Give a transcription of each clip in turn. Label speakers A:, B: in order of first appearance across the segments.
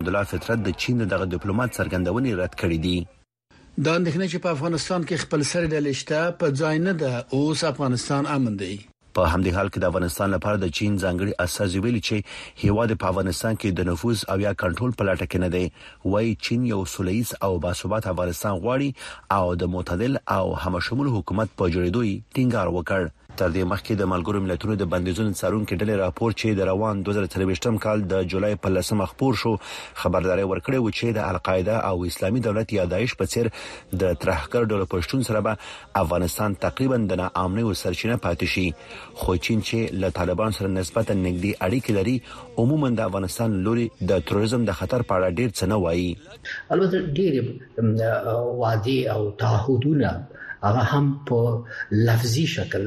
A: عبدالله فطرت د چین دغه ډیپلوماټ څرګندونې رد کړې دي.
B: دا اندېښنه چې په افغانستان کې خپل سر ډلې شته په ځای نه ده. اوس افغانستان امن دی.
A: په همدې حال کې د افغانستان لپاره د چین ځانګړي استازي ویلي چې هیواد په افغانستان کې د نفوذ او یا کنټرول په لټه کې نه دی. وایي چین یو سولهییز او باثبات افغانستان غواړي او د معتدل او همشمول حکومت په جوړېدو یې ټینګار وکړ. تر دې مخکې د ملګرو ملتونو د بندیزونو څارونکو ډلې راپور چې د روان 2023م کال د جولای په 10 خبر شو خبرداري ورکړې و چې د القاعده او اسلامي دولت یا داعش په څیر د ترهګر ډلو پښتون سره به افغانستان تقریبا د ناامنۍ او سرچینه پاتې شي. خو چین چې له طالبان سره نسبتا نږدې اړیکې لري عموما د افغانستان لوري د تروریزم د خطر په اړه ډیر څه نه وایي.
C: البته ډیر وعده او تعهدونه هغه هم په لفظي شکل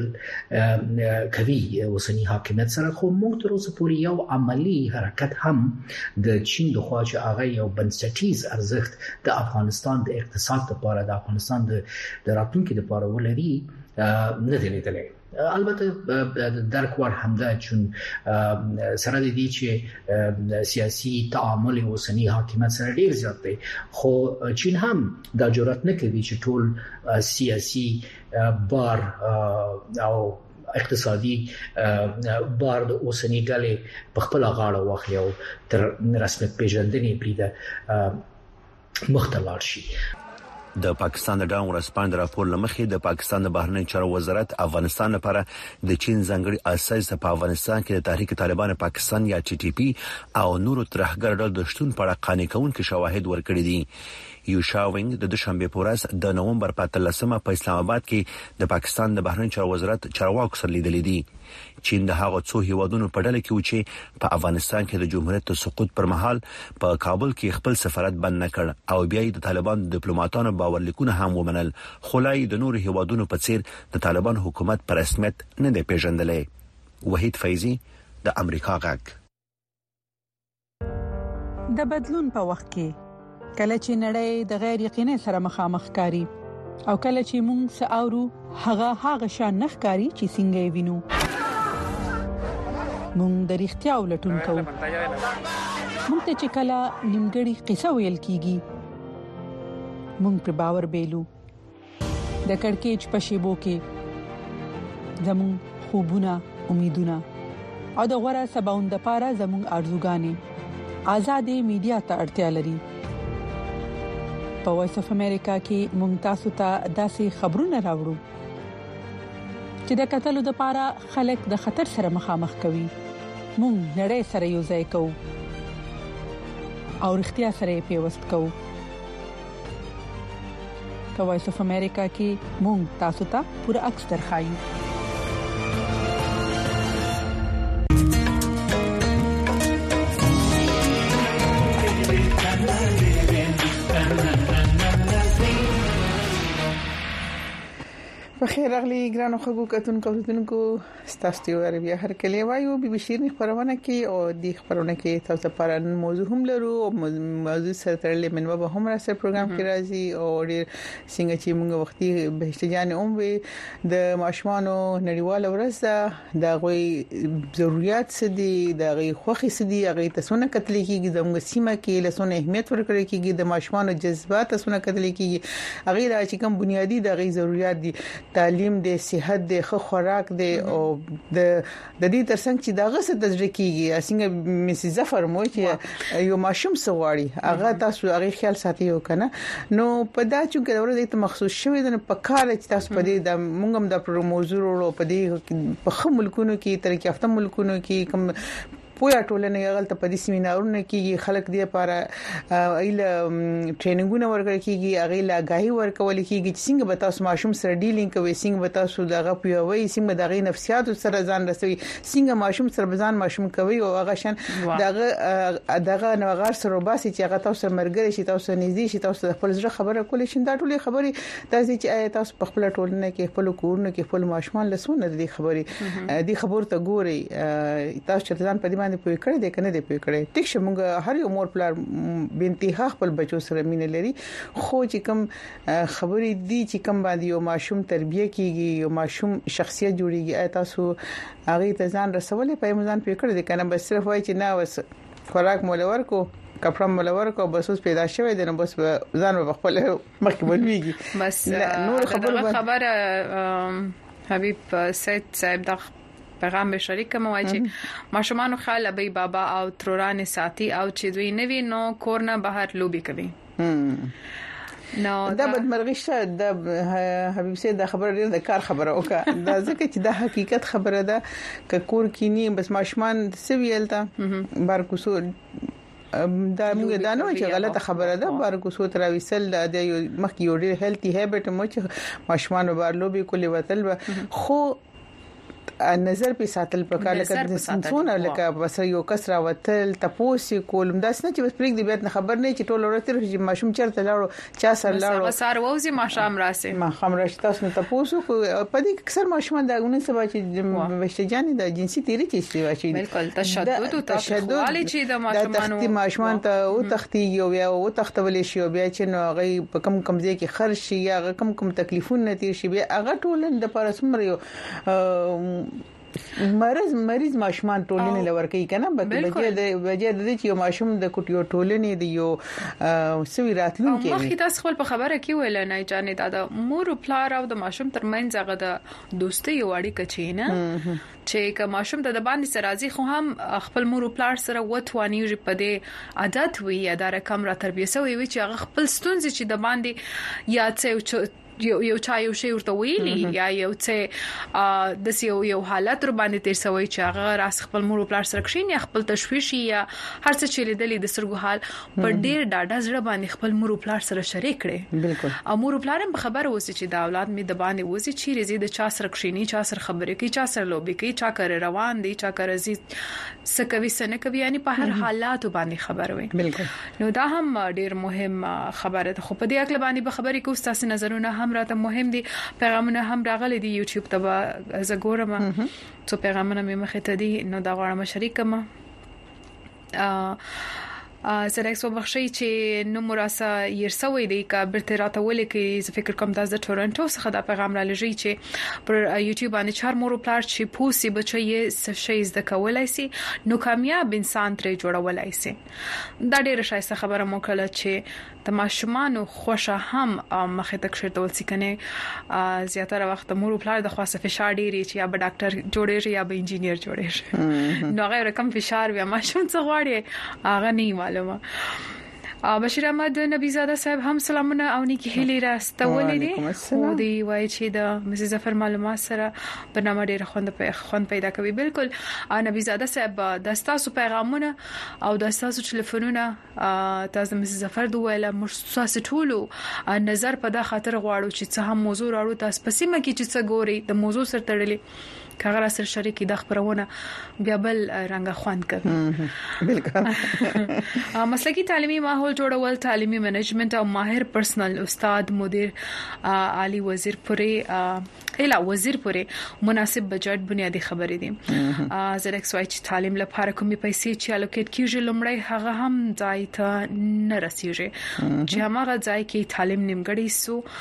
C: کوي اوسنی حاکمیت سره، خو موږ تر اوسه پورې یو عملی حرکت هم د چین د خوا چې هغه یو بنسټیز ارزښت د افغانستان د اقتصاد لپاره د افغانستان د راتلونکي لپاره ولري نه دی لیدلی. البته درک ور همدا چون سره د دې چې سیاسي تعامل اوسنی حاکمیت سره ډیر زیات دی، خو چین هم دا جرأت نه کوي چې ټول سیاسي بار او اقتصادي بار د اوسنی ډلې په خپل غاړه واخلي او تر رسمیت پیژندنې پریده مختلف شي.
A: د پاکستان د ډاون ورسپاند راپور لمخې د پاکستان د بهرنی چارو وزارت افغانستان لپاره د چین ځانګړي اساس په افغانستان کې د تحریک طالبان پاکستان یا ټي ټي پی او نورو ترهګر ډلو د شتون په اړه قانع کوونکي شواهد ورکړي دي. یو شاوینګ د دوشنبه په ورځ د نومبر په 13مه په اسلام آباد کې د پاکستان د بهرنی چارو وزارت چارواکو سره لیدل دي. چین د هغو څو هیوادونو په ډله کې و چې په افغانستان کې د جمهوریت د سقوط پر مهال په کابل کې خپل سفارت بند نکړ او بیا د طالبان ډیپلوماټانو باورلیکونه هم ومنل، خو لای د نورو هیوادونو په څیر د طالبان حکومت پر رسمیت نه دی پیژندلی. وحید فیضی د امریکا غږ.
D: د بدلون په وخت کې کله چې نړۍ د غیر یقیني سره مخامخ کاری او کله چې موږ ساورو هغه شان نخ کاری چې څنګه وینو موږ د اړتیا ولټون کوو. موږ ته چې کله نیمګړی قصه ویل کیږي موږ پر باور بیلو. د کڑکېچ په شیبو کې زموږ خوبونه، امیدونه او د غوړه سباوند لپاره زموږ ارزوګانې آزادې میډیا ته اړتیا لري. په وایس اف امریکا کې ممتاز ته داسې خبرونه راوړو چې د قتل لپاره خلک د خطر سره مخامخ کوي. مونږ نړۍ سره یو ځای کوو او اړتیا سره پیوست کوو. په وایس اف امریکا کې مونږ تاسو ته پوره عکس درخایو.
E: بخیر راغلی ګرانو خبرو کتونکو ستاسو ته عربیا هر کله وایو بي بي شيرني خبرونه کې او د خبرونه کې تاسو لپاره موضوع هم لرو او موضوع سره تړلې منو به هم راځي پروګرام کې راځي او ډېر څنګه چې موږ وختي بهشته جان وي د ماشومانو نړیواله ورځ د غوي ضرورت سدي د غوي خوخي سدي غوي تاسو کتل کېږي د موږ سیمه کې لسونه اهمیت ورکړي کېږي د ماشومانو جذبات تاسو کتل کېږي هغه را چې کوم بنیادی د غوي ضرورت دي تعلیم دې صحت دې خو خوراک دې او د دې ترڅنګ چې دغه څه تجربه کیږي څنګه مسز ظفر مو چې یو ماشوم سواري هغه تاسو هغه خیال ساتي یو کنه نو په دا چې ګوره دې مخصوص شوی د په کار چې تاسو په دې د مونږ هم د موضوع ورو په دې په خو ملکونو کې ترکیه یافته ملکونو کې کوم پویا ټولنه غلطه په دې سیمینارونو کې خلک دی لپاره ایله ټریننګونه ورکړي کېږي هغه لا غاهي ورکول کېږي چې څنګه به تاسو ماشوم سره ډیلینګ کوي څنګه به تاسو دغه پیوي څنګه دغه نفسیات سره ځان رسوي څنګه ماشوم سره ځان ماشوم کوي او هغه شان دغه نوغار سره باسي چې هغه تاسو مرګري شي تاسو نږدې شي تاسو خپل ځړه خبره کولې شي دا ټولې خبرې تاسو چې تاسو په خپل ټولنه کې خپل کورونه کې خپل ماشومان لسونه دي خبرې دي خبر ته ګوري تاسو چې ځان په باندې پوي کړی دی کنه دی پوي کړی ټیک شمږ هر یو مور پلار بنتها خپل بچو سره مين لري خو چې کوم خبرې دي چې کوم باندې یو ماشوم تربیه کیږي یو ماشوم شخصیت جوړیږي تاسو هغه ته ځان رسولې په ځان پوي کړی دی کنه بس صرف وای چې نه وس خوراک مول ورکو کپړه ملور کو بس اوس پیدا شوی دی نو بس ځان په خپل مخ کې ولويږي
F: بس نور خبر حبیب سید صاحب د پیغام به شریک مو وایي چې ماشومان خاله بی بابا او تروران ساتي او چې دوی نوی نو کورنه بهر لوبي کوي نو
E: دا بدمرغي شته د حبیب سید د خبره ډیر د کار خبره وکړه دا ځکه چې د حقیقت خبره ده ک کور کینی بس ماشومان سویل تا بار کوسو دا موږ دا نو چې غلطه خبره ده بار کوسو تر وسل د مخکې یو ډیر هیلتي هابټ مو چې ماشومان بار لوبي کولی وتل خو نظر په ساتل پکار لکه د سنتون لکه بس یو کسره وتل تاسو کولم داس نه چې بس پرېګ دی بیت خبر نه چې ټول ورته چې ماشوم چرته لاړو چا سره لاړو
F: سار ووزي ماشام راسه
E: ما هم راشي تاسو ته تاسو په دې اکثر ماشومان دغه سبا چې وشتجاني د جنسي تیری چې شي
F: بالکل تشدد او تشدد چې د
E: ماشومان ته او تختی یو تختول شي بیا چې نو غي په کم ځای کې خرج شي یا کم تکلیفونه تیر شي بیا هغه ټول د پرسمر یو مریض ماشومان ټولنې لور کوي کنه بجې د چې یو ماشوم د کوټیو ټولنې دی یو سوي راتلونکي
F: مخکې تاسو خپل په خبره کې ویل نه جانې دا مور او پلار او د ماشوم ترمنځ هغه د دوستي یو اړیکه چي نه چې که ماشوم ته د باندې سرازي خو هم خپل مور او پلار سره وټوانیږي په دې عادت وي یا د رقم را تربیه سوی وي چې هغه خپل ستونزې چې د باندې یا څه یو چا یو شی ورته ویلي یا یو څه د یو حالت ر باندې تیر سوی چې هغه راس خپل مور او پلار سره کښین یا خپل تشویش یا هر څه چې لیدلې د سرګو حال په ډیر ډاډه زړه باندې خپل مور او پلار سره شریک کړي
E: بالکل
F: او مور او پلار هم خبر اوسي چې دا اولاد می د باندې وځي چې رزي د چا سره کښینی چا سره خبرې کوي چا سره لوبي کوي چا کار روان دي چا کار زی سکوي سنه کوي یعنی په هر حالات باندې خبر وي
E: بالکل
F: نو دا هم ډیر مهم خبره ده خو په دې اړه باندې به خبرې کوو تاسو نظرونه هم راته مهم دي پیغامونه هم راغلي دي یوټیوب ته زګورم څو پیغامونه مې مخه ته دي نو دا غواړم شریکم زه راځم بخښي چې نو مراسه يرسوي دي کا برته راته ولې کې زه فکر کوم د ټورنټو څخه دا پیغام را لږی چې پر یوټیوب باندې 4 مور پلار چې پوسی بچي څه شي زده کولای شي نو کامیاب انسان ترې جوړولای شي دا ډیره شایسته خبره مو کړه چې د ماشومان خوشا هم مخه تک شرط ولسی کنه زیاتره وخت مور پلار د خاصه فشار ډیری چې یا به ډاکټر جوړیږي یا به انجینیر جوړیږي نو غیر کم فشار بیا ماشوم څه غواړي هغه نه معلومه بشیر احمد نبی زاده صاحب هم سلامونه او نیکی هلی راستولې دي او دی وای چې د مسز ظفر معلومات سره برنامه ډیره خوند پیدا کوي بالکل نبی زاده صاحب د تاسو پیغامونه او د تاسو ټلیفونونه تاسو مسز ظفر دوه مخصوص ټولو نظر په دا خاطر غواړو چې څه هم موضوع راړو تاسو پسې مکه چې څه ګوري د موضوع سره تړلې کاغذ سره شریکي د خبرونه بیا بل رنګ خوند کوي بالکل مسلکی تعلیمي ماحول جوړول تعلیمي منیجمنت او ماهر پرسنل استاد مدیر علی وزیر پورې مناسب بجټ بنیادی خبرې دي زه راځم چې تعلیم لپاره کومې پیسې چې الوکیټ کیږي لمړی هغه هم ځای ته نه رسیږي چې هغه ځای کې تعلیم نیمګړی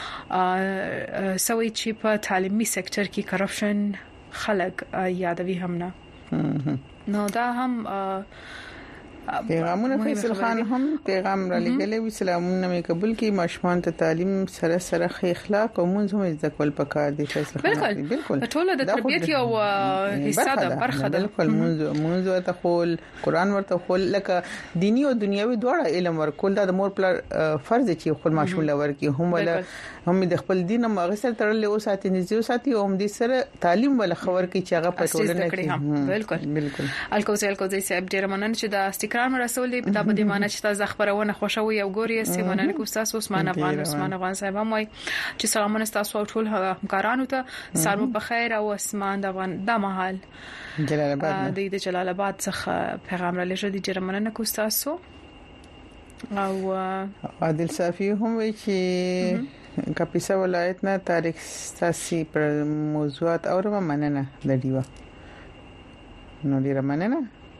F: سوي چې په تعلیمي سکتور کې کرپشن خلق یادوي هم نه نو دا هم
E: پیغامونه فیصل خان هم پیغام را لګلې وی سلامونه مې قبول کړي ماشومان ته تعلیم سره ښه اخلاق او مونږ هم زده کول پکار دي فیصل خان
F: بالکل ټول د تربیت یو حصہ ده برخه ده
E: بالکل مونږ ورته خول قران ورته خول لکه دینی او دنیوي دواړه علم ورکول دا د مور پلار فرض چې خپل ماشوم لور کې هم ولا هم د خپل دین مغه سره تړلې او ساتي نږدې ساتي او هم د سره تعلیم ول خبر کې چې هغه پټولنه
F: کې بالکل الکوزي صاحب ډیر مننه چې دا استقرار مرسول دی په دې معنی چې تاسو خبرونه خوشوي او ګوري سیمانه کو تاسو عثمان افغان صاحب هم وای چې سلامونه تاسو ټول همکارانو ته سلام په خیر او عثمان افغان د محل
E: جلال آباد
F: د جلال آباد څخه پیغام را لږه دي جرمنه کو تاسو او
E: عادل صافي هم وی چې کاپیسا ولایت نه تاریخ ساسي پر موضوعات او مننه د دیوا نو ډیر مننه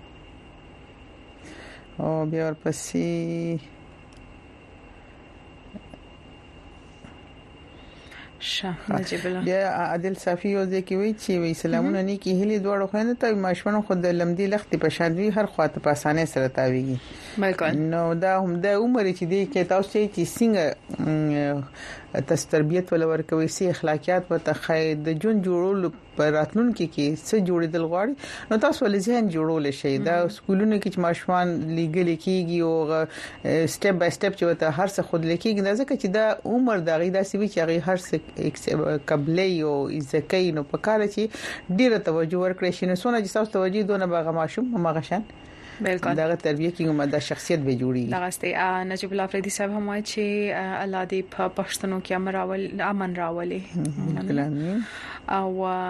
E: او بیا ورپسې
F: نجيب الله
E: بیا عادل صافي یو ځکه وی چې وی سلامونه نه کی هلي دوړو خوينه ته ماشومان خو د لمدي لختي په شان وی هر خواته په اسانه سره تاویږي
F: بالکل
E: نو دا هم د عمر چې دی کې تاسو چې څنګه تاسو تربيت ولور کوي سي اخلاقيات په تخید د جون جوړول په راتلونکي کې څه جوړیدل غواړي نو تاسو ولې ځین جوړول شي دا سکولونو کې چې ماشومان لیګل کیږي او سټپ بای سټپ چې ته هر څه خود لیکيږي دا ځکه چې دا عمر د غي داسې وي چې غي هر څه قبلې او ځکه نو په کار چې ډیره توجه ورکړي شي نو څونه چې تاسو توجه دونه باغ ماشوم مغشن
F: بالکل
E: دا تربیه کې هم د شخصیت به جوړي
F: دا غسته نجیب الله افریدي صاحب هم وایي چې الله دې په پښتنو کې امن راولي او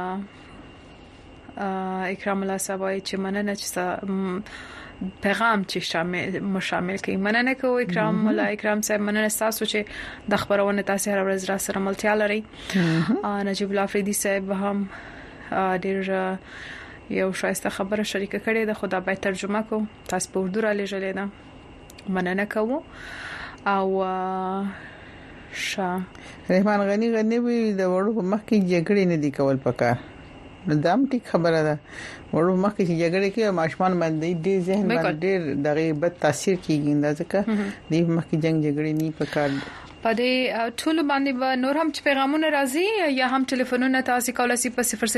F: اکرام الله صاحب وایي چې مننه چې پیغام چې شامل کړي مننه کوي اکرام الله اکرام صاحب مننه تاسو چې د خبرونه تاسو هر ورځ را سره ملتیا لري نجیب الله افریدي صاحب هم ډیر یو شایسته خبره شریکه کړې ده خدا به ترجمه کو تاسو په اردو را لېږلې ده مننه کوم او
E: رحمان غنی وی د وړو په مخ کې جګړې نه دی کول پکار نو دام ټیک خبره ده وړو مخ کې جګړې کې ماشومان باندې د ذهن باندې دغه بد تاثیر کیږي ځکه د مخ کې جګړې نه پکار
F: په دې ټول باندې نور هم چې پیغامونه راځي یا هم ټلیفونونه تاسو کولای شئ په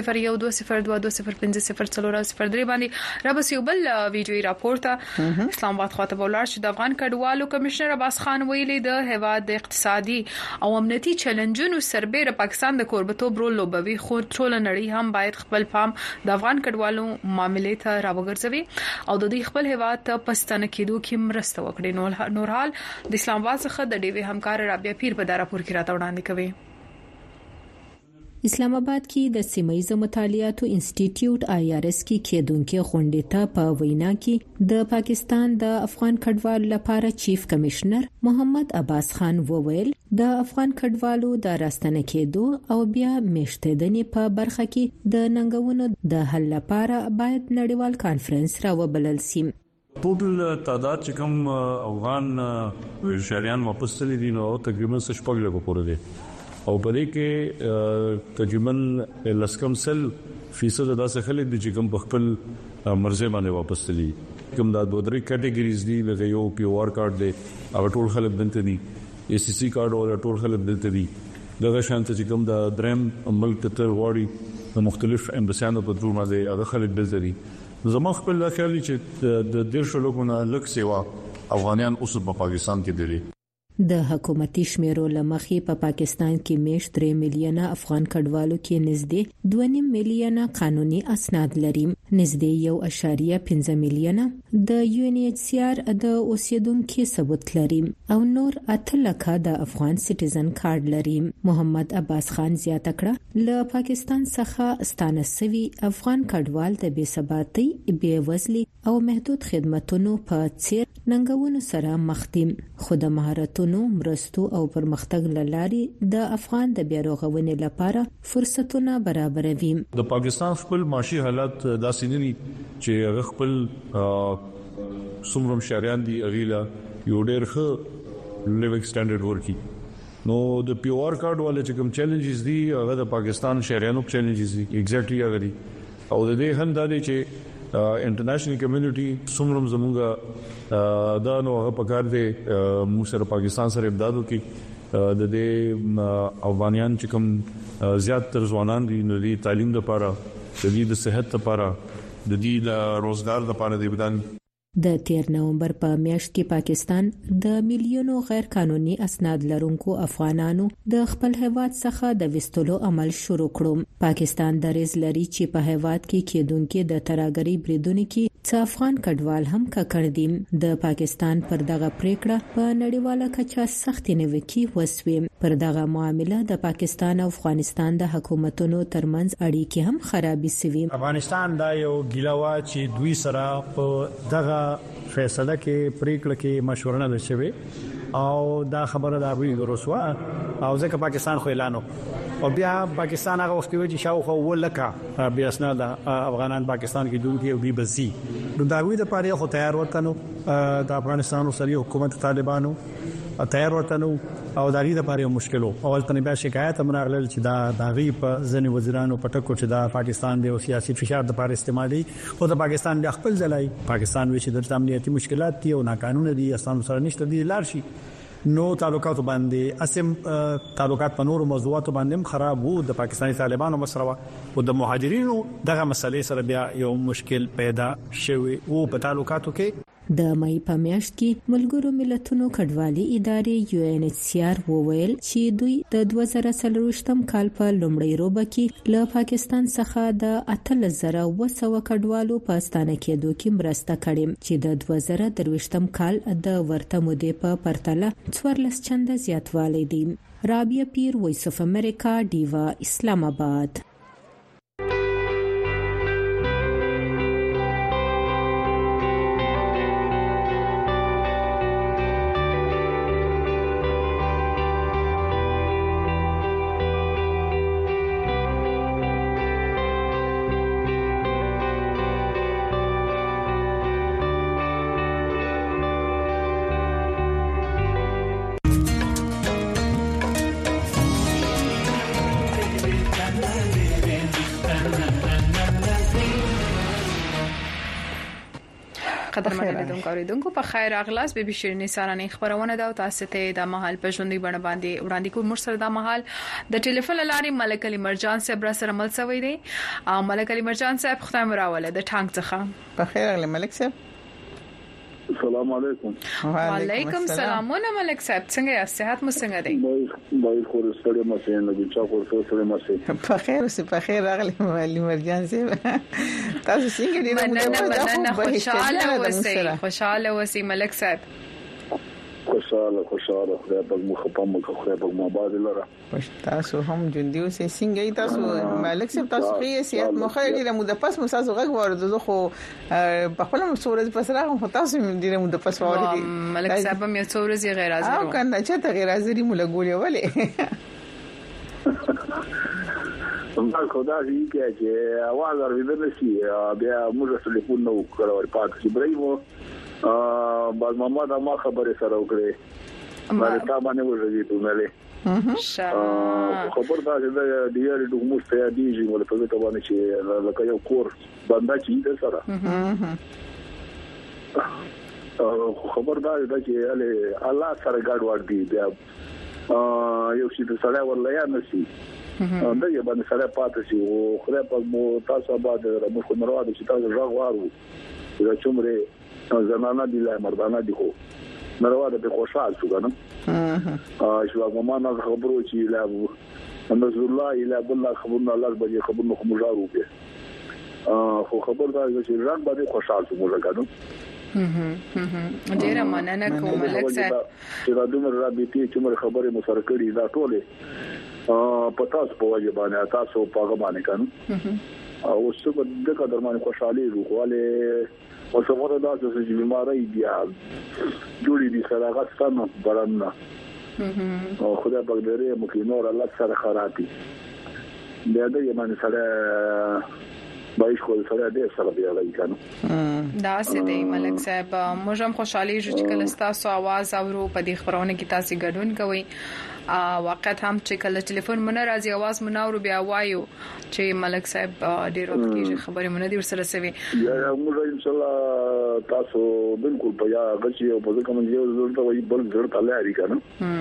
F: 001202205003 باندې رابس یو بل ویډیوي راپورته اسلام آباد خاطب ولر شو د افغان کډوالو کمشنر عباس خان ویلي د هواد د اقتصادي او امنیتي چیلنجونو سربېره پاکستان د کوربتوب رول لوبوي خو ټول نړۍ هم باید خپل پام د افغان کډوالو معاملې ته راوګرځوي او د دې خپل هواد ته پښتنه کېدو کې مرسته وکړي نور حال د اسلام آباد څخه د ډیوی همکار بیا پیر په دراپور کې راته وړاندې کوي
G: اسلام آباد کې د سیمایي مطالعاتو انسټیټیوټ IRS کې کېدونکو غونډې ته په وینا کې د پاکستان د افغان کډوالو لپاره چیف کمشنر محمد عباس خان وویل د افغان کډوالو د راستنه کېدو او بیا میشتېدنې په برخه کې د ننګونو د حل لپاره باید نړیوال کانفرنس راوبلل شي
H: ټول تعداد چې کوم افغان شهريان واپس تللی دي نو تقریبا 6 لکه پورې دي او په دې کې تقریبا لسکم سل فیصد داسې خلک دي چې کوم خپل مرزه باندې واپس تللی کوم دا دوه درې کټګوریز دي لکه یو پیور کارت دی او ټول خلک دلته دي ACC کارت او ټول خلک دلته دي دغه شانت چې کوم دا درم ملک ته وړي مختلف امبسیانو په ټول باندې هغه خلک دلته دي زما خپل خیال چې د دیرشو لوګونه لک سیوا افغانان اوس په پاکستان کې دي
G: د حکومتي شمیرو لمخې په پاکستان کې میشت 3 میلیونه افغان کډوالو کې نږدې 2.5 میلیونه قانوني اسناد لري نږدې 1.5 میلیونه د UNHCR د اوسیدونکو ثبوت لري او نور 8 لکه د افغان سټیزن کارت لري محمد عباس خان زیاته کړه له پاکستان څخه ستانه سوي افغان کډوال د بی‌ثباتۍ بیوزلي او محدود خدماتو په څیر ننګونو سره مخ دي خو د مهارتونو مرستو او پرمختګ لاري د افغان د بیارغونې لپاره فرصتونه برابروي
H: د پاکستان خپل معاشي حالت داسې نه دي چې خپل څومره شهريان دي اغیلا یو ډېر ښه لیوینګ سټانډرډ ورکی نو د پیور کارت والے چې کوم چیلنجز دي هغه د پاکستان شهريانو چیلنجز دي ایگزیکټلی هغه دي او د دې هم د دې چې انټرنیشنل کمیونټي څومره زموږه دا نو هغه پکار دي موږ سره پاکستان سره امداد وکړي د دې افغانان چې کوم زیات تر ځوانان دي نو د تعلیم لپاره د دې د صحت لپاره د دې د روزګار لپاره دی بدن
G: د 13 نومبر په میاشت کې پاکستان د میلیونو غیر قانوني اسناد لرونکو افغانانو د خپل هیواد څخه د وستلو عمل شروع کړو پاکستان د ریز لري چې په هیواد کې کېدونکو د ترهګری بریدونکو کې څو افغان کډوال هم ککړ دي د پاکستان پر دغه پریکړه په نړیواله کچه سخت نیوکه وسوي پر دغه معاملې د پاکستان او افغانستان د حکومتونو ترمنځ اړیکې هم خرابې شوي
I: افغانستان دا یو ګیلاوا چې دوی سره په دغه فیصله کې پریکړه کې مشوره نه شوي او دا خبره دا وی رسوا او ځکه پاکستان خو اعلان او بیا پاکستان هغه وخت کې چې شاوخوا ولکه بیا اسناد افغانان پاکستان کې دوی او بي بزي نو دا وی د پاره خو تیار وکنو د افغانستان سره حکومت طالبانو تیار ورته نو او دغه د لپاره مشکلو اول تنه بیا شکایت امراغل چې دا غي په ځنی وزیرانو پټکو چې دا پاکستان دی او سیاسي فشار د لپاره استعمالي او د پاکستان د خپل ځلای پاکستان وشي د امنیتي مشکلات دي او ناقانونه دي اساسا سره نشته دي لارشي نو تعلقات باندې اسم تعلقات په نورو موضوعاتو باندې خراب وو د پاکستاني طالبانو مسره او د مهاجرینو دغه مسلې سره بیا یو مشکل پیدا شوی او په تعلقاتو کې
G: د مې په میاشت کې ملګرو ملتونو کډوالي ادارې UNHCR وویل چې دوی د 2023م کال په لومړۍ روبه کې له پاکستان څخه د 8300 کډوالو په ستانه کېدو کې مرسته کړې چې د 2023م کال د ورته مودې په پرتله 14 چنده زیاتوالی دی. رابعه پیر، وایس اف امریکا، ډیوا، اسلام آباد.
F: قدرمن اوریدونکو په خیر اغلاس به بشیرنی سارانه خبرونه دا تاسو ته د محل په ژوندۍ بڼه باندې وړاندې کوم مرسل دا محل د ټلیفون لاري ملک علي مرجان صاحب سره مل سوي دي. ملک علي مرجان صاحب خدای مراوله د ټانک څخه
E: په خیر اغلی ملک صاحب.
J: السلام علیکم.
F: وعلیکم السلام. ملک صاحب څنګه یاست؟ صحت مو څنګه دی؟
J: بای خور سره مسئله نه چا خور سره مسئله
E: په خیر اوسه په خیر اغلی علي مرجان صاحب. تاسو څنګه دي؟
F: خوشاله اوسئ ملک صاحب.
J: خوشاله خدای په مخه خدای په ماباد لره.
E: تاسو هم جوندي اوسئ څنګه تاسو ملک صاحب تاسو په سیاست مخه ډیره موده پس مو تاسو غږ ورته خو په خپل مسورز پس راغم تاسو ډیره موده پس وری
F: ملک صاحب مې څورز غیر حاضر
E: او کنه چې ته غیر حاضر مو لګولې ولې
J: څنګه خدا دې کې اواز اوریدل شي بیا موږ ټلیفون نو کړو پات چې برایمو باز محمد ما خبره سره وکړه ما ته باندې ورغی ته مله خبر دا چې د یاري د موږ ته دیږي ولې په ته باندې چې لکه یو کور باندې چې د سره خبر دا چې الله سره ګډ وړ دی بیا یو شي د سره ولیا نشي دا یې باندې سره پاتې شي او خدای په مو تاسو باندې موږ خو نورو د چې تاسو راغ وارو دا څومره زنانه دي لا مردانه دي خو ناروا ده خوشحال شو کنه شو ما نه خبرو چې لا نزل الله الا بالله خبرنا الله به خبرنا کوم جارو به خو خبر دا چې راغ به خوشحال شو موږ کنه
F: ډیره مننه کوم ملک صاحب
J: چې دا دومره رابطې چې موږ خبره مو سره کړې دا ټوله پتاس په وجه باندې تاسو په هغه باندې کنه او څه د قدر باندې خوشحالي روغواله او څومره دا چې بیماری بیا جوړې دي سره غستانه برنه او خدای په دې مو کې نور الله سره خرابي بیا د یمن سره بایش خو سره دې سره بیا لای کنه
F: دا سه دی ملک صاحب موږ هم خوشحالي جو چې کله تاسو आवाज اورو په دې خبرونه کې تاسو ګډون کوئ وقت هم چې کله ټلیفون مونږ راځي आवाज مونږ اورو بیا وایو چې ملک صاحب ډیر وخت کې خبرې مونږ دي ورسره سوي
J: یا موږ ان شاء الله تاسو بالکل په یا غچي او په کوم یو ضرورت وي بل ضرورت الله لري کنه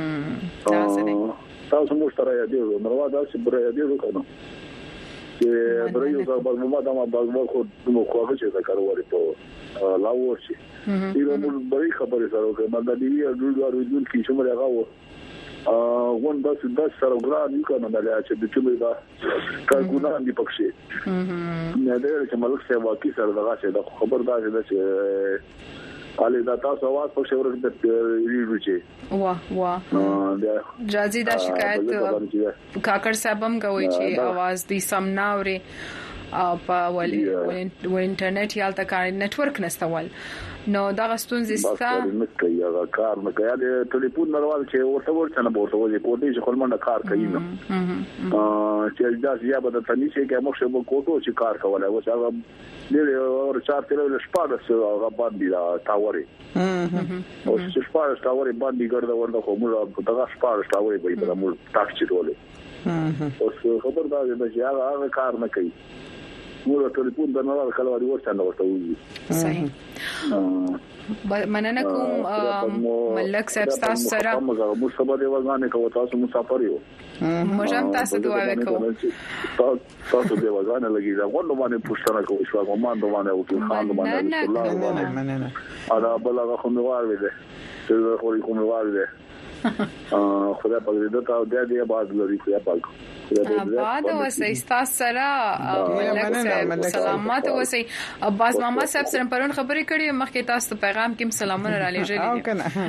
J: تاسو مو سره یادې نو دا چې بر یادې وکړو چې برایو دا په ما دا ما باغ خو نو خوښ چې دا کارواري په لاور شي ایله موږ بری خبرې سره وکړو ما د دې ډول ډول کې چې موږ هغه وون دا سره ګران یو کنه دا چې د چمې دا کارګونان دی پکې نه دا چې ملک صاحب واقعي سره دا چې خبر دا چې علي دا تاسو आवाज په شور کې ریډو چې
F: واه جازي دا شکایت کاکړ صاحب هم کوي چې आवाज دي سم نه اوري په ول انټرنیټ یا د کار نتورک نستول نو دا غستون زستا
J: نه کوي هغه کار نه کوي د ټلیفون نړیوال چې ورته نه ورته وځي کوټې چې خپلمنه کار کوي نو چې دا بیا به د تنیسه کې مخ شو کوټو چې کار کولای و هغه ډېر اور 4 کیلو شپږ هغه باندې تاوري او چې شپږ تاوري باندې ګرځا ورته کومه دغه شپږ تاوري به په موږ تاکسي ولې اوس خبر دا چې هغه کار نه کوي موږ ټلیفون د نړیوال کلواري ورته وځي
F: صحیح مننه کوم ملک صاحب تاسو سره
J: موږ سبا دی وزانه کوو تاسو مسافر یو
F: موږ هم تاسو دعا وکړو
J: تاسو دی وزانه لګی دا غوډه باندې پوښتنه کوي شو کومه باندې او ټول خان باندې
E: مننه
J: ادا بلغه خموار وي ده خوري خموار ده خدای په دې ته او د دې باز لري خدای پاک
F: بعد اوسه استاد سره ملک سلامات اوسه عباس محمد صاحب سره پرون خبرې کړې مخکې تاسو پیغام کې سلامونه را لېږلي
E: او کنه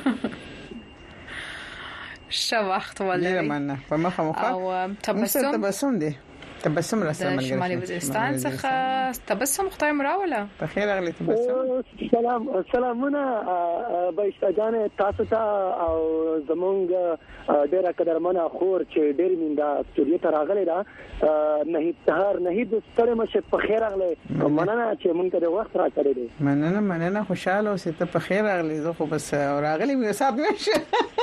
F: شو وخت ولې
E: مننه په مخه مخه
F: او تبسم
E: دي تبسم را سره
F: ملګری شمالي وزیرستان څخه تبسم خدای مراوله
E: په خیر اغلی تبسم
K: سلامونه بایستاجان تاسو ته او زمونږ ډیره قدرمنه خور چې ډیر میندا استودیو ته راغلی دا نه د ستړي مشه په خیر اغلی مننه چې مونږ ته وخت راکړی دی
E: مننه خوشاله اوسې ته په خیر اغلی زه خو بس راغلی مې سات نشه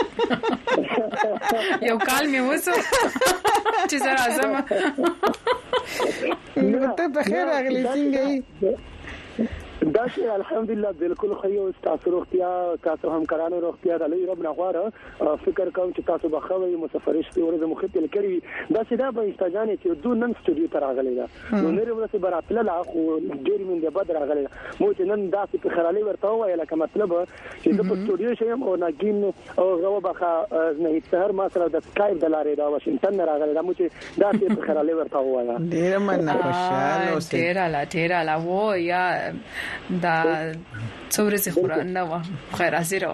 F: یو کال مې وسو چې زه راځم
E: نو ته په خیر اغلی څنګه
K: دا چې الحمدلله بالکل خو یو تاسو روغتیا تاسو هم کارانو روغتیا د لوی رب نه غواړم فکر کوم چې تاسو بخوي مسافر شته ورته مختل کړی دا چې دا به استاجانې چې دوه نن استودیو ته راغلی دا نو مې ورته براتله لا خو ډیر من د بدر راغلی مو چې نن داسې په خرالي ورته وای لکه مطلب چې د استودیو شیم او ناګین او غو بخا نه سحر ما سره د سکایپ د لارې دا واشنگټن راغلی دا مو چې داسې په خرالي ورته وای
E: ډیر مننه خوشاله اوسې
F: ډیر لا و یا دا څورې خورا نه و خیر ازیرو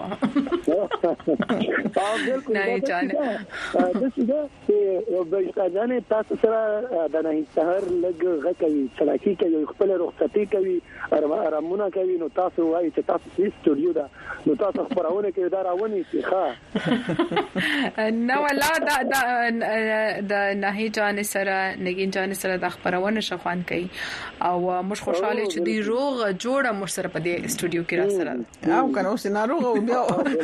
F: نه جانه
K: د څه چې بایستاجانې تاسو سره د نه سحر لګ غکوي چلاکی کوي خپل رخصتي کوي ارامونه کوي نو تاسو وایي چې تاسو په استودیو دا نو تاسو خبرونه کوي دا راونی چې ښه
F: نو ولا د نه جان سره نګین جان سره د خبرونه شفان کوي او مش خوشاله چې دی روغ جوړه مش سره په دې استودیو کې را سره
E: او کنه اوس ناروغ بیا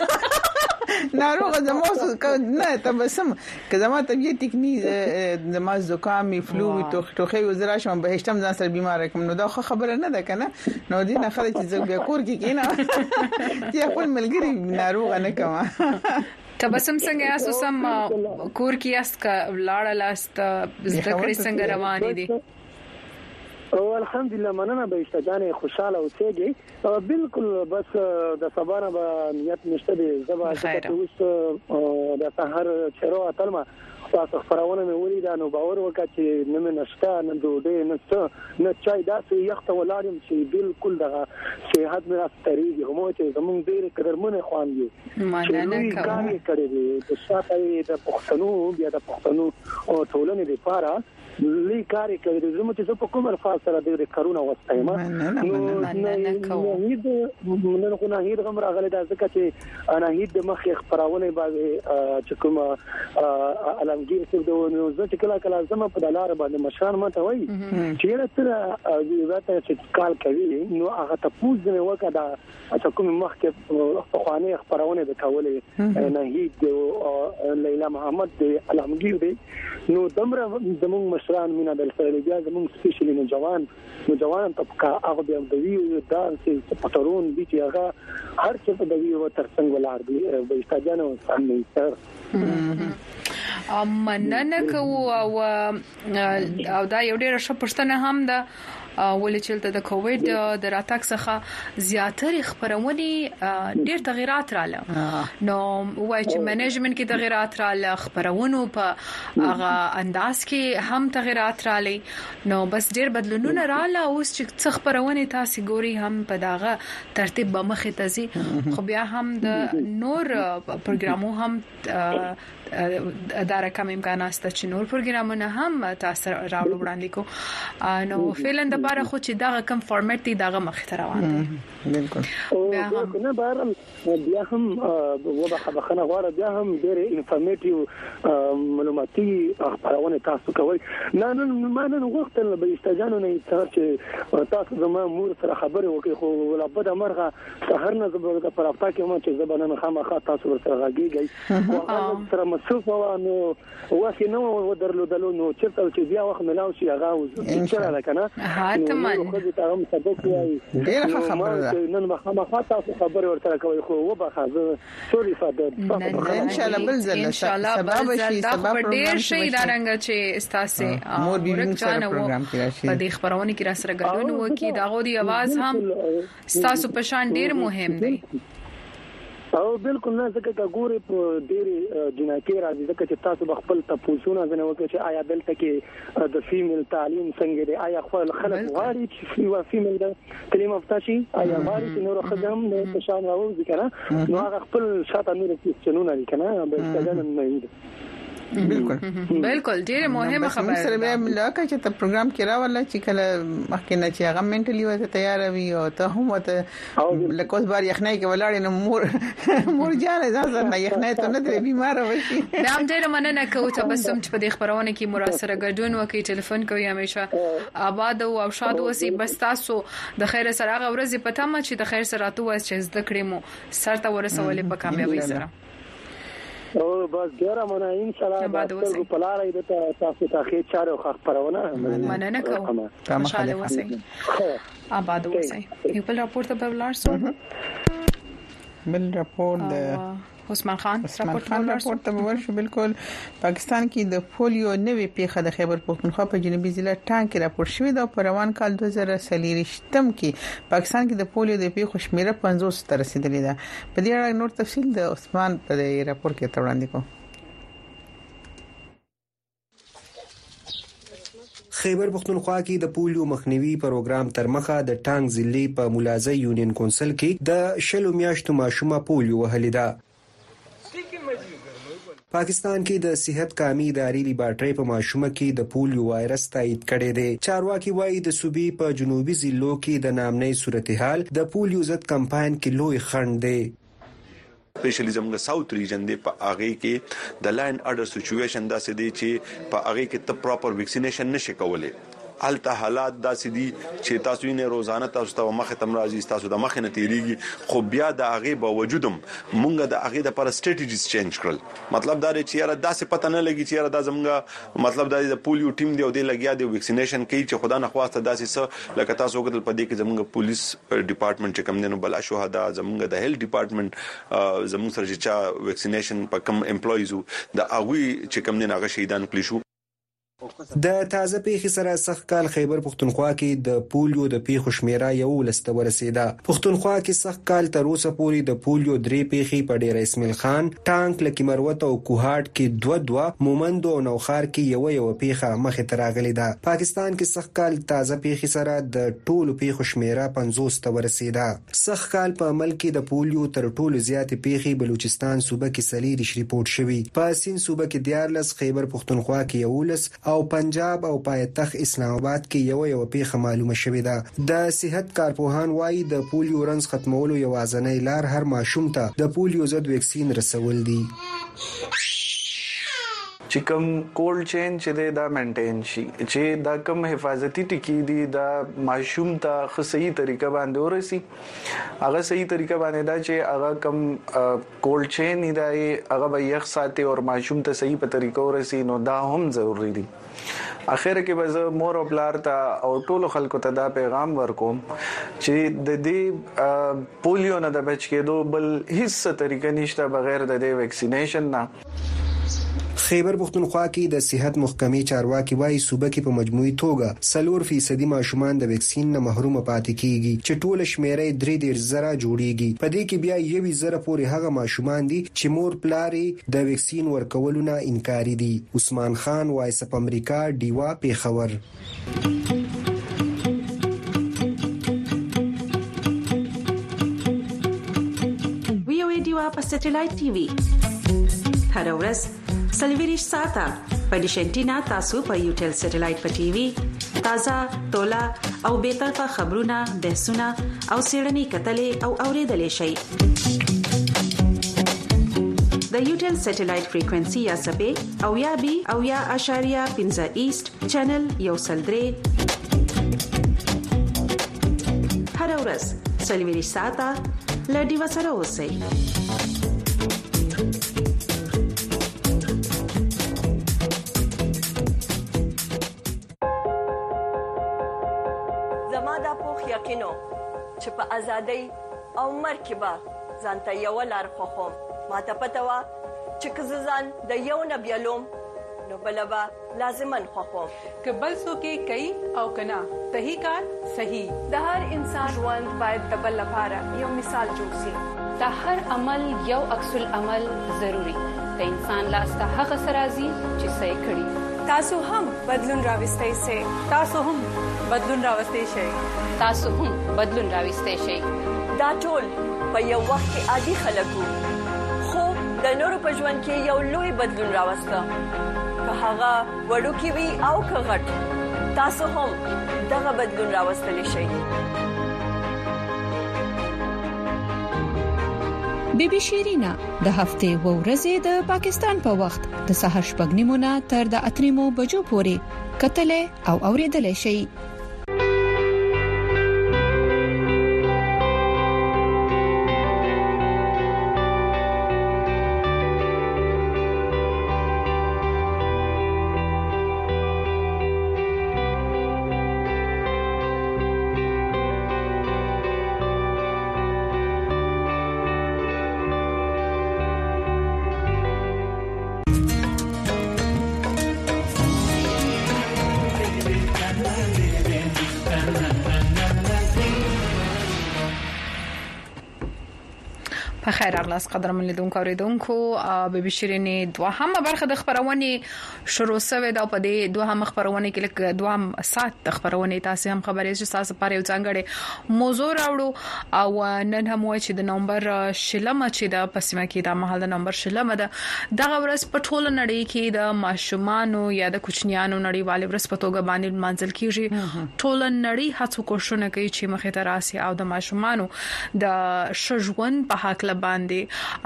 E: ناروغ زموږ نه تبسم که زموږ طبيعت تکني زموږ زکام فلو توخي وزرا شم به هشتم ځان سره بیمار کوم نو دا خبره نه ده کنه نو دې نه خلک چې بیا کور کې کینا چې خپل ملګری ناروغ نه کما
F: تبسم څنګه تاسو سم کور کې است کا لاړه لاست زکړې څنګه روانې دي
K: او الحمدلله مننه به استجانه خوشاله اوسېږي بالکل بس د سبانه به نیت نشته دي زبا چې اوس د سحر چیرو اتلما تاسو خبرونه مې ولیدا نو باور وکړه چې نه مې نشته نه ډوډۍ نشته نه چای داسې یخته ولاړم چې بالکل دغه صحت مې راستریږي همو چې زمونږ ډېر قدرمنه خوان دي
F: مننه کوم
K: کړي دي د شاته د پښتنو بیا د پښتنو او ټولنې لپاره لې کاری کوي د زموږ چې په کومه فاصله د کرونا واستایما
F: مننه کوم
K: نن خو نه هیڅ غم راغلی دا ځکه چې انا هیڅ د مخ خبرونه باندې چې کوم علمگیر څه د نو چې کله زما په دلار باندې مشان ماته وای چې له تر ویواته چې کال کوي نو هغه ته پوز نه وکړه دا چې کوم مخ کې خوانه خبرونه د کولې نه هیڅ لیلا محمد د علمگیر دی نو دمر زموږ مشران مینا د فعالیت زموږ سپیشلی نوجوان طبقه هغه د ویو دانس پټرون دي چې هغه هر څه د ویو ترڅنګ ولار دي به استاجانو سامنے سر
F: مننه کوو او دا یو ډېر ښه پښتنه هم ده ولې چې د کووډ د راتګ څخه زیاتره خبرونه ډېر تغیرات رااله نو وایي چې منیجمنت کې تغیرات رااله خبرونه په هغه انداز کې هم تغیرات رااله نو بس ډېر بدلونونه رااله اوس چې څه خبرونه تاسو ګوري هم په داغه ترتیب به مخې ته ځي خو بیا هم د نور پروګرامو هم دا رقم امکانات چې نور پروګرامونه هم تاسو راوړل وړاندې کو نو فعلا د لپاره خو چې دا کم فارمټ دی دا مخ ته روان دي
E: بالکل
K: بیا هم بارم بیا هم وبخښنه غواړم بیا هم ډېر انفارمیټیو معلوماتي خبرونه تاسو کوي نه ما نه وختل به استاجانو نه چې تاسو زما مور سره خبرې وکړي خو ولا بده مرغه سحر نه زبر د پرافتا کې ما چې زبانه خامخا تاسو سره غږیږي او سره مسوف نو واسي نو ودرلو نو چرته چې بیا وخت ملاو شي هغه ان شاء الله کنه
F: هاتمن
K: خو دې ته هم صدق وایي
E: ډېر خبره
K: نن خامخا تاسو خبرې ورته کوي خو وبخښه سوري فادر
E: ان شاء الله بل ځل سبب شي سبب
F: ډېر شي دا رنګ چې استاسه
E: مور بیبي سره پروګرام کې راشي
F: په دې خبرونه کې را سره ګډون وکي دا غوډي आवाज هم استاسو په شان ډېر مهم دی
K: او بالکل نه ځکه چې ګوري په ډېری جنایتي راځي ځکه چې تاسو خپل تاسوونه غنه وکړي چې آیا دلته کې د فیمیل تعلیم څنګه دی آیا خپل خلک غواړي چې فیمیل د تعلیم افتاشي آیا غواړي چې نور خدام نه پشان راوځي کنه نو هغه خپل شاته نور څه چنونه دي کنه به څنګه نه وي
F: بالکل ډیره مهمه خبره
E: سره به ملاقات چې ته پروګرام کې راول چې کله مخکې نه چې هغه منټلی وته تیار وي او ته هم وته لکه بار یخنۍ کې ولاړ نه مور جان ځان نه یخنۍ ته نه دی بیمار وشي
F: دا هم ډیره مننه کوم چې بس هم په دې خبرونه کې مراسله ګډون وکړي ټلیفون کوي همیشه آباد او شاد اوسئ بس تاسو د خیر سره هغه ورځ پته ما چې د خیر سره تاسو چې زده کړې مو سرته ورسولې په کامیابی سره
K: او بس ډیره مننه ان شاء الله تاسو په لار ایته تاسو ته خیر چاره خو خبرونه
F: مننه کوم خوشاله اوسئ آباد اوسئ یو بل راپورټ په ولر سو
E: بل راپورټ د
F: عثمان خان
E: راپورټ ته ورشو بالکل پاکستان کې د پولیو نوې پیښه د خیبر پختونخوا په جنوبي ضلع ټانګ کې راپور شوې ده په روان کال 2023 کې پاکستان کې د پولیو د پیښو شمیره 50 ته رسیدلې ده په دې اړه نور تفصیل د عثمان په راپور کې وړاندې کوم
L: خیبر پختونخوا کې د پولیو مخنیوي پروګرام تر مخه د ټانګ ضلع په ملازه یونین کونسل کې د شلو میاشتو ماشومه پولیو وهلې ده پاکستان کې د صحت قامي ادارې لیبارټري په ماشومه کې د پولیو وایرس تایید کړي دي چارواکي وایي د صوبې په جنوبي ضلعو کې د نامنۍ صورتحال د پولیو ضد کمپاین کې لوی خنډ دی
M: سپیشلی زموږ ساوث ریجن دی په هغه کې د لاین اډر سچويشن داسې دی چې په هغه کې ته پراپر ویکسینیشن نشي کولای الته حالات داسې دي چې تاسو یې روزانه تاسو ته مخه تم راځي تاسو د مخه نه تیریږي خو بیا د هغه باوجودم مونږ د هغه د پر سټریټیجیز چینج کړل مطلب دا دی چې یاره داسې پته نه لګي چې یاره دا زموږ مطلب د پولیو ټیم دی او د لګیا دی ویکسینیشن کوي چې خدا نه خواسته داسې څه لکه تاسو وګورئ په دې کې زموږ پولیس ډپارټمنټ چې کوم دنو بل شهدا زموږ د هیلث ډپارټمنټ زموږ سره چې ویکسینیشن په کم امپلویزو د هغه چې کوم نه هغه شهیدان کړی شو
L: د تازه پیښې سره سخت کال خیبر پختونخوا کې د پولیو د پیښو شمیره یو لسته ورسیده پختونخوا کې سخت کال تر اوسه پورې د پولیو درې پیښې په ډیر اسماعیل خان ټانک لکی مروت او کوهاټ کې دوه مومند او نوخار کې یو پیښه مخه تراغلې ده پاکستان کې سخت کال تازه پیښې سره د ټولو پیښو شمیره 50 ته ورسیده سخت کال په عمل کې د پولیو تر ټولو زیات پیښې بلوچستان صوبه کې سلیریش ریپورت شوی په سین صوبه کې 14 خیبر پختونخوا کې 11 او پنجاب او پایتخت اسلام آباد کې یو پیښه معلومه شوې ده د صحت کارپوهان وايي د پولیو رنځ ختمولو یوازینی لار هر ماشوم ته د پولیو ضد ویکسین رسول دي
N: چې کوم کولډ چین چې دا مینټین شي چې دا کوم حفاظتي ټکی دي دا ماشوم ته خو صحیح طریقه باندې ورسي هغه صحیح طریقه باندې دا چې هغه کوم کولډ چین دی هغه به یخ ساتي او ماشوم ته صحیح په طریقه ورسي نو دا هم ضروری دي اخر کې به مور او بلار ته او ټولو خلکو ته دا پیغام ورکوم چې د دې پولیو نه د بچ کېدو بل هیڅ طریقه نشته بغیر د دې ویکسینیشن نه
L: خیبر پختونخوا کې د صحت محکمې چارواکي وايي صوبه کې په مجموعي توګه 4% ماشومان د ویکسین نه محروم پاتې کیږي چې ټول شمیره 3.0 جوړیږي په دې کې بیا 1.0 پورې هغه ماشومان دي چې مور پلارې د ویکسین ورکولو نه انکاري دي عثمان خان وایس اپ امریکا دیوا پیښور
O: ویو دیوا په سټلایټ ټي وي هر ورځ سلویریش ساته په ډیشنټینا تاسو په یوټل سټلایټ په ټي وي تازه تولا او به طرفه خبرونه بحثونه او سیړنی کتلې او اوریدلې شي د یوټل سټلایټ فریکوئنسي یا سبې او یا بي او یا اشاریه 15 ایست چینل یو سلدري هر ورځ سلوي ساته لډي وسره اوسئ
P: زماده پوخ یقینو چې په ازادۍ او مرکبه ځانته یو لار خوخم ماته پته وا چې کززان د یو نبیلوم نو بلبا لازمن خوخم
D: کبل سو کې کوي او کنا صحیح کار صحیح
Q: د هر انسان ژوند باید د بل لپاره یو مثال جوړ شي د هر عمل یو عکس العمل ضروری د انسان لاسته هغه سرازي چې صحیح کړي
P: تاسو هم بدلون راوستئ شئ
D: تاسو هم بدلون راوستئ شئ
Q: تاسو هم بدلون راوستئ شئ
P: دا ټول په یو وخت کې عادي خلکو خو د نورو په ژوند کې یو لوی بدلون راوسته که هغه وړوکی وي او که غټ تاسو هم دغه بدلون راوستلی شئ
R: بیبي شیرینا د هفته و ورځې د پاکستان په وخت د سحر شپږنیمونه تر د اتریمو بجو پورې کتلې او اوریدلې شي
F: په خیر اغلاس قدرمن لیدونکو اوریدونکو بیبي شیرینې دوهمه برخه د خبرونه شروع شوه دا په دې دوهمه خبرونه کې لکه دوهم سات د خبرونه تاسو هم خبرې چې تاسو لپاره یو ځانګړي موضوع راوړو او نن هم وایي چې د نومبر شلمه چې د پسمه کې د مهال د نومبر شلمه ده دغه ورځ په ټوله نړۍ کې د ماشومانو یا د کوچنیانو نړیوال ورځ په توګه باندې منځل کیږي ټوله نړۍ هڅه کوشونه کوي چې مخې ته راسي او د ماشومانو د شژوند په حق باندې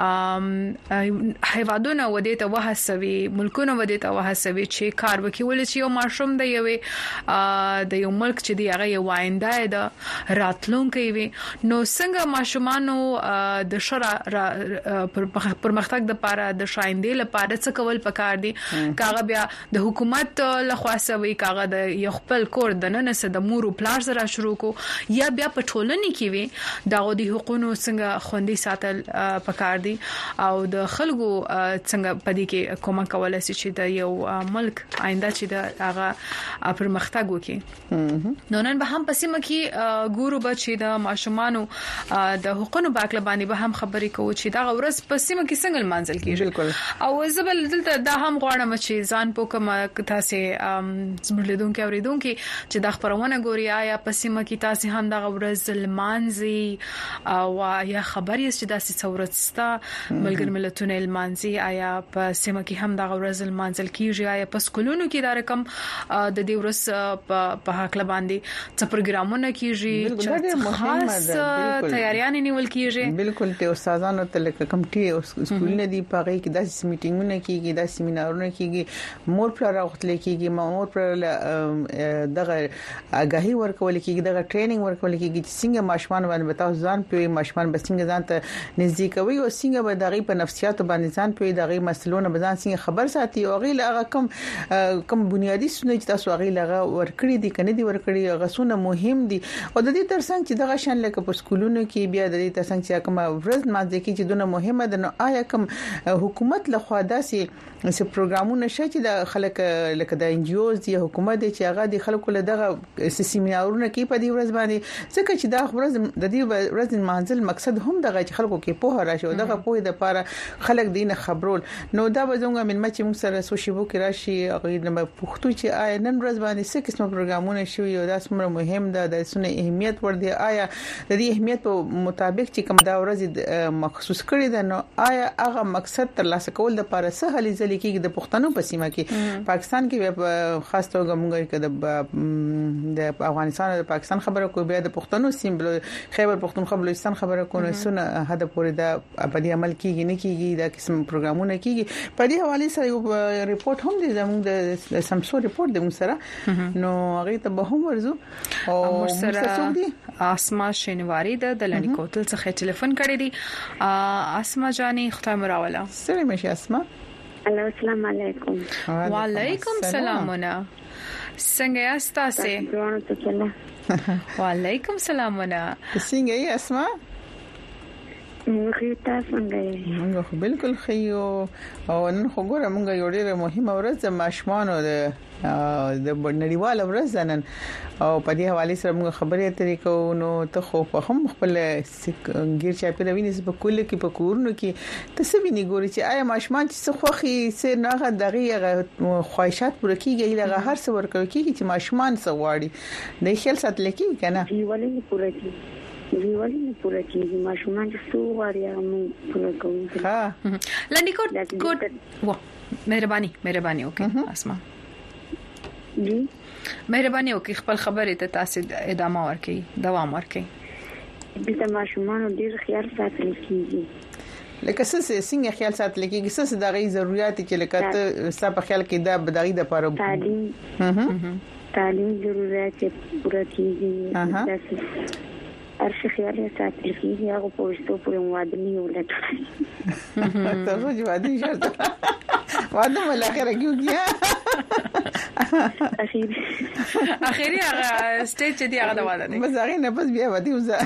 F: هیوادونه ودی ته وهڅوي ملکونه ودی ته وهڅوي چې کار وکړي ولې چې یو ماشوم د یو ملک چې دی هغه یو آینده ده راتلونکي وي نو څنګه ماشومانو د شرع پرمختګ د لپاره د شایندې لپاره څه کول پکار دي کاغه بیا د حکومت لخوا سوي کاغه د یو خپل کور د نن سره د مور او پلار سره شروع کو یا بیا په ټولنې کې وي دغه د حقوقو څنګه خوندي ساتل پکار دي او د خلکو څنګه پدې کې کومه کولای شي چې د یو ملک آینده چې د هغه پرمختګ وکړي نو نن به هم پسمه کې ګورو بچي د ماشومانو د حقوقو باکله باندې به هم خبرې کوو چې دا ورځ پسمه کې څنګه منځل کیږي او زبل دلته دا هم غواړم چې ځان پوکم تاسو زموږ اوریدونکو چې د خبرونه ګوري آیا پسمه کې تاسو هم د ورځ لمانځي او یا خبرې چې داسې څورتستا ملګر ملتونه المانزي آیا په سیمه کې هم د ورځ المانځل کیږي آیا په سکولونو کې دا رقم د دې ورځ په حق باندې څه پروګرامونه کیږي چې خاص تیاریان نیول کیږي
E: بالکل ته استادانو ته کمیټي او سکولونه دی په هغه کې داسې میټینګونه کیږي داسې سیمینارونه کیږي مور پر راغتل کیږي مور پر دغه آگاهي ورکول کیږي دغه ټریننګ ورکول کیږي چې څنګه ماشومان باندې بتاو ځان په ماشومان به څنګه ځان ته نزدیک کوي او څنګه به دغه په نفسیات باندې ځان په دغه مسلونه به ځان څنګه خبر ساتي او غیله هغه کم بنیادی سونه چې تاسو غیله ورکړي دي کنه دي ورکړي هغه سونه مهم دي او د دې ترڅنګ چې دغه شان لکه په سکولونو کې بیا د دې ترڅنګ چې کوم ورځ مازه کې چې دونه مهمه ده نو آیا کوم حکومت لخوا داسې پروګرامونه شته چې د خلک لکه د ان جی اوز دی حکومت چې هغه د خلکو له دغه سیمینارونه کې په دې ورځ باندې څنګه چې دا ورځ د دې ورځ منځل مقصد هم دغه چې خلکو کې په راشي دغه په د لپاره خلک دین خبرول نو دا به زموږ من مچ موږ سره سوشي بو کې راشي هغه نه پښتو چې آیا نن ورځ باندې څه قسمه پروګرامونه شوي او دا څومره مهم ده د سونه اهمیت ور دي آیا د دې اهمیت په مطابق چې کوم دا ورځ مخصوص کړی ده نو آیا هغه مقصد تر لاسه کول د لپاره څه هلي ځلې کې د پښتنو په سیمه کې پاکستان کې خاص توګه موږ کې د افغانستان او پاکستان خبره کوي بیا د پښتنو سیمبل خیبر پښتونخوا بلوچستان خبره کوي سونه هدا پورې دا په دې عمل کېږي نه کېږي دا قسم پروګرامونه کېږي په دې حواله سره یو ریپورت هم دی زموږ د سمسور ریپورت د موږ سره نو هغه ته به هم ورزو او سره
F: اسما شینواری د لنډی کوتل څخه ټلیفون کړی دی اسما جاني خدای مراوله
E: سره مشه اسما
S: السلام علیکم
F: وعلیکم السلام څنګه یاست تاسو وعلیکم السلام
E: څنګه یې اسما
S: موږ تاسو څنګه
E: موږ بالکل خيو او نن خو ګوره موږ یو ډیره مهمه ورځ ماشمانو د نړیوال ورځ نن او په دې حواله سره موږ خبرې اترې کوو نو ته خو په هم خپل غیر چا په وینې په کول کې په کورونو کې ته څه ویني ګوري چې آیا ماشمان چې خوخي سر نه دغه خواهشات پوره کیږي لغه هر څه ورکوي چې ماشمان څه واړي د خیال ساتل کیږي کنه
S: ولې پوره کیږي ویولې پوره کیږي ماشومان چې څو وړیا مو پوره کوي
F: ها لنډی کوټ مهرباني وکړه اسما
S: جی
F: مهرباني وکړه خپل خبره ته تاسو ادامه ورکړئ دوام ورکړئ
S: د ماشومان ډیر خیال ساتل کیږي
E: لکه څنګه خیال ساتل کیږي څه د غي ضرورت چې لکه ته ستاسو په خیال کې دا بدغې د لپاره
S: تعلیم ضرورت پوره کیږي ارشي خیال ساتل کیږي هغه پوښتنه پورې موادنی ولټ
E: تاسو جو عادي شرط واده مل اخره کیږي
F: اخیری هغه سټیج دی هغه د واده نه
E: بس هغه نه بس بیا ودی وزه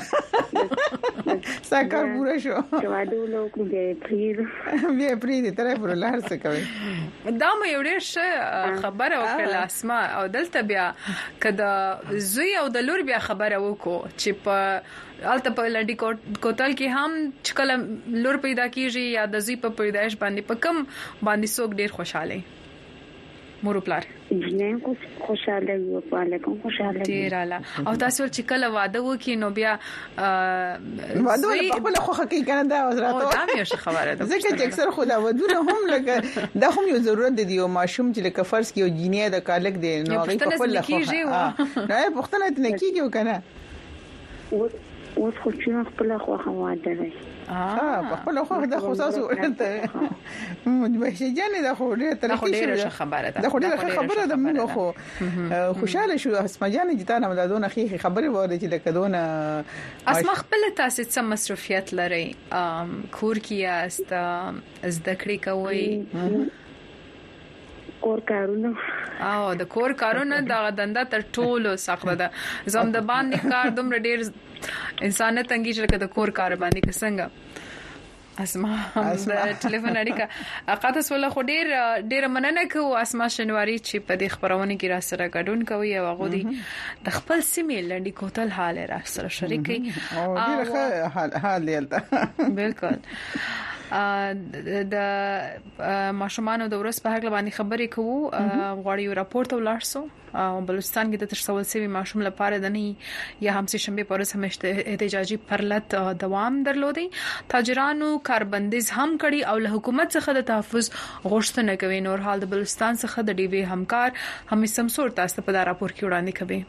E: ساکر پورا شو
S: واده له کوم
E: بیا پری دې تر پر لار څه کوي
F: دا مې یو ډېر خبره وکړه اسما او دلته بیا کدا زوی او د لور بیا خبره وکړو چې په الته په لنډی کوتل کې هم چې کله لور پیدا کیږي یا د زوی په پیدایش باندې په کم باندې څوک ډېر خوشاله مورو پلار
S: جنې خوشاله یو په لکه خوشاله
F: ډیراله او تاسو چې کله واده وکي نو بیا
E: واده په خپل خوخه کې کنه دا وزراته
F: دا مې خبره ده
E: ځکه چې اکثر خو دا ودونه هم لکه دا هم یو ضرورت دی یو ماشوم چې لکه فرض کې یو جینې د کالک دی نو هغه په خپل خوخه نه پښتنه ته نه کیږي کنه
S: اوس خو چې خپل خوخه واده دی
E: په خپل خوخه د خصوصو ورته مجبشه جانې د خو ډېر
F: خبره ده
E: د خو ډېر خبره ده موږ خو خوشاله شو اسما جانې چې تا نه مدادونه خيخي خبره وره چې د کدونه
F: اسما خپل تاسو څه مصروفیت لري کور کې است زده کړې کوي
S: کور کارونه
F: او د کور کارونه د دنده تر ټولو سخت ده زم د باندې کار دومره ډیر انسان ته تنګي چې د کور کار باندې څنګه اسما ټلیفون اړیکه اقاته سول خو ډیر مننه کوم اسما شنواری چې په دې خبرونه کې را سره ګډون کوي او غوډي د خپل سیمې لنډی کوتل حال را سره شریکي
E: او ډیر حال یلته
F: بالکل د ماشومان د ورځ په حق باندې خبرې کوو غواړي یو راپورټ ولرسو بلوچستان کې د ترسول سوي ماشوم لپاره د نه یا هم سشنبه پر ورځ همشته احتجاجي پرلط دوام درلودي تاجرانو کاربندیز هم کړي او له حکومت څخه د تحفظ غوښتنه کوي نور حال د بلوچستان څخه د ډي وی همکار هم سمسور تاسو په دا راپور کې وړاندې کوي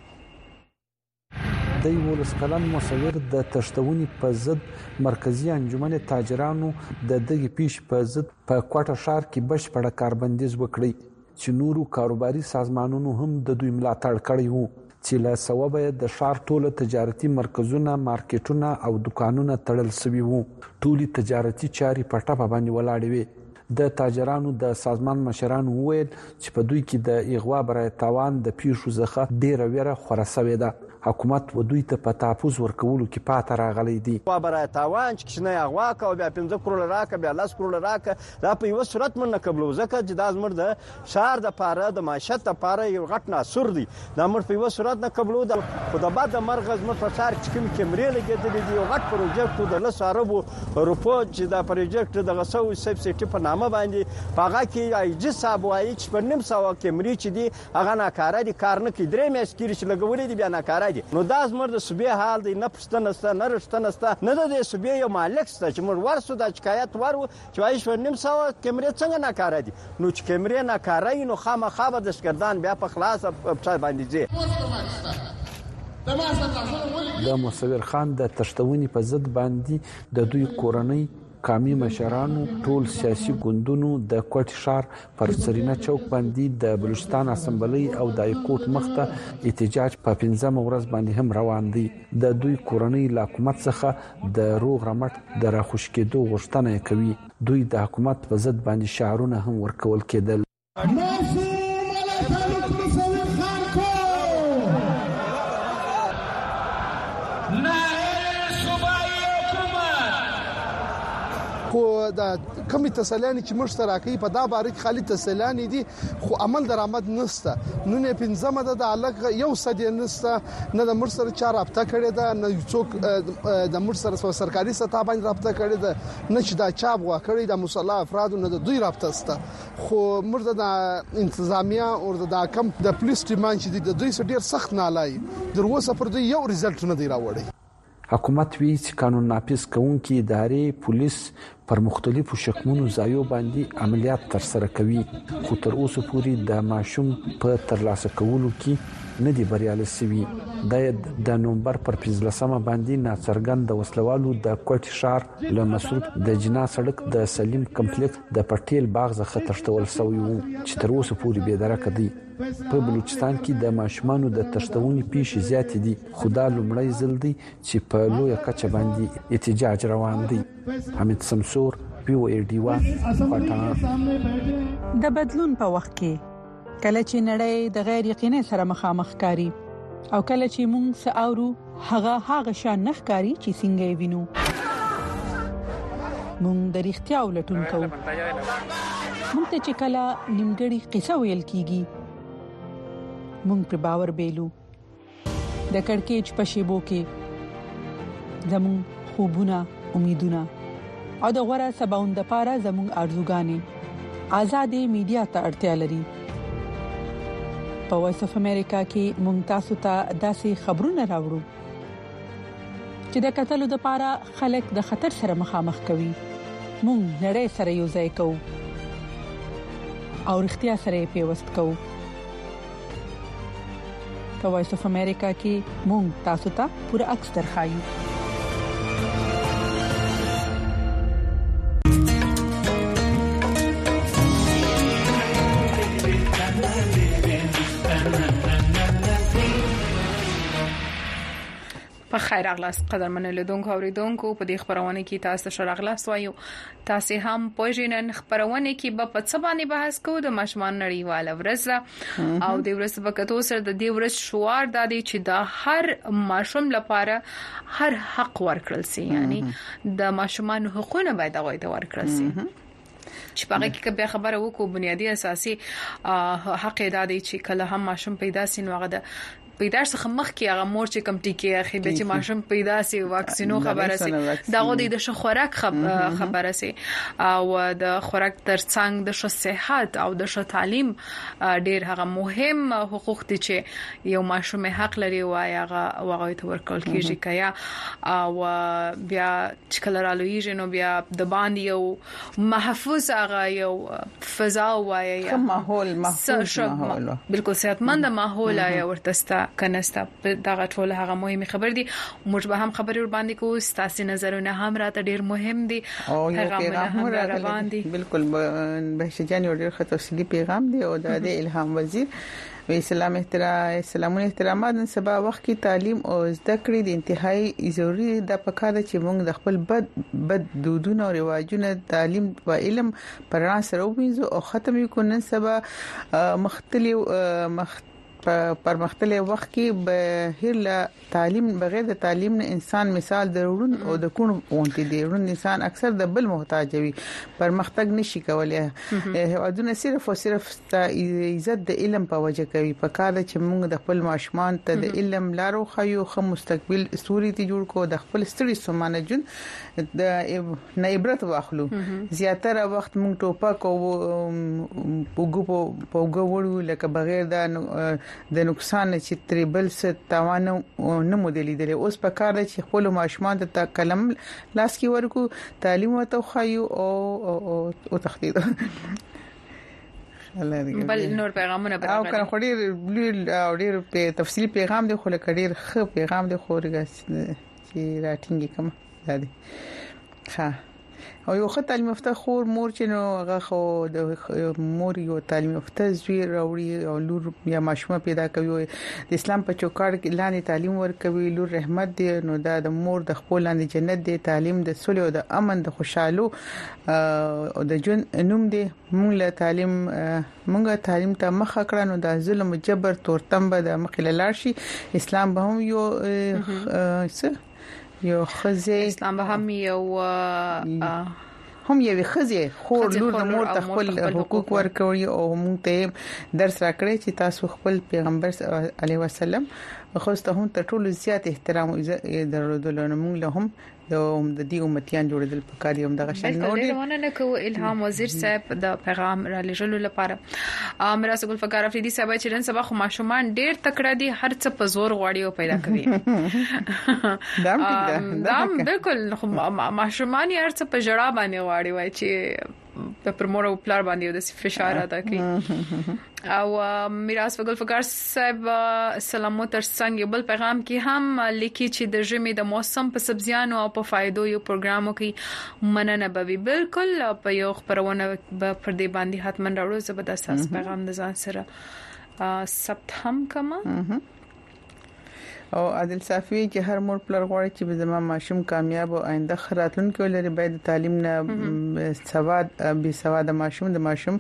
T: د ولس کلن مصور د تشتونی په ضد مرکزی انجمن تاجرانو د دغه پیش په ضد په کوټه شهر کې بشپړه کاربندیز وکړي چې نورو کاروباري سازمانونو هم د دوی ملاتړ کړی وو چې له سبب د شهر ټوله تجارتي مرکزونه مارکیټونه او دکانونه تړل شوي وو ټولي تجارتي چاري په ټاپه باندې ولاړې وي د تاجرانو د سازمان مشرانو وویل چې په دوی کې د اغوا برای تاوان د پیښو څخه ډیره ویره خوره شوې ده. حکومت و دوی ته په تحفظ ورکولو کې پاتې راغلي دي.
U: برای تاوان چې کښنه اغوا کا او بیا 15 کروڑ راکا بیا 10 کروڑ راکا دا په یو صورت من نه قبلو ځکه چې دا زمر د شهر د پاره د معیشت لپاره یو غټ ناسور دی. دا مر په یو صورت نه قبلو د خدای بعد مرغز مر په شهر کې کوم کیمرې لګېدلې دي. یو غټ پروژیکټ د 10 اربو روپو چې دا پروژیکټ د غسو سبسټي په نامه باندې پاغه کې ایج صاحب وایي چې په نیم ساو کیمرې چې دی هغه ناکاره دي کار نه کوي. درې میاشتې چې لګولې دي بیا ناکاره دي. نو دا زمر د صوبې حال دی نه پښتنه ست نه رښتنه ست نه د صوبې یو مالک ست چې مر ورسو د شکایت ورو چې وایي شو نیم ساو کیمرې څنګه ناکاره دي. نو چې کیمرې ناکاره نو خامخا به د شکردان بیا په خلاص په باندې ځي.
T: د مصور خان د تشتونی په ضد باندې د دوی کورنۍ قومي مشرانو ټول سیاسي ګوندونو د کوټ شهر پر سرینا چوک باندې د بلوچستان اسمبلی او د هایکورټ مخته احتجاج په 15 ورځ باندې هم روان دي. د دوی کورنۍ له حکومت څخه د روغ رمټ د راخوش کېدو غوښتنه کوي. دوی د حکومت په ضد باندې شعارونه هم ورکول کېدل.
V: خو د کمی تسلیانی چې موږ سره کوي په دا باره کې خالي تسلیانی دي خو عمل درآمد نشته. نو نه 15 د الګ یو صدې نشته نه د موږ سره چا رابطه کړې ده نه څوک د موږ سره سرکاري سطح باندې رابطه کړې ده نه چې دا چا غوا کړی د مصالح افراد نه د دوی رابطه سته. خو موږ د انتظامیه او د کم د پولیس ټیمان چې د دوی سره ډیر سخت نه لای دروسه پر دوی یو ریزلټ نه دی راوړی.
T: حکومت وی چې قانون نافذ کوونکي ادارې پولیس پر مختلفو شکمونو ځایو باندې عملیات ترسره کوي خو تر اوسه پورې د ماشوم په ترلاسه کولو کې نه دی بریالي شوی. د نومبر پر 15 باندې ناڅرګند د وسلوالو د کوټ شهر له مسعود د جنا سړک د سلیم کمپلیکس د پټیل باغ څخه تښتول شوی وو چې تر اوسه پورې بې درکه دی. په بلوچستان کې د ماشومانو د تښتونې پیښې زیات دي خو دا لومړی ځل دی چې په لویه کچه باندې احتجاج روان دی. حمید سمسور POAD1 پټان.
D: د بدلون په وخت کې کله چې نړۍ د غیر یقیني سره مخامخ کاری او کله چې موږ ساورو هغه شان نخکاری چې څنګه وینو موږ د اړتیا ولټون کوو. موږ ته چې کله نیمګړی قصه ویل کیږي موږ پر باور بیلو. د کڑکېچ په شیبو کې زموږ خوبونه امیدونه او د غوړه سباوند لپاره زموږ ارزوګانې آزادې میډیا ته اړتیا لري. په وایس اف امریکا کې موږ تاسو ته داسې خبرونه راوړو چې د قتل لپاره خلک د خطر سره مخامخ کوي. موږ نړۍ سره یو ځای کوو او اړتیا سره پیوست کوو. په وایس اف امریکا کې موږ تاسو ته پوره عکس درخایو.
F: په خیر اغلاس قدرمن لیدونکو اوریدونکو په دې خبرونه کې تاسو سره اغلاس وایو. تاسو هم پوهیږئ خبرونه کې په څه بحث کوو د ماشومان نړیواله ورځ او د ورځ په کتو سره د دې ورځ شعار د دې چې د هر ماشوم لپاره هر حق ورکړل شي. یعنی د ماشومان حقوقونه باید هغه ورکړل شي. چې په هغه کې به خبره وکړو بنیادی اساسي حق د دې چې کله هم ماشوم پیدا سي نو هغه د پیدا څخه مخکې هغه مور چې کم ټیکي اخی به چې ماشوم پیدا سي واکسینو خبره سي دا غوډي د شو خوراک خبره سي او د خوراک ترڅنګ د شو صحت او د شو تعلیم ډیر هغه مهم حقوق دي چې یو ماشوم حق لري وای هغه ته ورکول کیږي کیا او بیا چې کله رالویږي نو بیا د باندې یو محفوظ هغه یو فضا وای یا
E: ماحول
F: بالکل صحتمند ماحول یا ورتستا کنهستا دغه ټول هغه مهمه خبر دي. موږ به هم خبرې ور باندې کوو. تاسو نظرونه هم راته ډیر مهم دي.
E: پیغام را روان دي. بالکل به شجان یو ډیر تفصیلی پیغام دی او د الهام وزیر اسلامي احترامات نن سبا وخت کې تعلیم او زده کړې د انتهایی ضروری د پکاره چې موږ د خپل بد دودونو او رواجونو تعلیم او علم پر سره وینځو او ختم یو نن سبا پر مختلف وخت کې بهر لا تعلیم بغیر د تعلیم نه انسان مثال درون او د کون اونټي دی ورن انسان اکثر د بل محتاج وي پر مختګ نشي کولای هغه صرف او صرف عزت د علم په وجه کوي په کار چې موږ د خپل ماشومان ته د علم لارو خيو خو مستقبل استوري ته جوړ کو د خپل ستړي سمانه جون د عبرت واخلو زیاتره وخت موږ ټوپک او پوګو وړو لکه بغیر د نقصان چې تریبل ست توان نه مودلی دی اوس په کار چې خپل ماشومان ته کلم لاس کې ورکو تعلیم او توخیو او تخطيط
F: بل نور پیغامونه
E: او کنه خو ډیر په تفصیلی پیغام دی خو لکه ډیر ښه پیغام دی خو چې راټینګي کوم دادی ها او یو خط تعلیم یافته خور مور چې نو هغه خو د مور یو تعلیم یافته زوی راوړي او لور یا ماشومه پیدا کوي د اسلام په چوکاټ کې لاندې تعلیم ورکوي لور رحمت دی نو دا د مور د خپل لاندې جنت دی تعلیم د صلح او د امن د خوشحالو او د جون نوم دی موږ تعلیم ته مخه کړه نو د ظلم جبر تورتمبه د مخله لارشي اسلام به هم یو خزه
F: اسلام به هم
E: یو خزه خور لور د مور ته خپل حقوق ورکوي او موږ ته درس راکړي چې تاسو خپل پیغمبر علیه وسلم خو ته هم ته ټول زیات احترام درلودل نو موږ له هم د دې امتیان جوړېدل پکاري هم دغه شان
F: نو ډیرونه نه کوو الهام وزیر صاحب د پیغام را لېږلو لپاره میراث ګل فقار افریدي صاحب چې نن سبا خو ماشومان ډیر تکړه دي هر څه په زور غواړي او پیدا کوي دام بالکل ماشومان هر څه په جړه باندې غواړي وای چې د پرمور او پلار باندې د فشار ادا کوي او میراث ګل فقار صاحب سلامو تر څنګه بل پیغام کې هم لیکي چې د ژمي د موسم په سبزیانو او په فائدو یو پروګرامو کې مننه به بالکل په یو خبرونه په دې باندې حتمن راوړو زبردست پیغام د ځان سره ثبت هم کما
E: او عادل صافي چې هر مور پلر غواړي چې زما ماشوم کامیاب او آینده خراتونکو لري باید تعلیم نه سواد به سواد ماشوم د ماشوم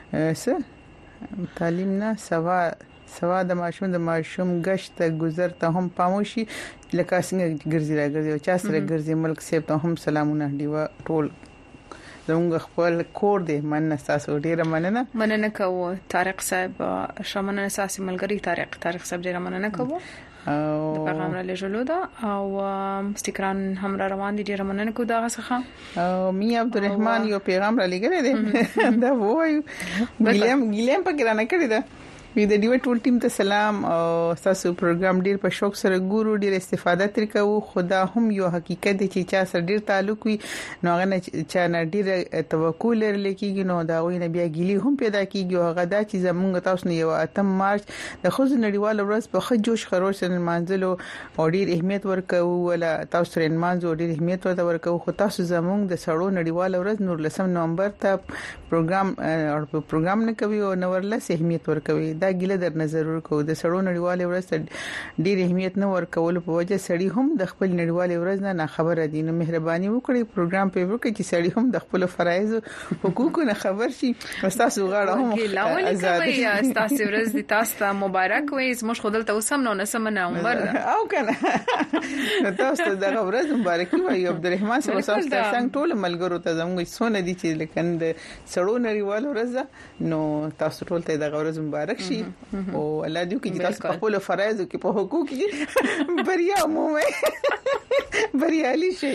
E: تعلیم نه سواد د ماشوم غشت گذر ته هم پاموشي لکه څنګه ګرځي راګرځي او چا سره ګرځي ملک صاحب ته هم سلامونه دیوا ټول زموږ خپل کور دی مننه تاسو ډیره
F: مننه کوو طارق صاحب شمنه اساسي ملګری طارق صاحب ډیره مننه کوو او پیغام را لېږلو دا او سټیکران هم را روان دي ډیره مننه کوو دا څخه
E: او می عبدالرحمن یو پیغام را لېږلی دی دا وایو ګلیم په ګرانه کړی دا وی د ډیو ټول ټیم ته سلام او تاسو پروګرام ډیر په شوق سره ګورو ډیر استفاده تر کوو خدا هم یو حقیقت دی چې چا سره ډیر تعلق وي نو هغه چې نه ډیر توقع لري کېږي نو دا وینه بیا ګیلی هم پیدا کېږي هغه دا چې زمونږ تاسو نه یو اتم مارچ د خوځ نړیوال ورځ په خجوش خروش سره منځلو او ډیر اهمیت ورکوو ولا تاسو سره منځو ډیر اهمیت ورکوو خو تاسو زمونږ د سړو نړیوال ورځ نور لسم نومبر ته پروګرام نه کوي او نور لس اهمیت ورکوي دا ګیله در نظر ورکو د سړو نړیوال ورځ ډیر اهمیت نه ورکول په وجه سړی هم د خپل نړیوال ورځ نه خبر دي نو مهرباني وکړئ پروګرام په وکړئ چې سړی هم د خپل فرایض او حقوقو نه خبر شي تاسو غواړم هم
F: آزاد تاسو ورځ دي تاسو مبارک وي زموږ خدل ته وسم نو نسم نومبر
E: او کنه تاسو د ورځ مبارکي وي عبدالرحمن صاحب تاسو څنګه ټول ملګرو ته زموږ سونه دي چې لکه د سړو نړیوال ورځ نو تاسو ټول ته د ورځ مبارک شي او الله دې کې تاسو په خپل فرایض کې په حقوق کې بریا عمومي بریالي شي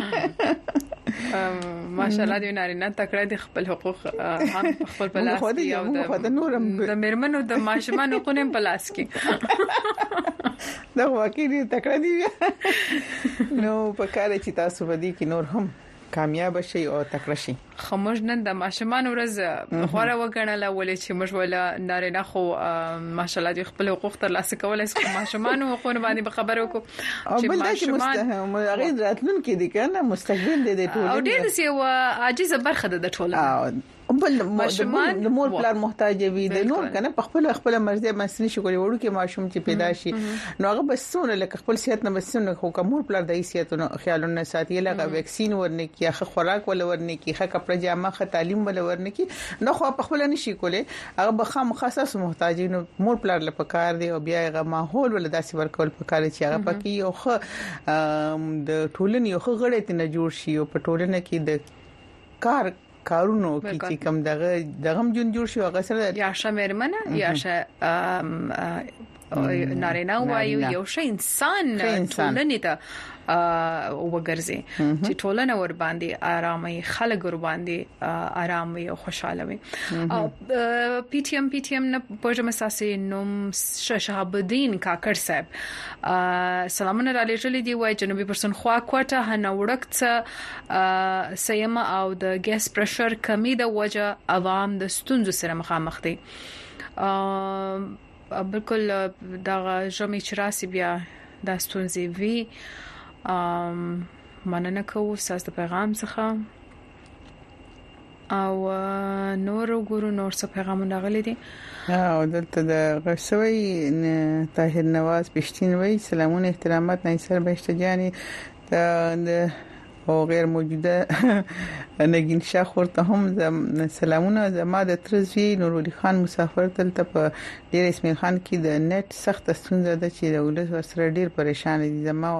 F: ماشاءالله دې نارینه تکړه دي خپل حقوق هم خپل پلاس کې او د نورم د مرمنو د ماشومان حقوق په لاس کې
E: دا واقعي تکړه دي نو په کار چې تاسو ودی کې نور هم کامیاب شي او تکړه شي
F: خموج نن د ماشومان ورځ خوره وګڼله ولې چې موږ ولا نارینه خو ماشاءالله د خپل حقوق تر لاسه کولای شي ماشومان حقوق باندې خبرو کو
E: چې ماشومان هغه راتلون کې دي کنه مستقبل دي ټول
F: او ډېر څه عاجز برخه ده ټوله
E: بل د مور پلار محتاج وي د نور کنه په خپل مرزه مسني شي کولی وړو کې ماشوم چې پیدا شي نو هغه بسونه لکه خپل صحت نه بسونه خو کومور پلار د صحتونو خیالونه ساتي لکه ویکسین ورنه کی خه خوراک ول ورنه کی خه کپڑا جامه خه تعلیم ول ورنه کی نو خو په خپل نشي کولی هغه به مخصص محتاجینو مور پلار له پکار دی او بیا هغه ماحول ول داسې ورکول پکار چې هغه پکې یو خه د ټولنې یو خه غړې ته نه جوړ شي او په ټولنه کې د کارونو کې چې کوم دغه جون جوړ شي هغه سره
F: یا شمرمنه یا نارینه وایو یو شی انسان ټولنې ته وګرځي چې ټولنه ور باندې آرامي خلک ور باندې آرامي او خوشاله وي پی ټی ایم نه پوجا مساسي نوم شهاب الدین کاکړ صاحب سلامونه را لېږلې دی وای جنوبي پښتونخوا کوټه هنه وړکت سیمه او د ګیس پرشر کمی د وجه عوام د ستونزو سره مخامخ دي بالکل دا ژمي چراسي بیا د ستونزې وی مننه کوو تاسو د پیغام څخه او نور ګورو نور څه پیغامونه غلي دي
E: او دلته د غشوي طاهر نواز پښتين وی سلامونه احترامات نایسر بهشتجاني د او غیر موجوده نگین شاه ورته هم سلامونه زما د ترزوی نور علي خان مسافر دلته په ډیر اسماعیل خان کې د نت سخت ستونزه ده چې د ولس ورسره ډیر پریشان دي زما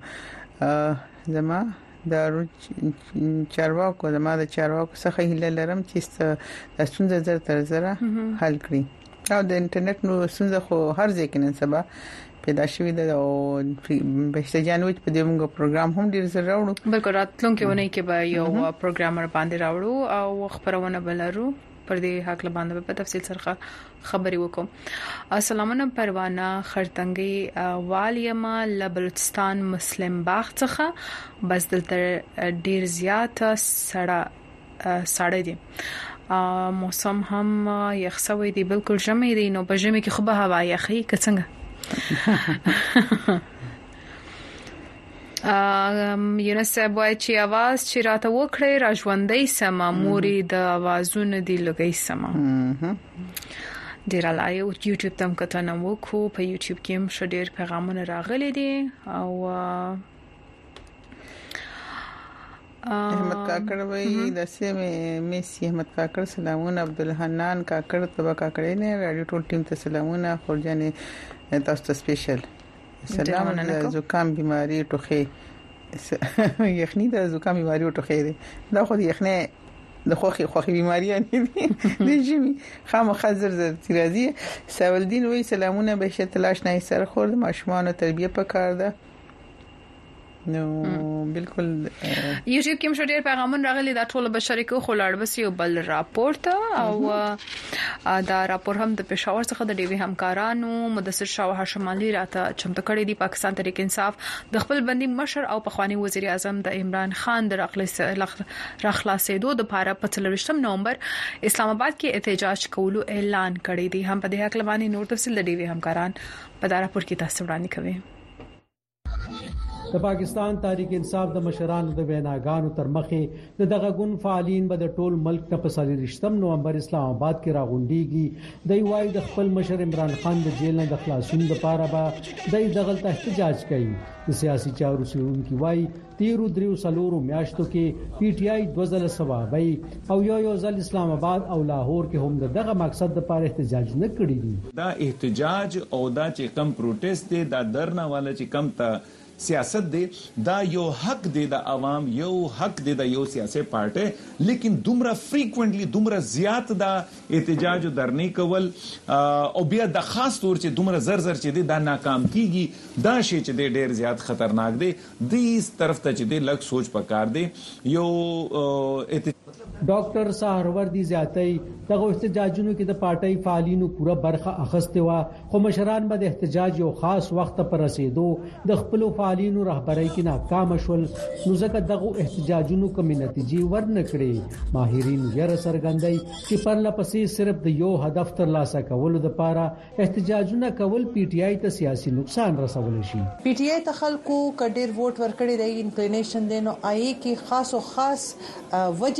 E: د چارواکو څخه هیله لرم چې د ستونزه زر تر زره حل کړي او د انټرنیټ نو ستونزه خو هر ځای کې نن سبا پیدا شوې ده او بهشته جانوي په دې موږ پروګرام هم ډیر زر راوړو
F: بالکل راتلونکي ونه کې به یو پروګرامر باندې راوړو او خبرونه بلرو پر دې حق باندې په تفصیل سره خبري وکم السلامونه پروانه خرتنګي والیما لبلستان مسلم باغ څخه بس دلته ډیر زیات سړی دي موسم هم یخ سوي دي بالکل ژمي دي نو په ژمي کې خو به هوا یخي کڅنګ یونس وای چې आवाज چې راته وکړې راژوندۍ سما موري د आवाजونه دی لګي سما ډیر لایو یوټیوب تم کته نو وکړو په یوټیوب کې هم شډیر پیغامونه راغلي دي او
E: احمد کاکړ وای د سیمه میسی احمد کاکړ سلامونه عبدالحنان کاکړ تبا کاکړ نه رادیو ټول ټیم ته سلامونه خورجانې تاسو ته سپیشل سلام د زکام بیماری ټوخي یخنی د زکام بیماری ټوخي دا خو د یخنی د خوخي بیماری نه دي د جمی خامخا زر تیرازی سوالدین وای سلامونه به تلاش نه سر خورد ماشومان تربیه پکار ده نو بالکل
F: یوټیوب کې مشورې پیغامونه راغلي دا ټول بشریکو خلاړ بس یو بل راپورټ او دا راپور هم د پېښور څخه د ډیوی همکارانو مدثر شاه شمالي راته چمتو کړی دی پاکستان تحریک انصاف د خپل بندي مشر او پخوانی وزیر اعظم د عمران خان د راخلاصېدو د لپاره په 23 نومبر اسلام آباد کې احتجاج کولو اعلان کړی دی هم په دې حق لبانې نور تفصیل د ډیوی همکاران په دا راپور کې تاسو وړاندې کوي
B: د پاکستان تحریک انصاف د مشرانو د ویناګانو تر مخه د دغه ګوند فعالین به د ټول ملک ته په 23 نومبر اسلام آباد کې راغونډيږي د وای د خپل مشر عمران خان د جیل نه د خلاصون لپاره به د دغه احتجاج کوي د سیاسي چارو سیونکي وای 13 سلورو میاشتو کې پی ټ آی 2000 سوابي او یو ځل اسلام آباد او لاهور کې هم دغه مقصد لپاره احتجاج نه کړی دی
C: دا احتجاج او دا چې کم پروټیست دی دا درنه والا چې کم ته سیاست دی دا یو حق دی د عوام یو حق دی د یو سیاسي پارټي لیکن دومره فریکوئنټلی دومره زیات دا احتجاج درنې کول او بیا د خاص تور چې دومره زر چې دی دا ناکام کیږي دا شی چې دی ډیر زیات خطرناک دی د طرف ته چې دی لږ سوچ پکار دی یو
B: ډاکټر سهروردی زیاتای دغه احتجاجونو کې د پارټي فعالینو پوره برخه اخیسته و خو مشران به د احتجاج یو خاص وخت پر رسیدو د خپل فعالینو رهبرۍ کې ناکام شول نو ځکه دغه احتجاجونو کوم نتیجې ورنکړي ماهرین یې سرګندای چې پر لپسې صرف د یو هدف تر لاسه کولو لپاره احتجاجونه کول پی ټ آی ته سیاسي نقصان رسول شي
W: پی ټ آی ته خلکو کډیر ووټ ورکړي د انکلینیشن دینو آی کې خاص او خاص وجه دا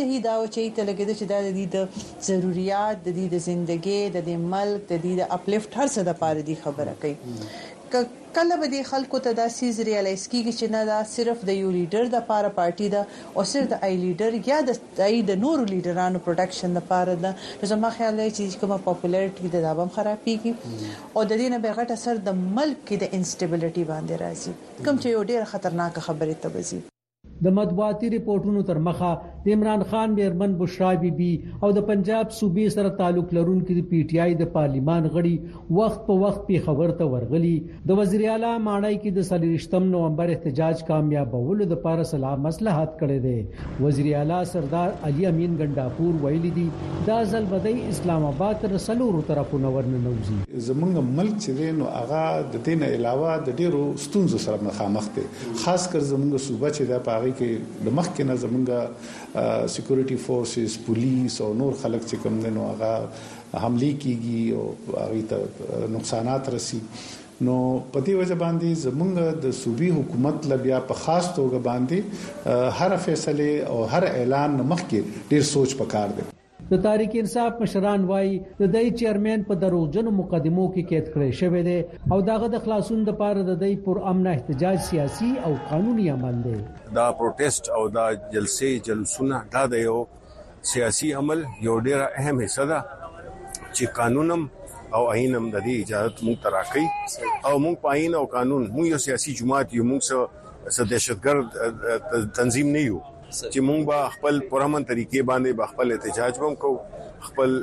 E: چې ته لګیدل چې د ضرورت د دې د ژوندۍ د ملک د دې د اپلیفټ هر څه د پاره دی خبره کوي کله به د خلکو ته د سیز ریالایز کیږي چې نه دا صرف د یو لیډر د پاره پارټي ده او صرف د ای لیډر یا د نورو لیډرانو پروډکشن لپاره ده زما خیال دی چې کومه پاپولارټي د دابم خرابېږي او د دې نه بغټ اثر د ملک کې د انسټیبিলিټي باندې راځي کوم چې یو ډېر خطرناک خبره ته وځي
B: د مطبوعاتي ریپورتونو تر مخه د عمران خان میرمن بشرا بیبي او د پنجاب صوبې سره تعلق لرونکي د پی ټی آی د پارلیمان غړي وخت په وخت په خبر ته ورغلي د وزیر اعلی ماڼۍ کې د 23 نومبر احتجاج کامیابولو د پاره صلاح مصلحت کړي دي وزیر اعلی سردار علي امین ګنداپور ویلي دي دا ځل بدی اسلام آباد تر سلورو طرفونو ورننوزي
A: زمونږ ملک چې نو هغه د دین علاوه د ډیرو ستونزو سره مخامخ دي خاص کر زمونږ صوبه چې د پاغي کې د مخ کې نه زمونږ سکیورټي فورسز پولیس او نور خلک چې کوم دي نو هغه حمله کیږي او هغه ته نقصانات رسی نو په دې وجه باندې زمونږ د صوبې حکومت لبیا په خاص توګه باندې هر فیصله او هر اعلان مخکې ډیر سوچ پکار دی
B: د تحریک انصاف مشران وای د دای چیرمن په دروغجنو مقدمو کې قید کړی شوی دی او داغه د خلاصون د پاره د دای پر امن احتجاج سیاسي او قانوني عمل دی
H: دا پروټیسټ او دا جلسونه دا د یو سیاسي عمل یو ډیر اهم حصہ ده چې قانونم او آئینم د دې اجازه مونږ تراکي او مونږ پاین او قانون مونږ یو سیاسي جماعت یو مونږ دهشتګرد تنظیم نه یو چې مونږ به خپل پرامن طریقې باندې خپل احتجاج هم کوو خپل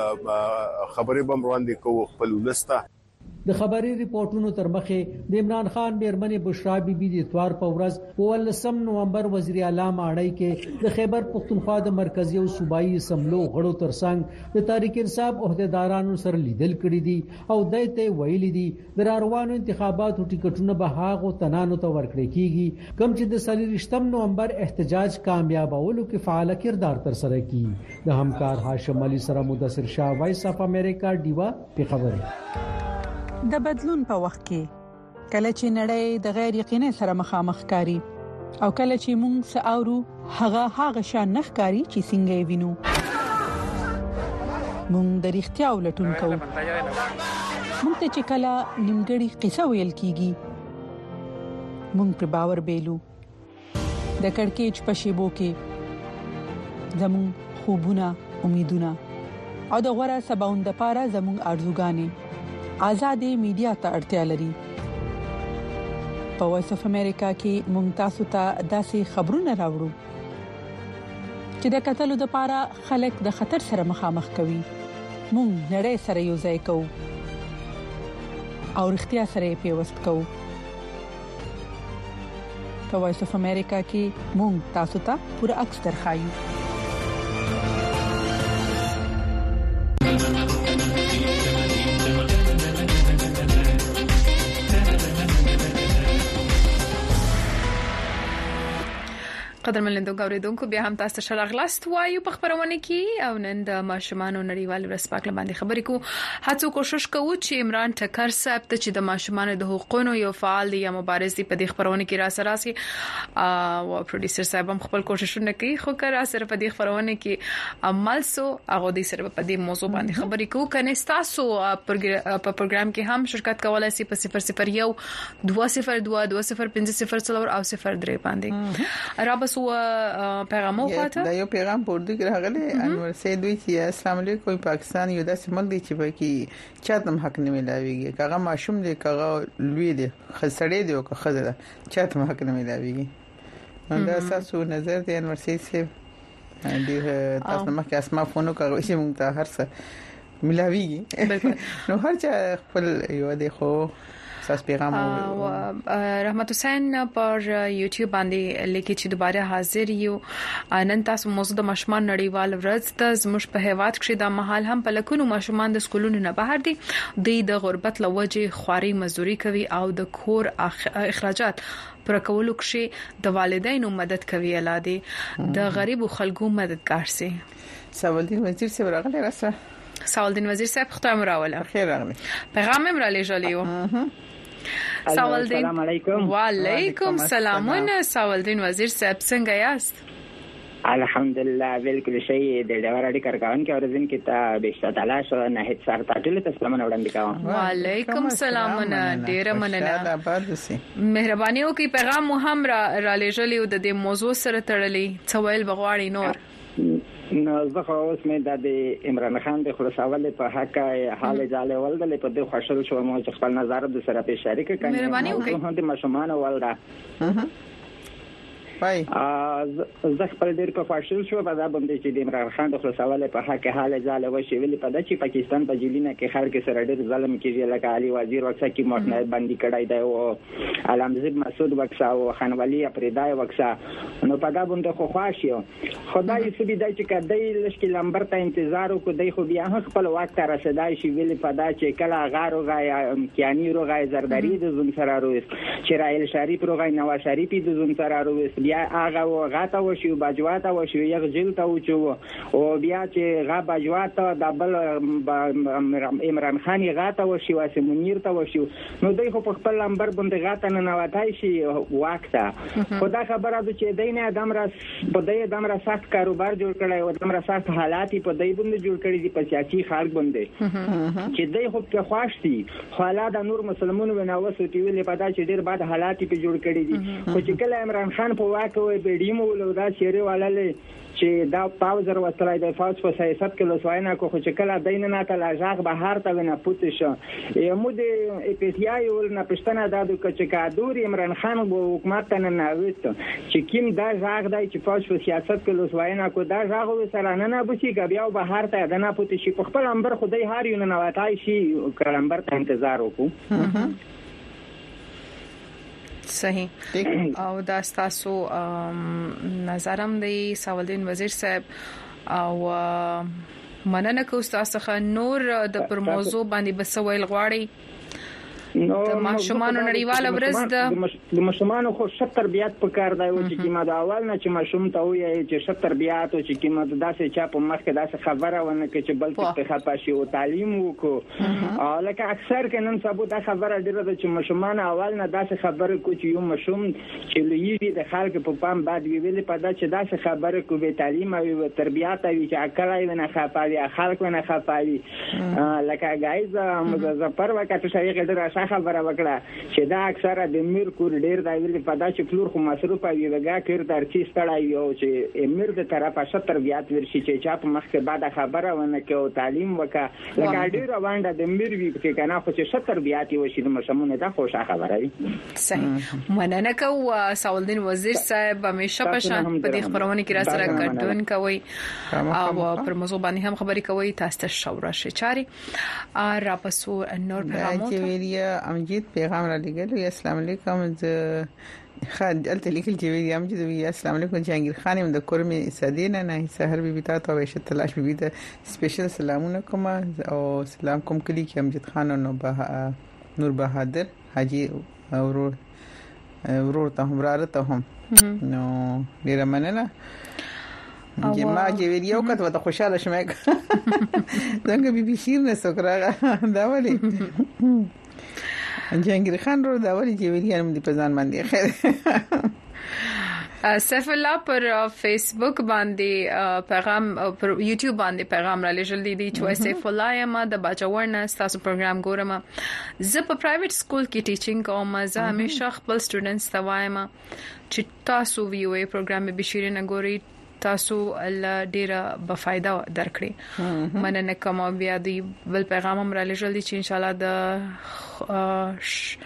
H: خبرې به وړاندې کوو خپل ولسته
B: د خبري ریپورتونو تر مخه د عمران خان میرمن بشرا بیبي د اتوار په ورځ په 19 نومبر وزیر اعلی ماڼۍ کې د خیبر پختونخوا د مرکزی او صوبایي سملو غړو ترڅنګ د تحریک انصاف عہدیدارانو سره لیدل کړي دي او دایته ویلي دي د روانو انتخاباتو ټیکټونه به هغه تنانو ته ورکړي کیږي کوم چې د 23 نومبر احتجاج کامیابولو کې فعال کردار تر سره کی د همکار هاشم علي سره مدثر شاه وایس اف امریکا دیوا په خبره
D: د بدلون په وخت کې کله چې نړۍ د غیر یقیني سره مخامخ کاری او کله چې موږ ساورو هغه شان نخکاری چې څنګه وینو موږ د اړتیا ولټون کوو موږ ته چې کله نیمګړی قصه ویل کیږي موږ پر باور بیلو د کڑکېچ په شیبو کې زموږ خوبونه امیدونه او د غوړه سباوند لپاره زموږ ارزوګانې آزادې میډیا ته اړتیا لري په وایس اف امریکا کې ممتاز ته داسې خبرونه راوړو چې د قتل لپاره خلک د خطر سره مخامخ کوي مونږ نړۍ سره یو ځای کوو او اړتیا سره پیوست کوو په وایس اف امریکا کې مونږ تاسو ته پوره عکس درخایو
F: قدرمنلندو غوړیدونکو بیا هم تاسو ته راغلاست وایو په خبرونه کې او نن د ماشومان نړیوال ورځ پاک باندې خبرې کوو هڅو کوشش کوو چې عمران ټکر صاحب ته چې د ماشومان د حقوقو یو فعال یا مبارز دی په دې خبرونه کې را سره سي او پروډوسر صاحب هم خپل کوششونه کوي خو کړه سره په دې خبرونه کې عمل سو هغه دې سره په دې موضوع باندې خبرې کوو کنه تاسو په پروګرام کې هم شرکت کولای شئ په 001 202 2050 او 03 باندې را سو پیغام وخته
E: دا یو پیغام پورډو کې راغلی انور سید وی چې السلام علیکم پاکستان یو داسې ملک دی چې پکې چاته حق نه ملاويږي کاغه ماشوم دی کاغه لوی دی خسړې دی او خزه چاته حق نه ملاويږي دا تاسو نظر دی انور سید سے دی تاسو ما کې اسما فونو کوي چې مونږ ته هر څه ملاويږي نو هر چا خپل یو دی خو
F: رحمت حسین پر یوټیوب باندې لیکي چې دوباره حاضر یو نن تاسو موضوع د ماشومان نړیوال ورځ ته زموږ په هیواد کې د محل هم په لکونو ماشومان د سکولونو نه بهر دي د غربت لوجه خواري مزدوري کوي او د کور اخراجات پر کولو کې د والدینو مدد کوي الاده د غریب خلکو مددگار سي
E: سوالدین وزیر سے راغلی راسه
F: سوالدین وزیر صاحب ختم راوله
E: خیر راغلی
F: پیغام هم را لېږلیو سوالدین
W: السلام علیکم
F: وعلیکم سلامونه سوالدین وزیر صاحب څنګه یاست
G: الحمدلله بالکل شي د ډیور اړیکه کارکون کې اورزین کې ته بهشته تعالی شو نه هیڅ سره تاسو ته سلام وړاندې کوم.
F: وعلیکم السلام ډیر مننه. مهرباني وکړئ پیغام مو هم را لېږلی او د دې موضوع سره تړلی څه ویل بغواړي نور؟
G: نو زه خو اوس مې د عمران خان د خلاصول په حق حال جاله ولدل په دې خوشاله شو مو چې خپل نظر د سره په شریک کړي.
F: مهرباني وکړئ.
G: د مشمان ولدا پای زه خپل ډیر په فاشل شو په دا باندې چې د عمران خان د خلاصول په حق حال جاله وشي ویلي په د چې پاکستان په جیلینه کې خلک سره ډیر ظلم کیږي لکه علي وزیر وکړه کې مخنه باندې کړای دی او علامزید مسعود وکړه او خانوالي پریدای وکړه نو په دا باندې خو خواشي خدای سبي دای چې کدی لشکې لمبر ته انتظار وکړي دی خو بیا خپل وخت رسیدای شي ویلي په دا چې کله غارو غای امکاني رو غای زرداری د زم سره رويس چې رایل شریف رو غای نواز شریف د زم سره رويس بیا هغه غاټه وشي باجواته وشي یو جیل ته وچو او بیا چې غا باجواته د بل عمران خان غاټه وشي واسه منیر ته وشي نو دوی خو په خپل لمبر باندې غاټه نه نواتای شي وخته خدا خبره ده چې دینه ادم را په دې ادم را سخت کاروبار جوړ کړی او ادم را سخت حالات په دې باندې جوړ کړی دي په سیاسي خلک باندې چې دوی خو په خواشتي حالات د نور مسلمانانو وناوسو تی ویلې په دا چې ډیر بعد حالات په جوړ کړی دي خو چې کله عمران خان په واکه وي ډیمو ولودا چیرې والله چې دا پاوزر وسلای د فاوز په سیاست کې لوسواینه کو خو چې کله دین نه ته لاجاغ بهار ته نه پوت شو یمو د اپیسیای ول نه پښتنه دادو چې کادور عمران خان وو حکومت نه ناوست چې کیم دا ژاغ دی چې فاوز په سیاست کې لوسواینه کو دا ژاغ وسره نه بوشي بیا بهار ته نه پوت شي په خپل امبر خدای هار یو نه واتای شي کلمبر ته انتظار وکړو.
F: صحیح او دا تاسو نظرم دی سوالدین وزیر صاحب او مننه کوم تاسو څخه نور د پر موضوع باندې بسویل غواړي د ماشومان نړیواله ورځ د ماشومان خو 70 بیات په کار دی او چې کیما د اول نه چې ماشوم ته وایي چې 70 بیات او چې کیما د داسې چا په مخ کې داسې خبره ونه کې چې بلکې په خپاشي او تعلیم وکړو لکه اکثر کنن سبو دا خبره ډیره ده چې ماشومان اول نه داسې خبره کوي چې یو ماشوم چې لویږي د خلک په پام بعد ویلې په دا چې داسې خبره کوي تعلیم او تربیات او چې عقلای ونه خپاوي خلک ونه خپاوي لکه غایز مظفر وکړه چې ډیره خبره وکړه چې دا اکثره د میر کور ډیر دا ویل په دا چې فلور خو مصرف وي وګا کړ تر چې ستړای یو چې امیر د طرفه 70 بیات ورشي چې چا په مخ کې بعد خبره ونه کې تعلیم وکړه لکه ډیر وانډه د میر وی کې کنه خو چې 70 بیات وشي د مشمونه دا خوشا خبره وي. صحیح مننه کو سوالدین وزیر صاحب همیشه په شان په دې خبرونه کې را سره ګډون کوي او پر موضوع باندې هم خبرې کوي تاسو ته شاوره شي چاري را پسو نور پیغامات
E: امجید پیغام را لګل السلام علیکم خالد التلیکل چې وی امجید وی السلام علیکم جهانگیر خانم د کورمي سدینه نه سحر بیبي تاسو او عائشہ تلاش بیبي ته سپیشل سلامونه کوم او سلام کوم کلی کې امجید خان او نور بهادر حاجی ورور ته هم راته هم نو ډیر مننه جما چې ویډیو کته ته خوشاله شمه څنګه بیبي شیر نه سکرا دا ولی جهانگیر خان رو دا ولی چې ویډیو هم د پزان باندې خیر
F: سیف الله پر فیسبوک باندې پیغام پر یوټیوب باندې پیغام را لېږل دي چې سیف الله ما د باجوړ نه تاسو پروګرام ګورم زه په پرایویټ سکول کې ټیچینګ کوم زه همیشه خپل سټوډنټس ته وایم چې تاسو ویوي پروګرام به شیرینه ګوري تاسو الله ډیره بفایده درکړي مننه کوم بیا دی بل پیغام هم را لېږل دي چې ان شاء الله د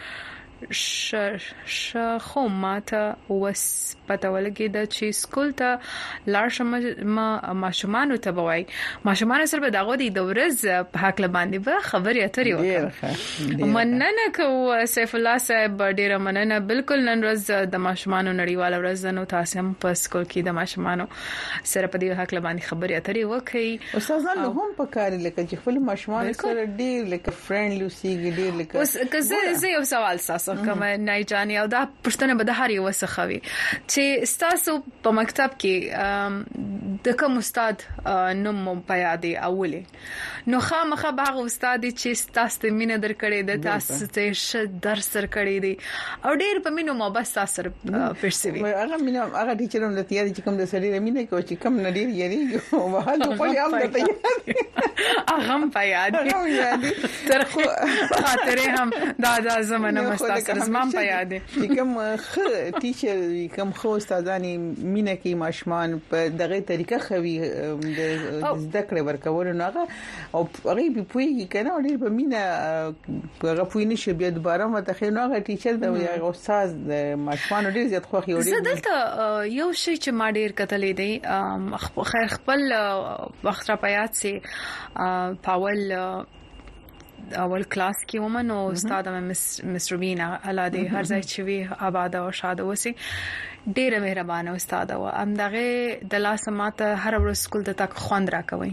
F: خو ماته وس پته ولګي د چې سکول ته لارشم ماشومان ته بوای ماشومان سره به دغه د ورځ په حق باندې به خبرې اترې وکړه مننه کو سیف الله صاحب ډیره مننه بالکل نن ورځ د ماشومان نړیواله ورځ نو تاسو هم په سکول کې د ماشومان سره په دې حق باندې خبرې اترې وکړي
E: استادانو هم په کار لکه چې خپل ماشومان سره ډیر لکه فرند لوسیږي ډیر لکه
F: اوس که زه یو سوال تاسو تاسو کوم نه جاني او دا پښتنه به د هر یو وسخوي چې تاسو په مکتب کې د کوم استاد نوم په یادې اوله نو خامخه باغ استاد چې تاسو مینه درکړې د تاسو ته درس درکړې دي او ډېر په مینه محبت تاسو پرسوي
E: هغه مینه هغه ټیچرم د تیاری چې کوم د سړي مینه کوي چې کوم نډیر یری او وهله په یام د تیاری
F: هغه په یاد تر خاطر هم دا زمانه مستاسر زمان په یاد
E: دي کوم ټیچر کوم خو استادانی مینه کوي ماشمان په دغه طریقه خوي د ذکر ورکول نو هغه او هغه په پوي کنه ډېر په مینه هغه پوي نشي بیا دوباره متخې نو هغه ټیچر د استاد ماشمان ډېر زیات خوخي وړي
F: زه دلته یو شی چې ما ډېر کتلې دی خیر خپل وخت را پیات سي پاول اول کلاس کې ومن او استاد مس روبینا الاده هر ځای چې وی آباد او شاد وسی ډېر مهربانه استاد او ام دغه د لاس ماته هر ورځ سکول ته تک خوند راکوي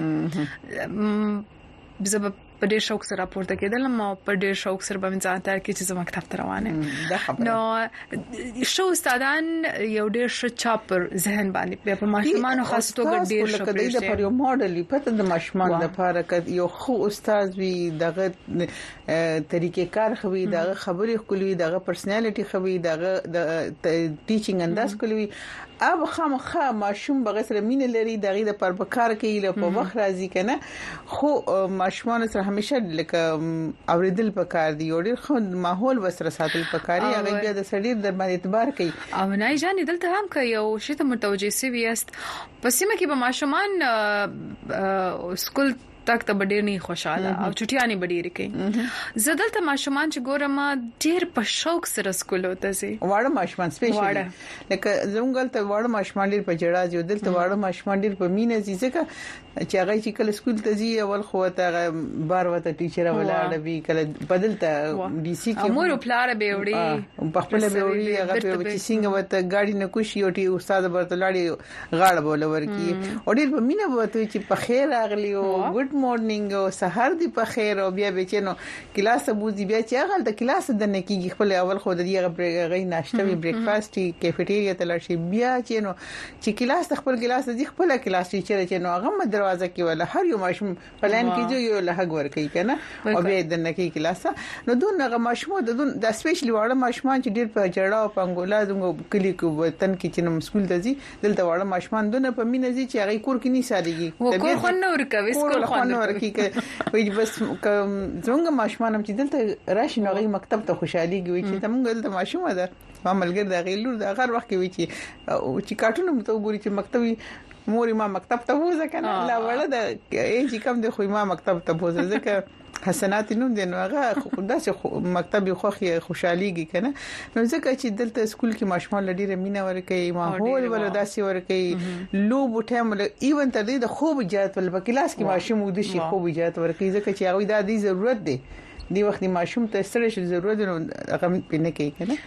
F: بزب په ډېر شوق سره پورته کېدل ما په ډېر شوق سره به ځان تر کې چې زما مکتب ته روانه نو شو استادان یو ډېر ش چاپر ذهن باندې په ماشومان خاص توګه ډېر شو
E: د پر یو ماډل پته د ماشومان لپاره ک یو خو استاد وی دغه طریقې کار خوي دغه خبرې خولوي دغه پرسنالټي خوي دغه د ټیچینګ انداز خولوي اب خامخا ماشوم بغیر مینه لري دغه د پر بکار کې له په وخت راځي کنه خو ماشومان سره همیشه لکه اوریدل پکار دی او ډیر خو ماحول وسره ساتل پکاري هغه بیا د سړي د باندې اعتبار کوي
F: او نه ځان دلته هم کوي او شي ته متوجي سي ويست پسې مکه به ماشومان سکول تک ته ډېر نه خوشاله او چټیانی ډېر کوي زدل ته ماشومان چې ګورم ډېر په شوق سره سکول وته سي
E: واړه ماشومان سپیشلی لکه زمونږ ته واړه ماشومان ډېر په جړا دي دلته واړه ماشومان ډېر په مینه دي ځکه چې هغه چې کله سکول ته ځي اول خو ته بار وته ټیچر ولاړ وی کله بدلته ډي سي کې
F: امور پلار به وړي
E: په خپل به وړي هغه چې څنګه وته گاډي نه کوشي او ټي استاد برته لاړي غاړه بولور کی او ډېر په مینه وته چې په خیر اغلی او ګډ مورنینګ او سحر دی په خیر او بیا بچنو کلاس بوزي بیا چې هغه د کلاس د نکیږي خپل اول خو د دې غي ناشته وی بریک فاست کیفیټیریا ته لاشي بیا چې نو چې کلاس خپل کلاس د خپل کلاس ټیچر چې نو هغه دروازه کې ولا هر یو ماشوم پلان کې جو یو له حق ور کوي کنه او بیا د نکی کلاس نو دغه ماشوم د سپیشلی واړه ماشومان چې ډیر په جړه او پنګولا زموږ کلی کې وطن کې چې نو مسکول ته ځي دلته واړه ماشومان دونه په مینه ځي چې هغه کور کې نه سادهږي
F: کور خو نه ورکوي سکول خو نه
E: ورکی وي بس زموږ ماشومان چې دلته راشي نو غي مکتب ته خوشحاليږي وي چې تمونږ دلته ماشومه ده ماملګر د غیلور د هر وخت کې وي چې کارټون مته وګوري چې مکتبي موري ما مکتب ته وځه کنه لا وړه د چې کم د خو ما مکتب ته وځه ځکه حسنات نوم دی نو هغه خداسه مکتب خوخي خوشحاليږي کنه نو ځکه چې دلته سکول کې ماشومان لډیره مینه ورکوي ماحول ولوداسي ورکوي لوب ټایم ایون تر دې د خوب اجازه ول په کلاس کې ماشوم ود شي خوب اجازه ورکوي ځکه چې هغه د دې ضرورت دی دی وخت ماشوم ته ستړي شي ضرورت نو هغه پینې کوي کنه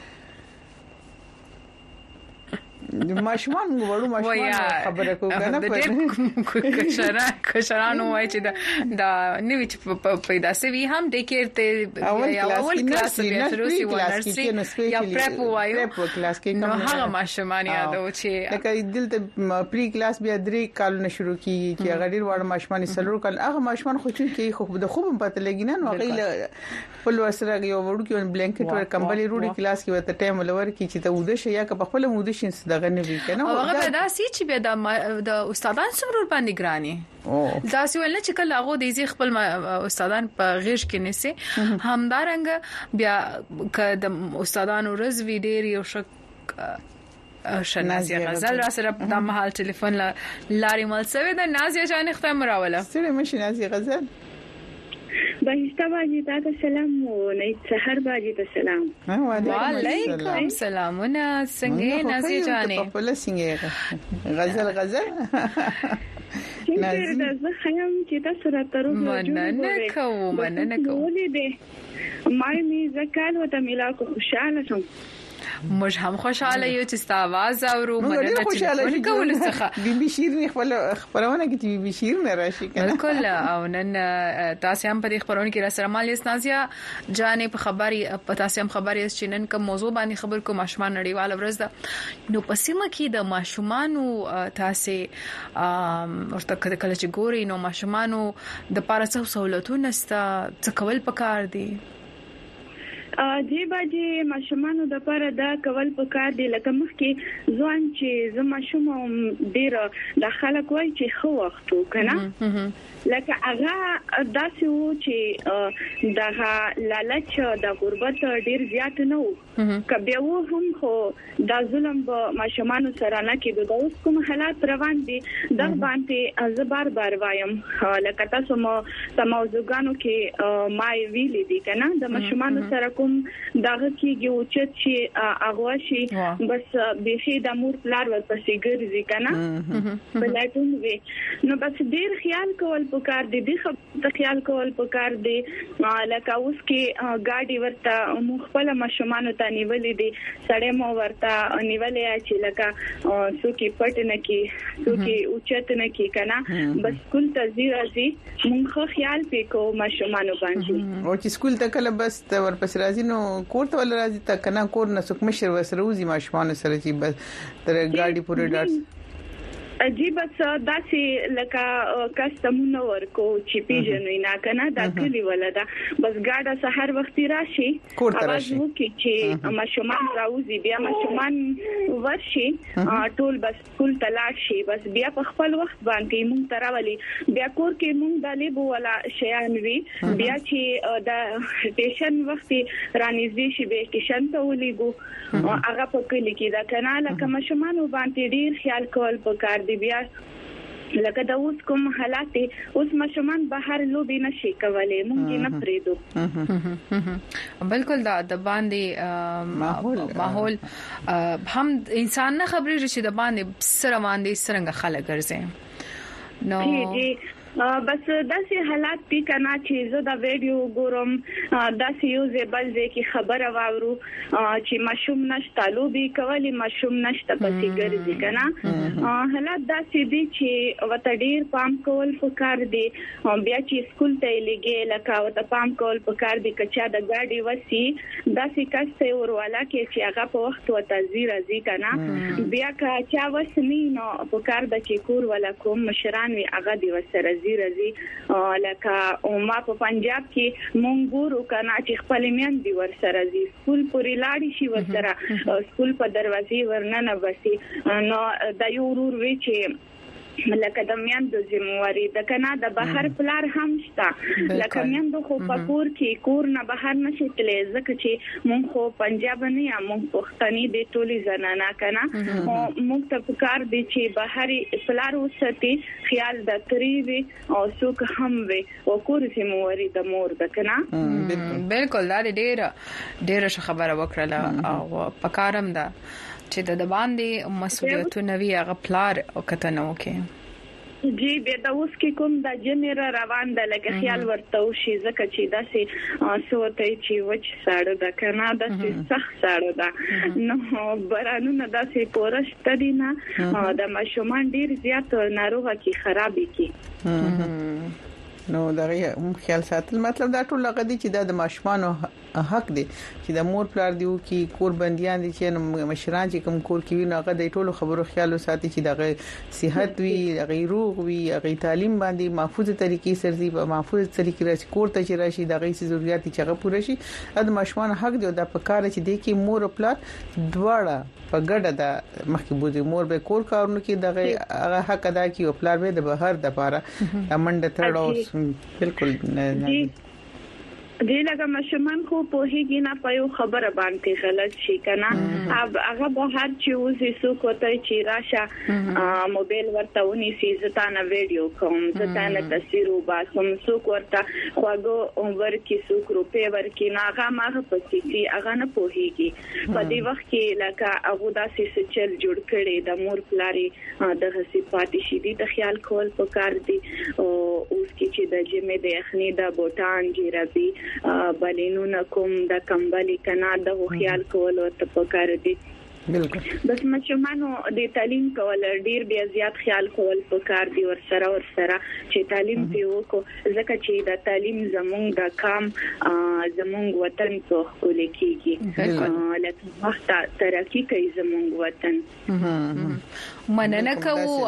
E: ماشومان وړو ماشومان خبره کوي کنه
F: په کشرانو وای چې دا نوې چې پیدا سوي هم د کېرته اول کلاس کې تروسي ونرسي یا پرپ وایو
E: پرپ کلاس کې
F: نو هغه ماشومان یادو چې
E: لکه دلته پری کلاس بیا درې کالونه شروع کیږي چې هغه ډیر وړ ماشومان سلور کال هغه ماشومان خو چې خو د خوب پته لګی نه نو هغه خپل ورسره یو وړو کې بلانکټ ور کمبلي روړي کلاس کې وته ټایم لور کې چې ته وده شي یا که خپل موده شي دغه نه وی کنه
F: هغه دا سي چې به د استادان سره باندې ګراني دا سی ولنه چې کله هغه د دې خپل استادان په غیش کې نسي همدارنګ بیا ک د استادانو رز ویډیو یو شک نازیه غزل را سره د محل ټلیفون لاري مل سوي د نازیه جان ختم راوله
E: سره مشي نازیه غزل
S: بهشته باجی ته سلام او نه سحر باجی ته سلام
F: وعلیکم سلامونه څنګه نازیه جانې
E: په لسنګه غزل
S: نازیه زه خیام چې تاسو را ترو
F: مننه کوم
S: مای می زکال وته ملا کو خوشاله شم
F: موږ هم خوشاله یو چې ستاسو आवाज اورو
E: مننه چې کول څخه بي شیر خپل خبرونه کې چې بي شیر نه راشي کنه
F: بالکل او نن تاسو هم په خبرونه کې را سره مال نازیا جانې په خبري په تاسو هم خبري چې نن کوم موضوع باندې خبر کوم ماشومان نړیواله ورځ ده نو پسیمه کې د ماشومانو تاسو ورته کله چې ګوري نو ماشومانو د پارسو سہولتونه ست کول پکار دي
S: جی باجی ماشومانو د پاره دا کول پکار دی لکه مخکې ځوان چې زما شوم ډیر د خلک وای چې خو وخت وکنه لکه هغه داسې و چې دغه لالچ د غربت ډیر زیات نه وو کبه و هم خو د ظلم په ماشومانو سره نه کې د اوس کوم حالات روان دي د باندې ز بار بار وایم لکه تاسو مو سموزګانو کې ما ویلې دي کنه د ماشومانو سره کوم دغه کېږي او چې هغه شي بس به د امور پلار ورپسې ګرځي کنه بلاتون وي نو بس ډیر خیال کول پکار دي د خیال کول پکار دي لکه اوس کې ګاډي ورته مخبل ماشومان ته نیولې دي سړې مو ورته نیولې چې لکه سوکي پټ نه کی سوکي اوچت نه کی کنه بس سکول ته ځي مونږ خیال پکو ماشومان باندې
E: او چې سکول ته کله بس ورپسې راځي نو کور ته ول راځي ته کنه کور نه څوک مشر وسره وزي ماشومان سره چې بس تر ګاډي پورې ډاټ عجیب څه داسې لکه کاستمونه ورکو چې پیژنې نه کنه دا کلی ولدا بس ګاډه سحر وخت راشي اواز وکي چې ماشومان راوځي بیا ماشومان ورشي ټول بس سکول تلاش شي بس بیا په خپل وخت باندې مونږ تراولي بیا کور کې مونږ دالې بو ولا شیان وی بیا چې د ټیشن وخت رانیزي شي به ټیشن ته ولېګو هغه په کلی کې دا کنه لکه ماشومان باندې ډیر خیال کول پکار دی بیا لکه دا اوس کوم حالات اوس ماشومان بهر لوبي نشي کولای مونږ نه پریدو
F: بالکل دا د باندې ماحول هم انسان نه خبرې چې د باندې سره باندې څنګه خلک ګرځي
S: نو بس داسې حالات دي کنه چې زه دا ویډیو ګورم داسې یو زبل ځکه خبره واورو چې ماشوم نشته لوبي کولی ماشوم نشته پسې ګرځي کنه حالات داسې دي چې وته ډیر پام کول پکار دي بیا چې سکول ته لګي لکه وته پام کول پکار دي کچا د ګاډي وسی داسې کاسته ورواله کې چې هغه په وخت وته زیرا کنه بیا کچا وسنی نو پکار د چې کور ولا کوم مشران وی هغه دی وسره رضی لکه ما په پنجاب کې مونږ ګورو کنه چې خپل میان دی ور سره دي سکول پورې لاړی شي ور سره سکول په دروازې ورننه وسی نو د یو ورور وی چې لکه د میان د ذمہواری د کنه د بهر پلار هم شته لکه میان د خو په کور کې کور نه بهر نشي تلې ځکه چې مونږ خو پنجاب نه یا مونږ پښتني د ټولي زنانه کنه مونږ ته پکار دي چې بهري پلار وساتي خیال د تریوي او څوک هم وي او کور ذمہواری د مور د کنه
F: بالکل دا ډېر خبره وکړه او پکارم ده چې د باندې مسؤلیتونه وی هغه پلار او کتنو کې
S: جی به دا اوس کې کوم د جنر روان د لکه خیال ورته شي ځکه چې داسې سوته چې وچ ساړه د کنه داسې سخت ساړه ده نو بارانونه داسې پورشت دي نه د ماشومان ډیر زیات ناروغه کی خرابې کی
E: نو دغه خیال ساتل مطلب دا ټول لغدي چې د ماشومان حق دي چې د مور پلار دیو کې کور بنديان دي چې مشران چې کوم کور کې نه غد ټول خبرو خیال ساتي چې دغه صحت وي دغه روغ وي دغه تعلیم باندې محفوظ طریقې سرزي په محفوظ طریقې راشي کور ته چې راشي دغه ضرورت چې هغه پوره شي د ماشومان حق دی د پکاره چې د کې مور پلار دواړه په ګډه د مخکې بوزي مور به کور کارونه کې دغه حق ادا کوي او پلار به د بهر د پاره منډه تړاو بالکل نه
S: دې لکه ماشومان خو په هیڅ نه پيو خبره باندې غلط شي کنه هغه به هر چې وزي سو کوته چې راشه موبایل ورته ونی سي زتانه ویډیو کوم زتانه تصویر وباسم سو ورته خواغو ورکی سو روپې ورکی ناغه ماغه پسې هغه نه پوهیږي په دې وخت کې لکه هغه داسې سچل جوړ کړي د مور پلاري دغه صفات شي دي د خیال کول پکار دي او اوس کې چې د جمع د اخنی د بوتان جیرابي بلینونه کوم د کمبلي کنا د خیال کول او ته پکار دي
E: بالکل
S: بس مچمانو د تعلیم کول ډیر بیا زیات خیال کول پکار دي ور سره چې تعلیم پیو کو ځکه چې د تعلیم زمونږ د کام زمونږ وطن په خپل کېږي لکه وخت ترقی کوي زمونږ وطن
F: مننه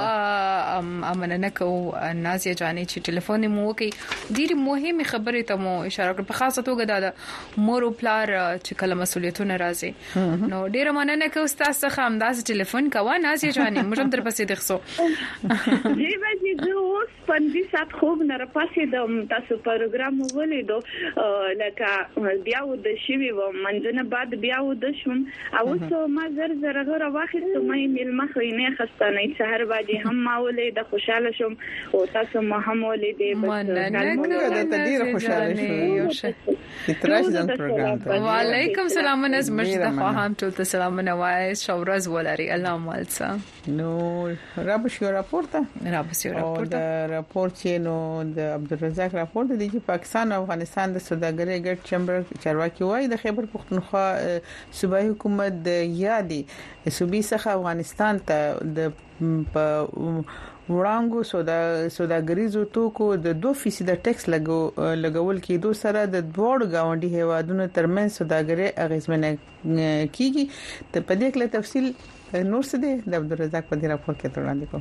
F: کوو نازیه جانې چې ټلیفون مو وکي ډېر مهمه خبره ته مو اشاره کړ په خاصه توګه د مور او پلار چې کله مسولیتونه راځي نو ډېر مننه کوم تاسو څخه همداسې ټلیفون کاوه نازیه جانې موږ هم در پسې دښسو
S: جی باندې زه اوس 15 ساعت خوب نه راپاسې د تاسو پروګرام ولیدو لکه بیا و د شوی و منځنه بعد بیا و د شوم او څو ما زر غره واخیستم مې ملما خوینه خستانه سحر باندې هم ماولې د خوشاله شوم او تاسو ما هم ولې
E: مننه د ډیر خوشاله شوم تراش د پروګرام
F: وعلیکم السلام نظم د خواهم ټول ته سلامونه وای شورز ولري الله مالسا
E: نو رابشي راپورته د راپور چې نو د عبدالرزاق راپور د پاکستان او افغانستان د سوداګرۍ ګډ چمبر چارواکي وای د خیبر پختونخوا صوبایي حکومت د یادي صوبې څخه افغانستان ته د وړاندو سوداګریزو توکو د 2% ټیکس لګول کېدو سره د دوړ گاونډي هیوادونو ترمنځ سوداګري اغیزمنه کیږي ته په دې کې تفصیل نور څه دی د عبدالرزاق په دې راپور کې وړاندې کوم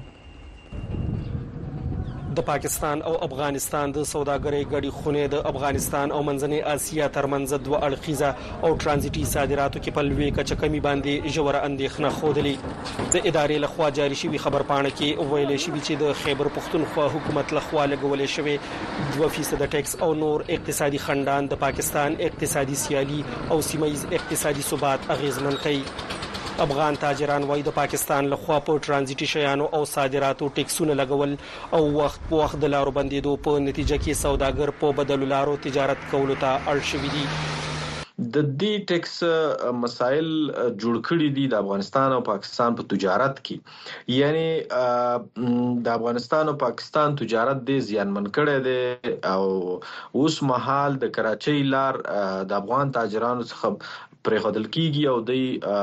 I: د پاکستان او افغانستان د سوداګرۍ غړي خونه د افغانستان او منځنۍ اسیا ترمنځ دوه اړخیزه او ترانزیټي صادراتو کې په لوی کچه کمی باندې ژوره اندېښنه خوده د ادارې لخوا جاري شوی خبرپاڼه کې ویل شوی چې د خیبر پختونخوا حکومت لخوا لګول شوی 2% ټیکس او نور اقتصادي خندان د پاکستان اقتصادي سیالي او سیمایي اقتصادي ثبات اغیزمن کوي افغان تاجران وای د پاکستان لخوا په ترانزیټي شیانو او صادراتو ټیکسونه لګول او وخت په وخت د لارو بندیدو په نتیجه کې سوداګر په بدل لارو تجارت کولو ته اړ شوي دي
C: د دې ټیکس مسائل جوړ کړي دي د افغانستان او پاکستان په تجارت کې یعنی د افغانستان او پاکستان تجارت د زیانمن کړي دي او اوس مهال د کراچۍ لار د افغان تاجرانو څخه پرې خدل کیږي او د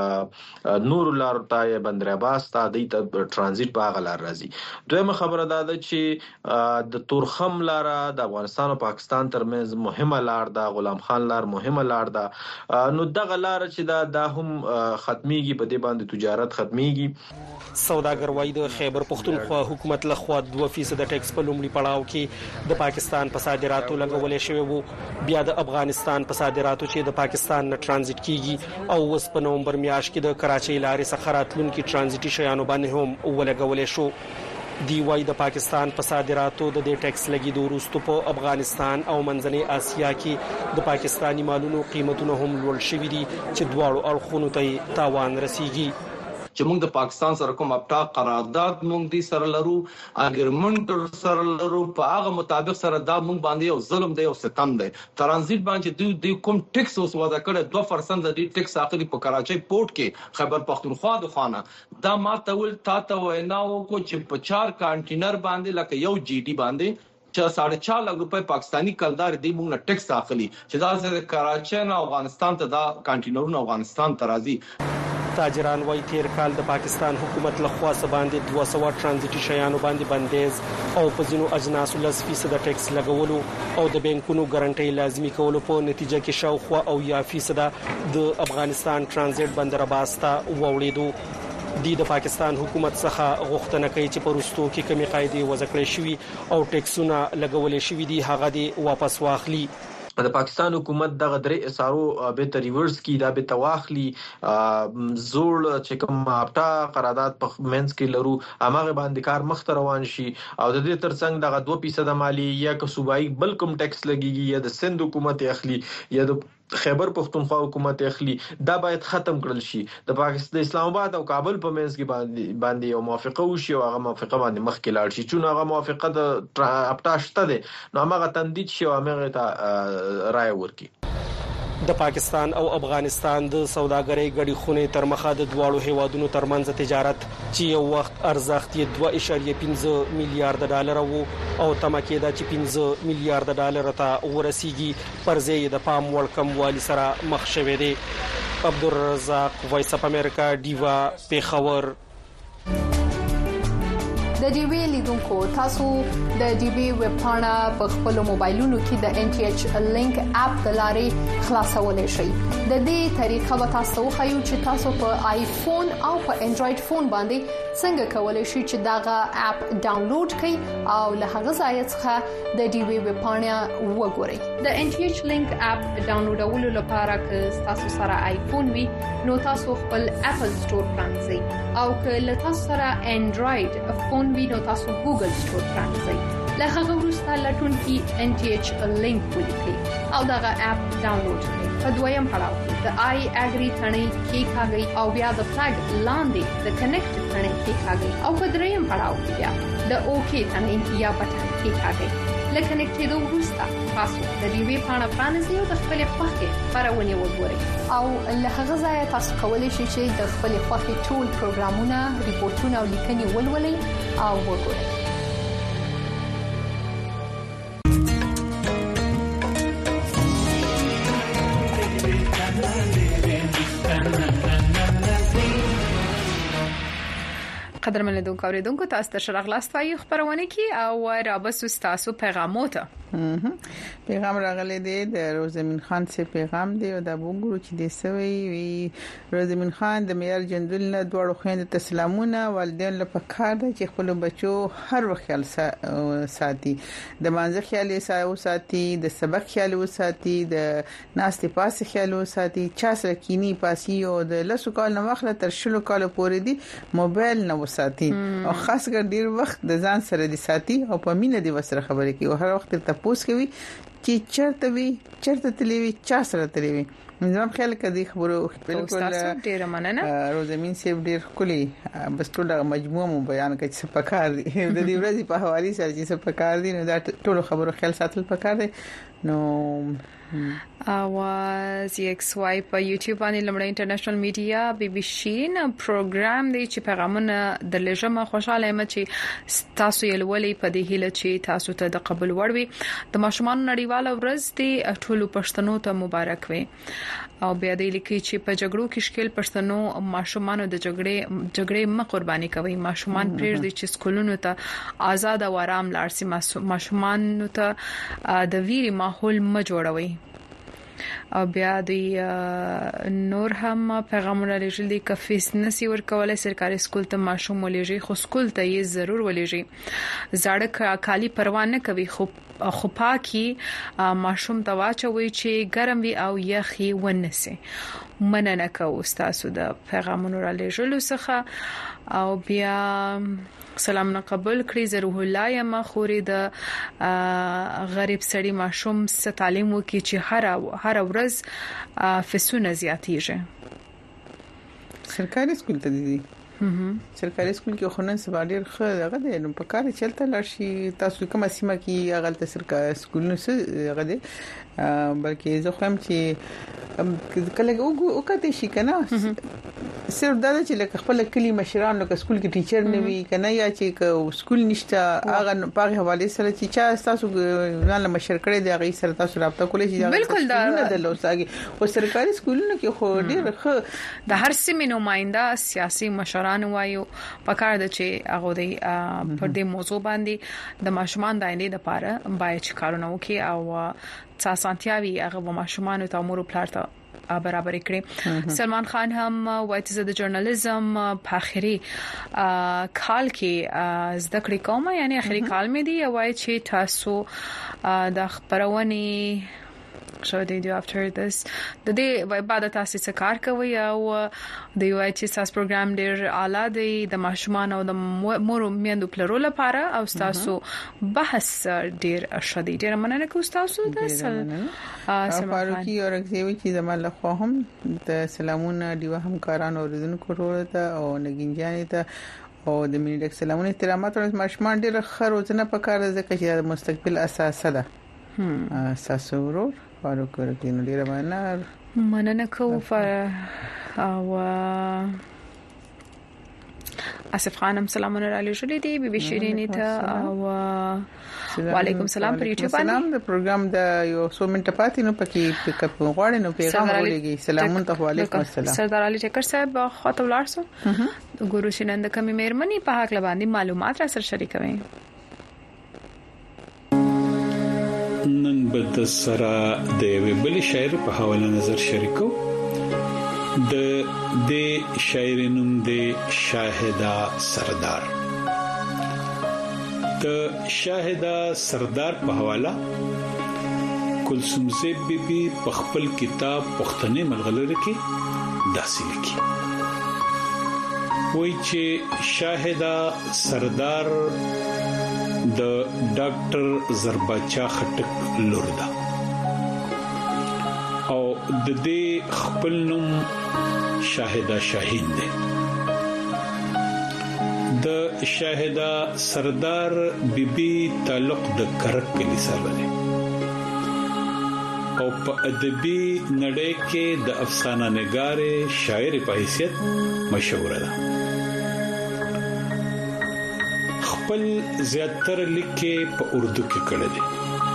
C: نور لار ته بندر عباس ته د ترانزیت په غلار راځي دویمه خبره ده چې د تورخم لار د افغانستان او پاکستان ترمنځ مهمه لار ده غلام خان لار مهمه لار ده نو دغه لار چې دا هم ختميږي په دې باندې تجارت ختميږي
I: سوداګر وای د خیبر پختونخوا حکومت لخوا 2% ټیکس په لومړي پړاو کې د پاکستان په صادراتو لګولې شوی وو بیا د افغانستان په صادراتو چې د پاکستان نه ترانزیت کیږي او اوس په نومبر میاشت کې د کراچۍ لارې څخه راتلونکي ترانزیتي شیانو باندې هم ولګولې شو دی وای د پاکستان په صادراتو د دې ټیکس لګیدو وروسته په افغانستان او منځنۍ اسیا کې د پاکستاني مالونو قیمتونه هم لوړ شوي دي چې دواړو اړخونو ته تاوان رسیږي
J: چې موږ د پاکستان سره کوم اپټا قرارداد موږ دي سره لرو اګریمنت سره لرو په هغه مطابق سره دا موږ باندې یو ظلم دی او ستم دی ترانزیت باندې دوی کوم ټیکس اوس وضع کړي 2% د دې ټیکس اخلي په کراچۍ پورت کې خیبر پختونخوا د خانه دا ماته ول تاسو ویناو کو چې په 4 کانټینر باندې لکه یو جی ډی باندې 4.5 لک روپے پاکستانی کلدار دی موږ ټیکس اخلي چې دا د کراچۍ نه افغانستان ته دا کانټینرونه افغانستان ته راځي
I: تاجران وای تیر کال د پاکستان حکومت لخوا باندې 200 ترانزیټي شیانو باندې بندیز او په ځینو اجناسو 10% ټیکس لګولو او د بانکونو ګارانټي لازمي کولو په نتیجه کې شاوخوا او 10% د افغانستان ترانزیت بندر عباس ته ووړېدو د پاکستان حکومت څخه غوښتنه کوي چې پرستو کې کمی قاعده وضع کړې شوی او ټیکسونه لګولې شوی دي هغه دی واپس واخلي
C: د پاکستان حکومت دغه درې اسارو به ریورس کی دا به تواخلی زوړ چې کوم اپټا قرارداد په منځ کې لرو امغه باندې کار مخ روان شي او د دې ترڅنګ دغه 2% مالی یا که صوبایي بل کوم ټیکس لګيږي یا د سند حکومت اخلي یا د خیبر پختونخوا حکومت اخلي دا باید ختم کړل شي د پاکستان اسلام آباد او کابل په منځ کې باندې یو موافقه وشي او هغه موافقه باندې مخ کې لاړ شي چې هغه موافقه د اپټا شته ده نو هغه تندید شي او هغه ته رائے ورکړي
I: د پاکستان او افغانستان د سوداګرۍ غړي خونې تر مخه د دواړو هیوادونو ترمنځ تجارت چې یو وخت ارزښت یې 2.15 میلیارډ ډالر او تمکه دا چې 15 میلیارډ ډالر ته ورسیږي پر ځای د پام وړ کموالي سره مخ شوې دي. عبدالرزاق وایس اف امریکا دیوا پیښور.
Q: د ډي وی لیدونکو تاسو د ډي وی ویب پاڼه په خپل موبایلونو کې د ان ټي ایچ لینک اپ د لارې خلاصولای شئ. د دې طریقه به تاسو خو چې تاسو په آیفون او په انډراید فون باندې څنګه کولای شئ چې داغه اپ ډاونلوډ کړئ او له هغه ځای څخه د ډي وی ویب پاڼه وګورئ. د ان ټي ایچ لینک اپ ډاونلوډولو لپاره که تاسو سره آیفون وي نو تاسو خپل اپل سٹور پرانځئ او که له تاسو سره انډراید فون وینو تاسو ګوګل سٹور پرانځئ. له هغه وروسته لټون کې ان ټي ایچ لینک ولیکئ او دغه اپ ډاونلوډ کړئ. په دویم پړاو کې د آی اګری ثنې کې کاږئ او بیا د فلګ لاندې د کنیکټ ثنې کې کاږئ او په دریم پړاو کې بیا د اوکی ثنې یا بټن کې کاږئ. لکه نکټېدو وروسته تاسو د دې وی پاڼه پرانځئ او د خپل خوښې خبرونه وګورئ او له هغه ځای تاسو کولی شئ چې د خپل خوښې ټول پروګرامونه، ریپورتونه او لیکنې ولولئ او وګورئ. قدرمن لیدونکو اوریدونکو تاسو ته شرغلاست وایي خبرونه کی او رابسو تاسو پیغامات
E: پیغام راغلی دی د روزمین خان سے پیغام دی او د وګورو چې د سوي وی روزمین خان د معیار جندول نه دوړو خويند ته سلامونه. والدین له پکار دی چې خپل بچو هر وخت خیال ساتي، د مانځ خیال ساتي، د سبق خیال ساتي، د ناستې پاس خیال ساتي، چا سره کینی پاسي او د لسو کال نه مخله تر شلو کال پورې دی موبایل نه ساتي او خاص کر ډیر وخت د ځان سره دي ساتي او په مینه دی وسره خبرې کوي او هر وخت ته پوس کوي چې چرته تلوي چا سره تلوي. نظام خیال کدي خبرو بالکل
F: ډیر مننه.
E: روزمین سیب ډیر کلی بس ټول مجموعه مو بیان کوي چې پکار دي د دې ورځې په حواله سره چې پکار دي نو دا ټول خبرو خیال ساتل پکار دي. نو
F: اواز ایکس واي په یوټیوب باندې لمړی انټرنیشنل میډیا بي بي سي نه پروګرام دی چې پیغامونه د لژمه خوشاله یم چې تاسو یې ولې په دې هیله چې تاسو ته د قبول وړوي. د ماشومان نړیواله ورځ دی ټولو پښتنو ته مبارک وي او بیا دې لیکي چې په جګړو کې شکل پښتنو ماشومان د جګړې م قرباني کوي. ماشومان پرېږدي چې سکولونو ته آزاد او آرام لاړ شي. ماشومان ته د ویري ماحول م جوړوي. او بیا د نور هم پیغامونه لېږل دي چې فیس نسی ورکولای سرکاري سکول ته ماشوم ولېږي خو سکول ته یې ضرور ولېږي. زړه کالی پروا نه کوي خو پاکي ماشوم ته واچوي چې ګرم وي او یخي ونسي. مننه کوم تاسو د پیغامونو را لېږلو څخه او بیا سلام نه قبول کړی. زروح الله یم خوري د غریب سړي ماشوم ست تعلیم وکي چې هر ورځ فیسونه زیاتیږي.
E: سرکاري سکول ته دي سرکاري سکول کې خو نن سبا ډیر ښه دغه دی نو په کار چلته لاشي. تاسو کومه سیمه کې هغه سرکاري سکول نو څه هغه دی بلکې زه خو هم چې کله وکړې شي کنه صرف دا چې لکه خپل کلی مشران لکه سکول کې ټیچر نه وي کنه یا چې سکول نشته هغه په حواله سره چې چا تاسو نه مشر کړی دی هغه سره تاسو رابطه کولای شئ.
F: بالکل دا
E: د لوساګي او سرکاري سکولونو کې خو ډیر ښه
F: د هر سیمې نماینده سیاسي مشران وایو پکار د چې هغه د پر دې موضوع باندې د ماشومان د آینده لپاره باید کارونه وکړي او ساسانتیاوي هغه ماشومان ته امور پلارته برابر کړي. سلمان خان هم وایي چې د ژورنالیزم په اخري کال کې زده کړې کوم یعنی اخري کال مې دی وایي چې تاسو د خبرونه شو دی do after this د دې بعد تاسو څه کار کوي او د یو ایچ اس پروګرام ډیر اعلی دی د ماشومان او د مور میندو پلرو لپاره او تاسو بحث ډیر شدید ډیر مننه کوم تاسو د
E: فاروقي او رغزیوي چې زموږ له خوا هم د سلامونه دیو همکارانو اوریدونکو ته او نګینجانې ته او د مینډک سلامونه احترامات او ماشومان ډیر خروزنه په کار ځکه چې د مستقبل اساس ده. تاسو ورور فاروق ورکین ډیر
F: مننه کوم او اسف خانم سلامونه را لېږلې دي بي بي شيرين ته او وعليكم السلام پر یوټیوب باندې
E: سلام د پروګرام د یو 100 منټه پاتې نو پکې پک اپ غواړي نو پیغام ولېږي سلامون ته وعليكم السلام
F: سردار علي ټکر صاحب خاطب لارسو ګورو شنند کمی مهرباني په حق لباندې معلومات را سره شریکوي
K: نن بد سره د ویبل شاعر په حواله نظر شریکو د شاعرینم د شاهدا سردار د شاهدا سردار په حواله کلثوم زیب بیبي په خپل کتاب پښتني ملغلره کې داسې لیکي وایي چې شاهدا سردار د ډاکټر زرباچا خټک لور ده او د دې خپل نوم شاهدا شاهین ده د شاهدا سردار بیبي تعلق د کرک کلی سره ده او په ادبي نړۍ کې د افسانه نګار شاعر په حیثیت مشهور ده خپل زیاتره لیکي په اردو کې کړل دي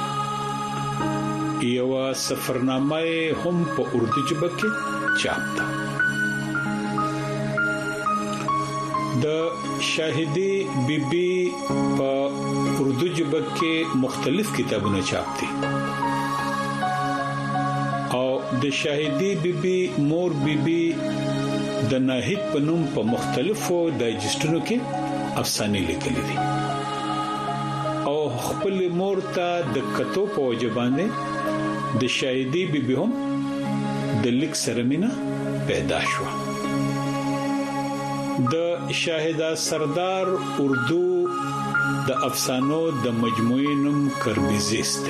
K: یو سفرنامه هم په اردو ژبه کې چاپ ده د شاهدی بیبي په اردو ژبه کې مختلف کتابونه چاپ دي او د شاهدی بیبي مور بیبي د ناهید په نوم په مختلفو دایجستونو کې افسانې لیکلې دي او خپل مور ته د کتو په وجبانه د شاهدی بیبي هم د لیک سره مینا پیدا شو د شاهدا سردار اردو د افسانو د مجموعې نوم کربیزیست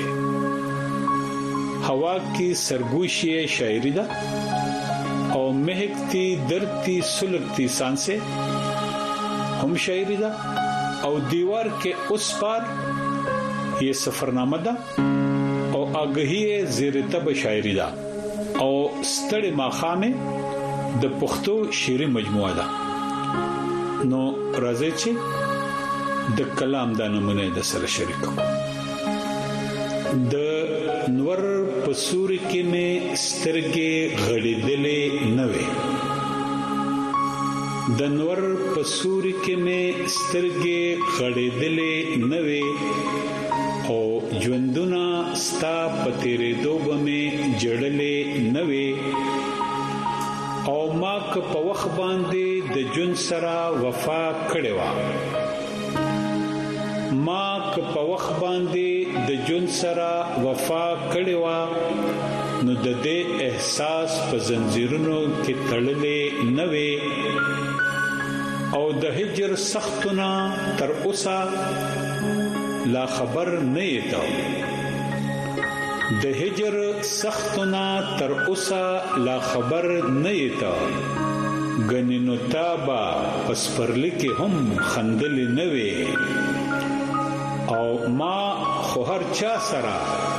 K: هوا کی سرگوشی شاعری ده او مهکتی درتی سلگتی سانسه هم شاعری ده او دیوار کے اس پار یہ سفرنامه ده او آگهی زیر تب شاعری ده او ستړي ماخامه د پښتو شعري مجموعه ده نو راځي چې د کلام د نمونه د سره شریکو د نور پسوري کې مې سترګې غړېدلې نه وې د نور پسوري کې مې سترګې غړېدلې نه وې او ژوندونه ستا پتیرې دوبه مې جړلې نه وې او ما که په وخت باندې د جون سره وفا کړې و ما که په وخت باندې د جون سره وفا کړې و نو د دې احساس په زنجیرونو کې تړلې نه وې او د هجر سختونه تر اوسه لا خبر نه یته د هجر سختونه تر اوسه لا خبر نه یته غنینو تابا پسپرلی کې هم خندل نه وي او ما خو هر چا سره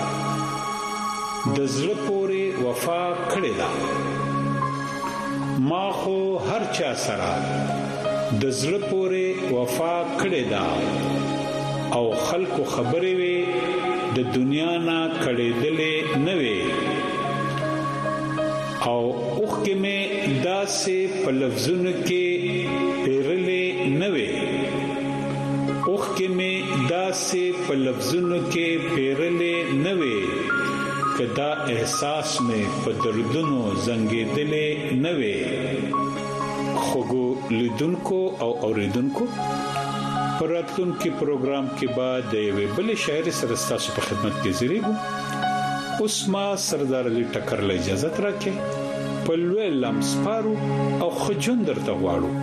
K: د زړه پورې وفا کړې ده ما خو هر چا سره د زړه پورې وفا کړې ده او خلکو خبرې وي د دنیا نه کړې دلې نه وي او اوخ کې مې داسې په لفظونو کې پیرلې نه وي اوخ کې مې داسې په لفظونو کې پیرلې نه وي کدا احساس مې په دردونو زنګېدلې نه وي خوګو لیدونکو او اوریدونکو پراتون کې پروګرام کې بعد د ویبل شاعر سره تاسو په خدمت کې زیریږو اوس ما سردار علي ټکر له اجازه راکې په لوی لمسپارو او خجون درته غواړو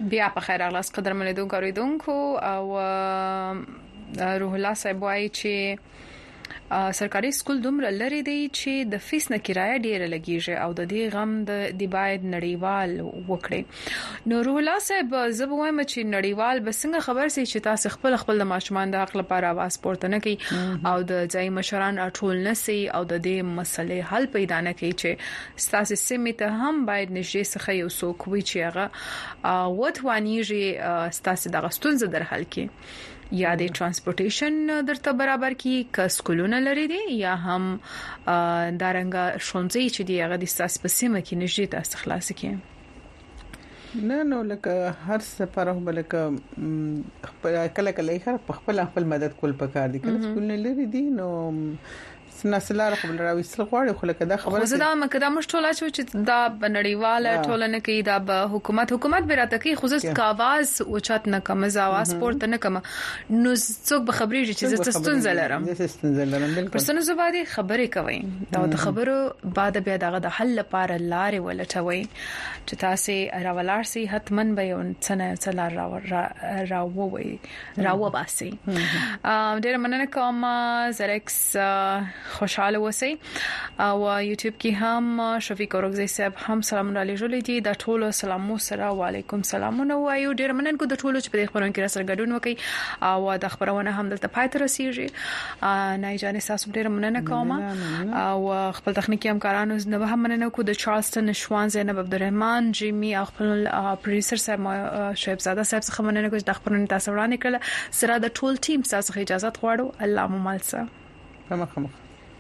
F: بیا په خیر اغلاس قدر ملیدونکو اوریدونکو او روح الله صاحب وايي چې سرکاري سکول دومره لري دی چې د فیس نه کرایه ډیره لګیږي او د دې غم د باید نړیوال وکړي. نو روح الله صاحب زه به وایم چې نړیوال به څنګه خبر سي چې تاسو خپل د ماشومان د حق لپاره आवाज پورته نه کوي او د ځای مشران اټول نه سي او د دې مسلې حل پیدا نه کوي چې تاسو سیمه ته هم باید نږدې څخه یو څوک وي چې هغه وټوانیږي تاسو د غستون در حل کوي یا د ترانسپورټیشن درته برابر کی کسکولونه لري دي یا هم دارنګه شونځي چې دی هغه د ساس په سیمه کې نږدې تاسو خلاص کی
E: نه لکه هر سفر بلکه کله کله خپل مدد کول پکار دي کله سکول نه لري دي نو نسلار خپل راويسل غواړي خو لکه دا خبره زه دا مکه مشټوله چې دا بنړیواله ټولنه کې دا به حکومت به راته کې خو ځکه आवाज او چات نه کوم आवाज پورته نه کوم نو څوک به خبرې چې زه ستونزه لرم بالکل پرسنه زبادي خبرې کوي دا د خبرو بعد بیا دغه د حل لپاره لارې ولټوي چې تاسو راولار سي حتمن به یو څلار راووي باسي ډېر مننه کوم زرکس خوشاله وسی او یوټیوب کې هم شفیق اورغزی صاحب هم سلام علیکم دي د ټولو سلامو سره وعلیکم السلام نو وایو ډیر مننه کو د ټولو چې په خبرونو کې سره ګډون وکي او د خبرونه هم دلته پاتې رسیږي نه جانې تاسو ډیر مننه کوم او خپل تخنیکی همکارانو نه هم مننه کو د چارلستون شوان زینب عبدالرحمن جیمی او خپل پروډوسر صاحب شعیب زاده صاحب څخه مننه کوم د خبرونو تاسو وړاندې کړل سره د ټول ټیم تاسو اجازه غواړو الله مو مال سره مخ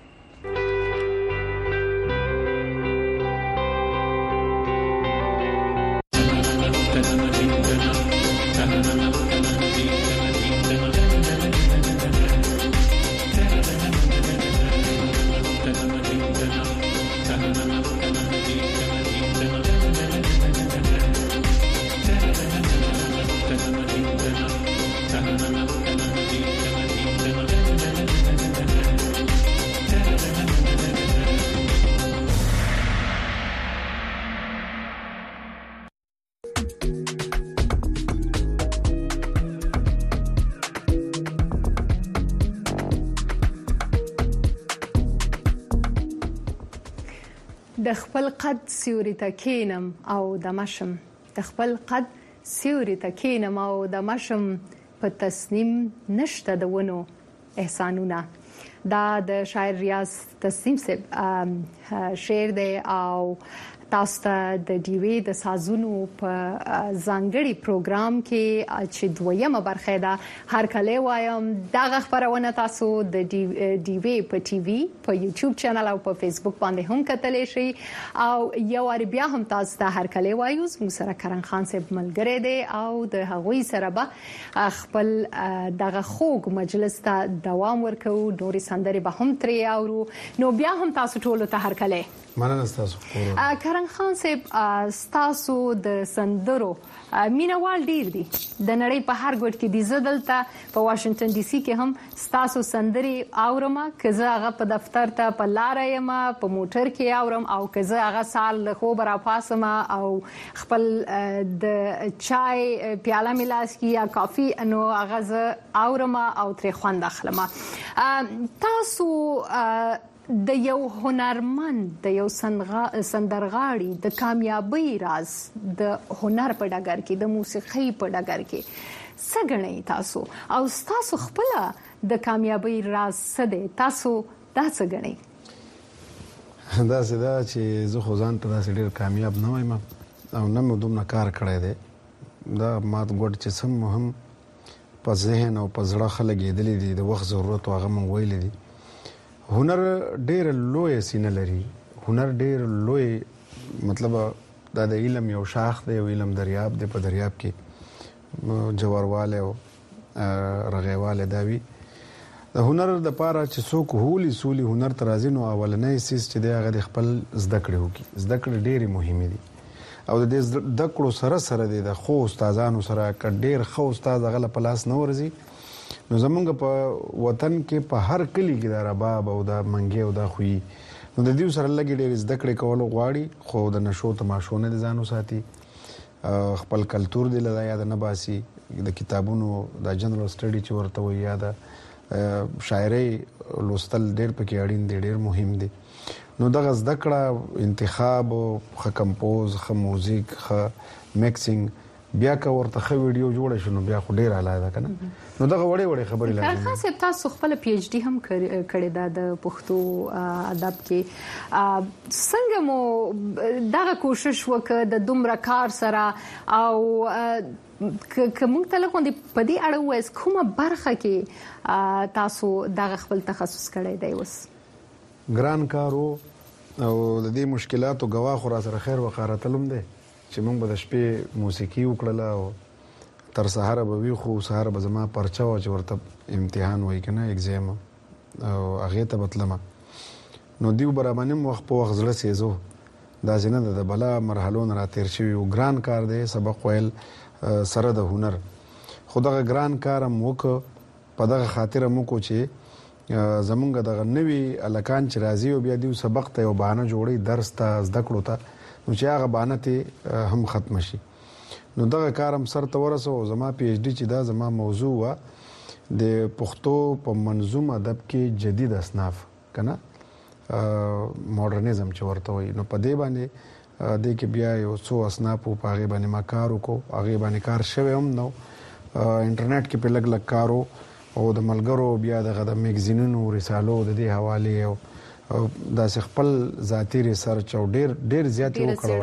Q: د خپل قد سیوري تکینم او د مشم د خپل قد سیوري تکینم او د مشم په تسنیم نشته د ونو احسانونه دا د شاعر ریاض تسنیم سے شعر دی او تاسو ته د ډیوی د سازونو په ځانګړي پروګرام کې چې دویمه برخه ده هر کله وایم دا خبرونه تاسو د ډیوی په ټي وي په یوټیوب چینل او په فیسبوک باندې هم کتلی شئ او یو ور بیا هم تاسو ته هر کله وایو موږ سره کرن خان صاحب ملګری دی او د هغوی سره به خپل دغه خوږ مجلس ته دوام ورکو نوري سندري به هم ترې اورو نو بیا هم تاسو ټول ته هر کله
V: مننه تاسو
Q: کرن خان صاحب تاسو د سندرو مینوال ډیر دي د نړۍ په هر ګوټ کې دي زدلته په واشنگټن ډي سي کې هم تاسو سندري اورم کزه هغه په دفتر ته په لار یم په موټر کې اورم او کزه هغه سال خو برا پاسم او خپل د چای پیاله ملاس کی یا کافي نو هغه اورم او تر خوند اخلم تاسو د یو هنرمند د یو سندرغاړي د کامیابی راز د هنر په ډګر کې د موسیقۍ په ډګر کې څه ګڼئ تاسو او تاسو خپل د کامیابی راز څه دی تاسو دا څه ګڼئ
V: دا زدا چې زه خو ځان ته ډېر کامیاب نه وایم او نه مې دومره کار کړی دی دا مات ګوډ چې سم مهم په ذهن او په زړه خلک یې دلی دي د وخت ضرورت او هغه مونږ ویل دي هنر ډېر لوی سینه لري هنر ډېر لوی مطلب دا د علم یو شاخ دی او علم دریاب دی په دریاب کې جوارواله او رغیواله داوی د هنر د پاره چې څوک هولي سولي هنر ترازینو اولنې سیس چې د هغه خپل زده کړې وکي زده کړې ډېری مهمه دي او د دې زده کړو سره د خو استادانو سره ډېر خو استاد غل پلاس نه ورزي نو زمونږ په وطن کې په هر کلی کې دا رباب او دا منګي او دا خوې نو د دې سره لګي ډېر زده کړې کول غواړي خو د نشو تماشو نه ځانو ساتي
M: خپل کلچر دی له یاد نه باسي د کتابونو د جنرال سټډي چې ورته وي یا د شاعري لوستل ډېر پکې اړین دي ډېر مهم دي نو دغه زده کړه انتخاب خ کمپوز خ موزیک خ میکسینګ بیا کا ورته خ ویډیو جوړ شنو بیا خو ډېر اعلی ده کنه نو دغه وړې خبرې لازم
Q: خاص تاسو خپل پی ایچ ډی هم کړی دا د پښتو ادب کې څنګه مو دغه کوشش وکړه د دومره کار سره او کوم تلکون دی په دې اړه وایس کومه برخه کې تاسو دغه خپل تخصص کړی دی وس
M: ګران کارو او د دې مشکلاتو گواه خو را سره خیر وقاره تلم دی چې موږ به د شپې موسیقي وکړله او تر سهار به وي خو سهار به زما پرچه و چې ورته امتحان وای کنه ایگزام او هغه ته بتلمه نو دیو برابرنه وخت په وخت زړه سيزو دا څنګه د بلا مرحلو نه را تیر شوی او ګران کار دی سبق ویل سره د هنر خدغه ګران کار موک په دغه خاطر موکو چې زمونږ دغه نوی الکان چې راځي او بیا دیو سبق ته یو بهانه جوړي درس ته زده کړو ته نو چې هغه بهانه ته هم ختم شي نو دغه کارم سر ته ورسو زما پی ایچ ډی چې دا زما موضوع وا د پښتو په منظوم ادب کې جدید اصناف کنه ماډرنیزم چې ورته وي نو په دې باندې د کې بیا یو څو اصناف په هغه باندې ما کار وکړو هغه باندې کار شوی هم نو انټرنیټ کې په لګ کارو او د ملګرو بیا د میگزینونو رسالو د دې حواله او دا خپل ذاتی ریسرچ او ډیر زیات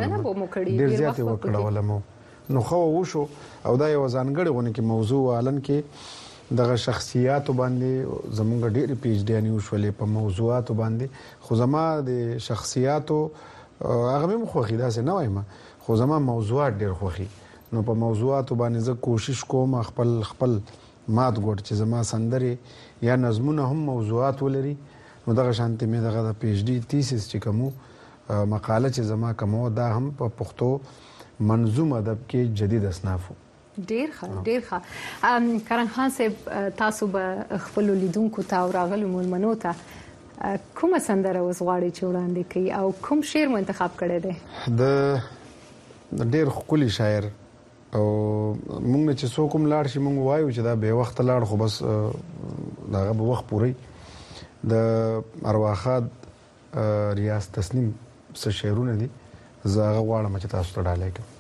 M: وکړو ولمو نو خو وشو او دا یو ځانګړی ونه کې موضوع علن کې دغه شخصیت باندې زمونږ ډیر پی ایچ ډی انیو شولې په موضوعات باندې خو زما د شخصیت هغه مې خوخي دا څه نه وایم خو زما موضوعات ډیر خوخي نو په موضوعات باندې زه کوشش کوم خپل مات ګوت چې زما سندري یا نظمونه هم موضوعات ولري نو دغه شانتي مې دغه د پی ایچ ډی تیسیس چې کوم مقاله چې زما کوم دا هم په پښتو منظوم ادب کې جدید اصناف
Q: ډیر ښه کرن خان صاحب تاسو به خپل لیدونکو ته راغلو مولمنو ته کومه سندره وسغاړي چې وړاندې کوي او کوم شعر مو انتخاب کړی دی
M: د ډیر خولي شاعر او موږ چې څوک هم لاړ شي موږ وایو چې دا به وخت لاړ خو بس داغه به وخت پوري د ارواخاد ریاض تسنیم څه شعرونه دي زه غواړم چې تاسو ته ډالۍ کړم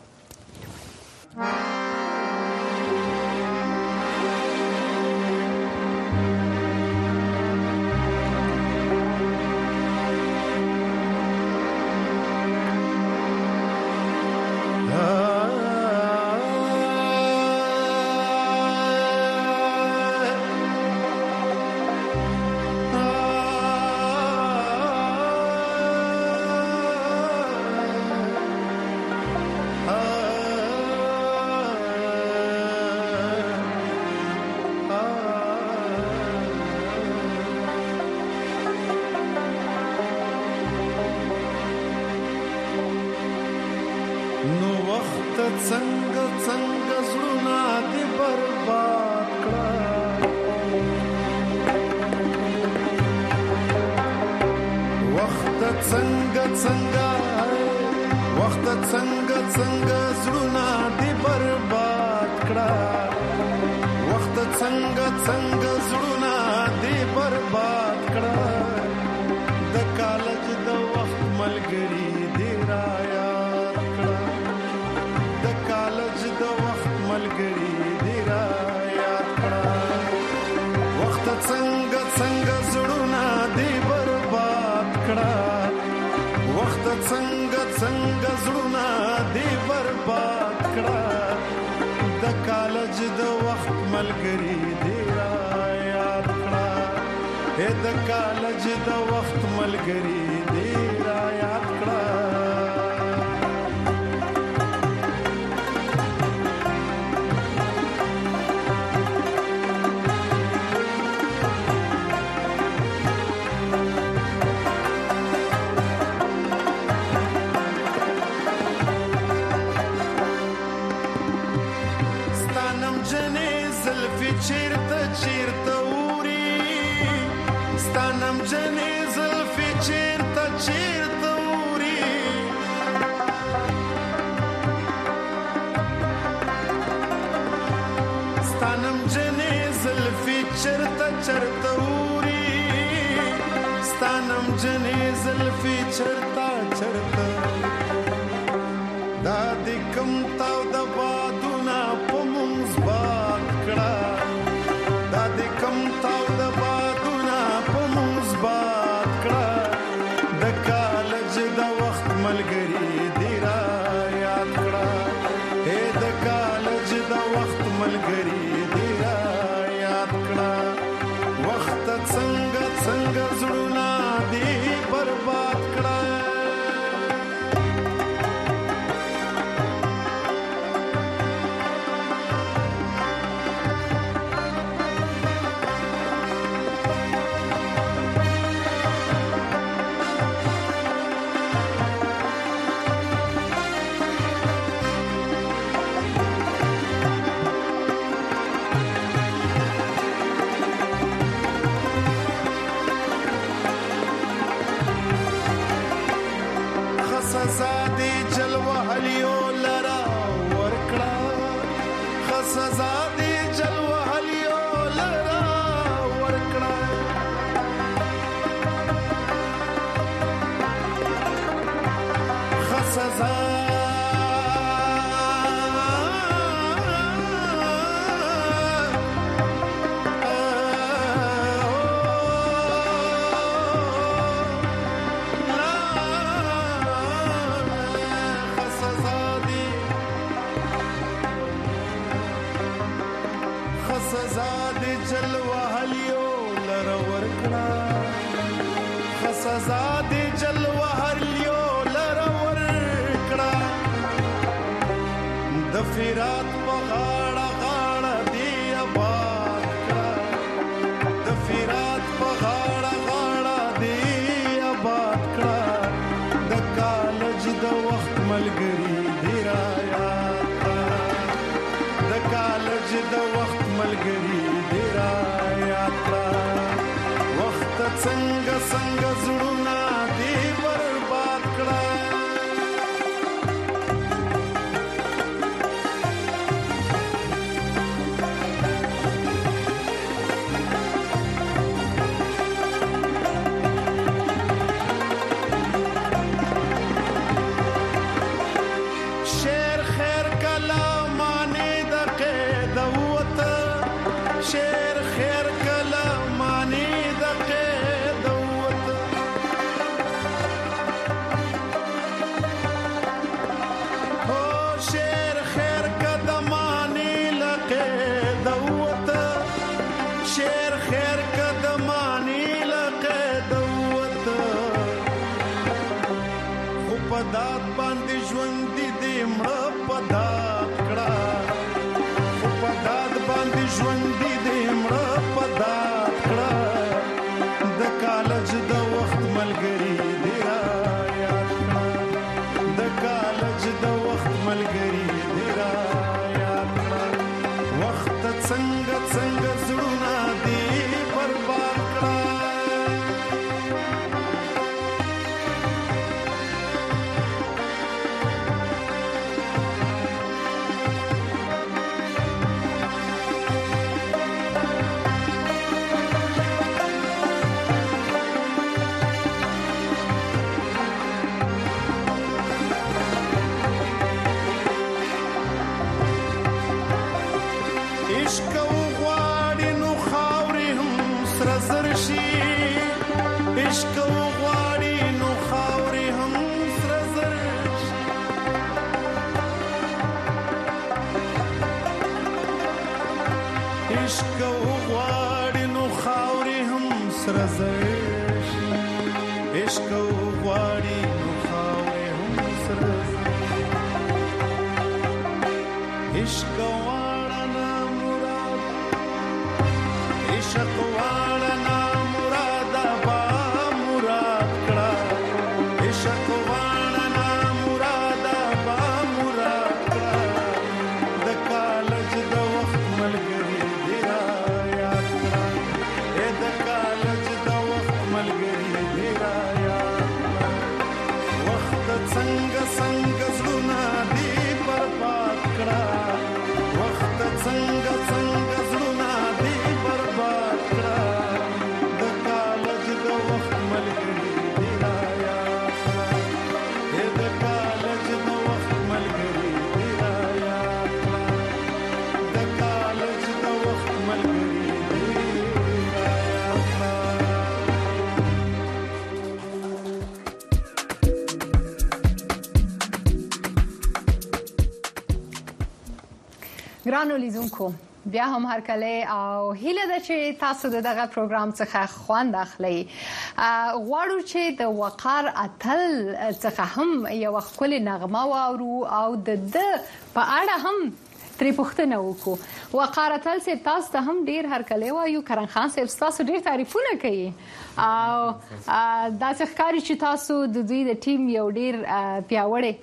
L: ته چرتوري ستانم جنې زلفي چرتا چرتا دا دې کم تاو د بادونه په مونږ باد کړه دا دې کم تاو د بادونه په مونږ باد کړه د کالج د وخت ملګری دی را یاد کړه اے د کالج د وخت ملګری دی را یاد کړه وخت څنګه څنګه زړونه دی برباد کړه خسزادي جلوه هلیو لرا ورکړه خسزادي جلوه هلیو لرا ورکړه خسزادي جلوه هلیو لرا ورکړه خسزادي جلوه هلیو لرا ورکړه د فیرات په غاړه غاړه دی آباد کړه د فیرات په غاړه غاړه دی آباد کړه د کالج د وخت ملګری دی را یاد کړه د کالج د وخت ملګری وخت څنګه څنګه زړونه دی برباد کړه شیر خیر کلا معنی د قید وته شیر خیر کلا معنی د قید وته او شیر خیر کدا معنی ل قید وته شیر خیر کدا معنی ل قید وته خو په داد باندې ژوند دې مړ په داد کړه خو په داد باندې ژوند دې مړ په داد کړه د کالج د وخت ملګری دی را یاد کړه د کالج د وخت ملګری دی را یاد کړه وخت څنګه څنګه زړونه دی برباد کړه عشق غواړي نو خاورې هم سره زر شي عشق غواړي نو خاورې هم سره زر شي عشق غواړي نو خاورې هم سره زر شي عشق غواړي نو خاورې هم سره زر عشق عشق واړه نا مراد با مراد کړه عشق واړه نا مراد با مراد کړه د کالج د وخت ملګری دی را یاد کړه اے د کالج د وخت ملګری دی را یاد کړه وخت څنګه څنګه زړونه دی برباد کړه
Q: ګرانو لیدونکو بیا هم هر کله او هیله ده چې تاسو دغه پروګرام څخه خوند اخلئ. غواړو چې د وقار اتل څخه هم یو خپل نغمه واورو او د په اړه هم ترې پوښتنه وکړو. وقار اتل سي تاسو ته هم ډیر هر کله وایو، کرن خان صاحب تاسو ډیر تعریفونه کوي او دا ښکاری چې تاسو د دوی د ټیم یو ډیر پیاوړی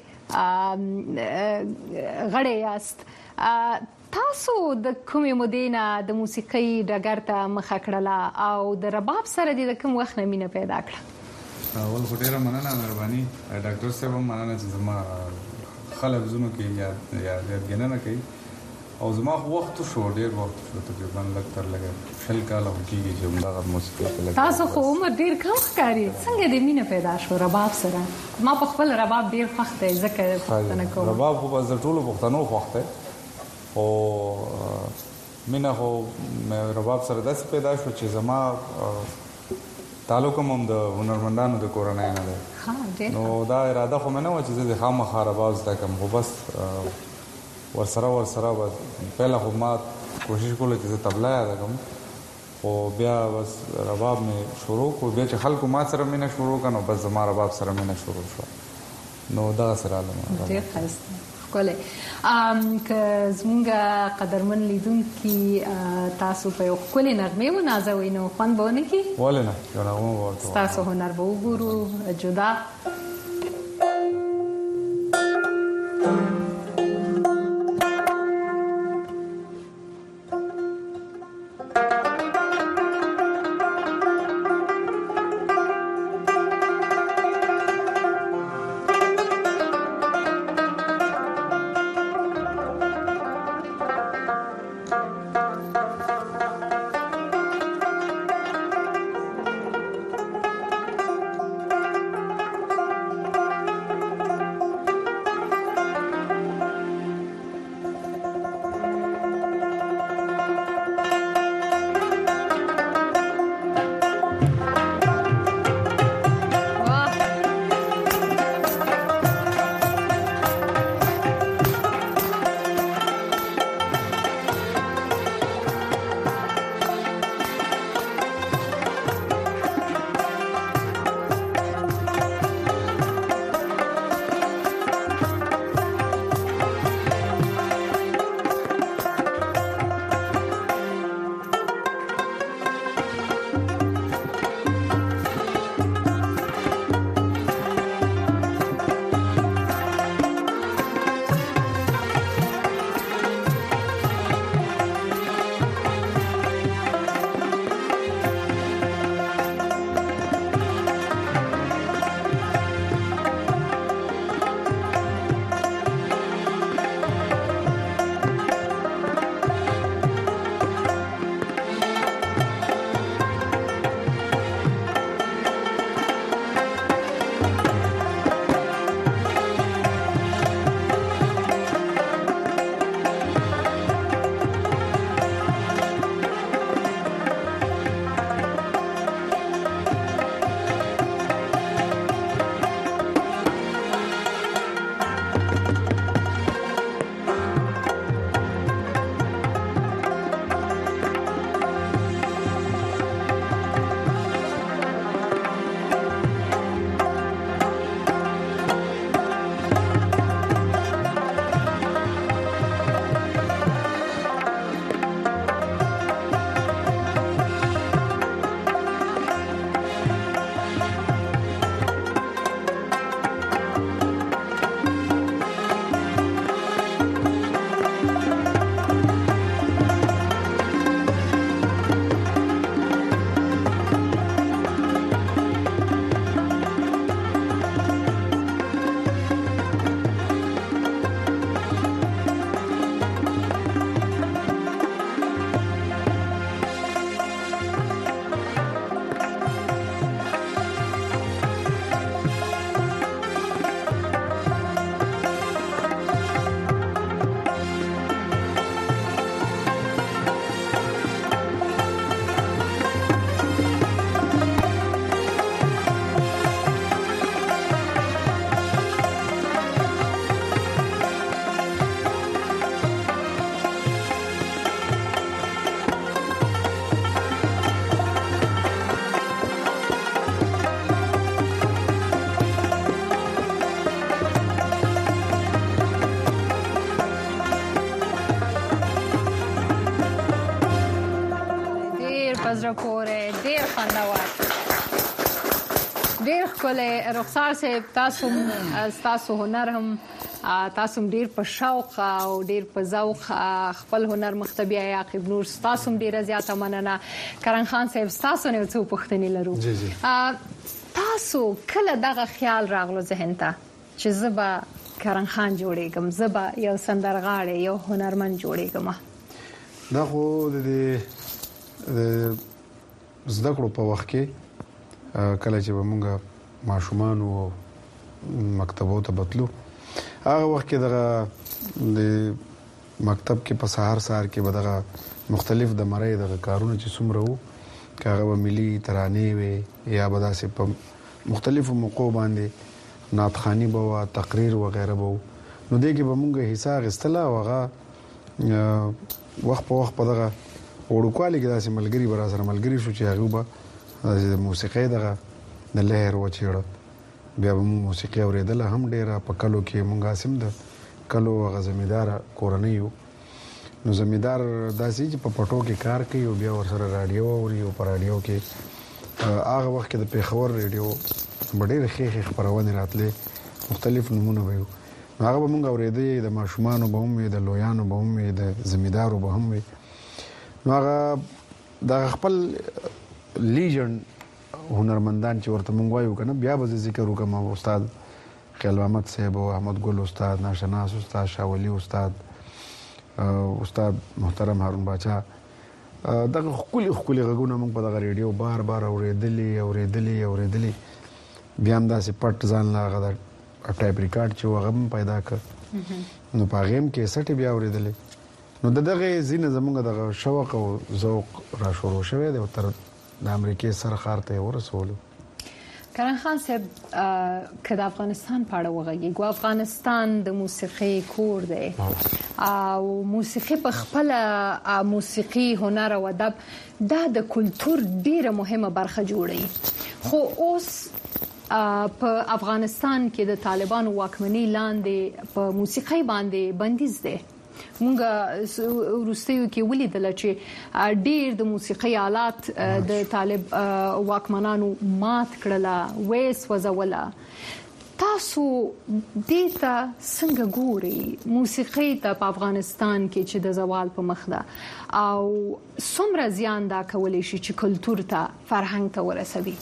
Q: غړی یاست. تاسو د کومې مودې د موسیقۍ ډګر ته مخه کړله او د رباب سره د کوم وخت نه مینه پیدا کړه؟
N: اول خو ډیره مننه مهرباني ډاکټر صاحب، مننه چې زما خلک زونه کې یادګنه کوي او زما وخت شو ډیر وخت شو تقریبا لکتر لګا شل کاله کېږي چې موږ موسیقي کوله. تاسو
Q: خو عمر ډیر کم ښکاري، څنګه د مینه پیدا شو رباب سره؟ ما په خپل رباب ډیر خوښ دی ځکه پښتنه کوم.
N: رباب خو په ټولو پښتنو خوښ دی او مینه خو رباب سره داسې پیدا شو چې زما تعلق هم د هنرمندانو د کورنۍ نه دی. نو دا اراده خو مې نه وه چې زه د خامخا رباب زده کړم، خو بس ورسره پهله خو ما کوشش کوله چې زه طبله یاده کړم، خو بیا بس رباب مې شروع کړو. بیا چې خلکو ما سره مینه شروع کړه نو بس زما رباب سره مینه شروع شوه. نو دغسې راغلم.
Q: ډېر ښایسته ښکلی. که زموږ قدرمن لیدونکي تاسو په یو ښکلې نغمې ونازوئ نو خوند به ونه کړي؟
N: ولې نه، یو نغمه به ورته
Q: ستاسو هنر به وګورو. جدا اخره پورې ډیر خوندور ډیر ښکلی رخسار صاحب تاسو هنر هم تاسو ډیر په شوق او ډیر په ذوق خپل هنر مختبی عاقب نور تاسو ډیر زیاته مننه کرن خان صاحب تاسو نه څه پوښتنې لرو تاسو کله دغه خیال راغلو ذهن ته چې زبا کرن خان جوړېږم زبا یو سندرغاړی یو هنرمند جوړېږم
M: دا خو د زده کړو په وخت کې کله چې موږ ماشومان او مکتبو ته بتلو هغه وخت کې دغه د مکتب کې په سهار کې به دغه مختلف د مړې دغه کارونه چې څومره وو هغه ملي ترانې وي یا به داسې په مختلفو موقعو باندې نعتخواني به وه تقریر وغیره به وو نو دې کې به موږ حصه اخیستله او هغه وخت په وخت په دغه وړوکوالي کې داسې ملګري به راسره ملګري شو چې هغوی به د موسیقۍ دغه د لهر وچېړه بیا به موږ موسیقي اورېدله هم ډېره په کلو کې موږ هسې د کلو هغه زمینداره کورنۍ وو نو زمیندار داسې چې په پټو کې کار کوي او بیا ورسره راډیو اوري او په راډیو کې هغه وخت کې د پېښور ریډیو به ډېرې ښې خپرونې راتلې مختلف نومونه به وي نو هغه به موږ اورېدې د ماشومانو به هم وي د لویانو به هم وي د زمیندارو به هم وي نو هغه دغه خپل لیجنډ هنرمندان چې ورته مونږ وایو کنه بیا به ذکر وکم استاد خیال محمد صاحب او احمد ګل استاد ناشناس استاد شاولی استاد محترم هارون باچا دغه خولي غږونه مونږ په دغه ریډیو بار اوریدلې بیا هم داسې پټ ځان لا غدا ټایپ ریکارډ چې هغه پیدا کړ نو په هغه کې سټي بیا اوریدلې نو دغه زینه زمونږ دغه شوق او ذوق را شروع شوه د تر د امریکای سره خارته ورسولو
Q: کرن خان صاحب کله افغانستان په اړه وغږیږو افغانستان د موسیقي کور دی او موسیقي په خپل موسیقي هنر او ادب د کلچر ډیره مهمه برخه جوړي خو اوس په افغانستان کې د طالبانو واکمنۍ لاندې په موسیقي باندې بندیز دی مونږ وروستیو کې ولیدل چې ډېر د موسیقي آلات د طالب واکمنانو مات کړله ویس وزوله تاسو دې ته څنګه ګوري موسیقي ته په افغانستان کې چې د زوال په مخ ده او څومره زیان دا کولی شي چې کلچر ته فرهنګ ته ورسوي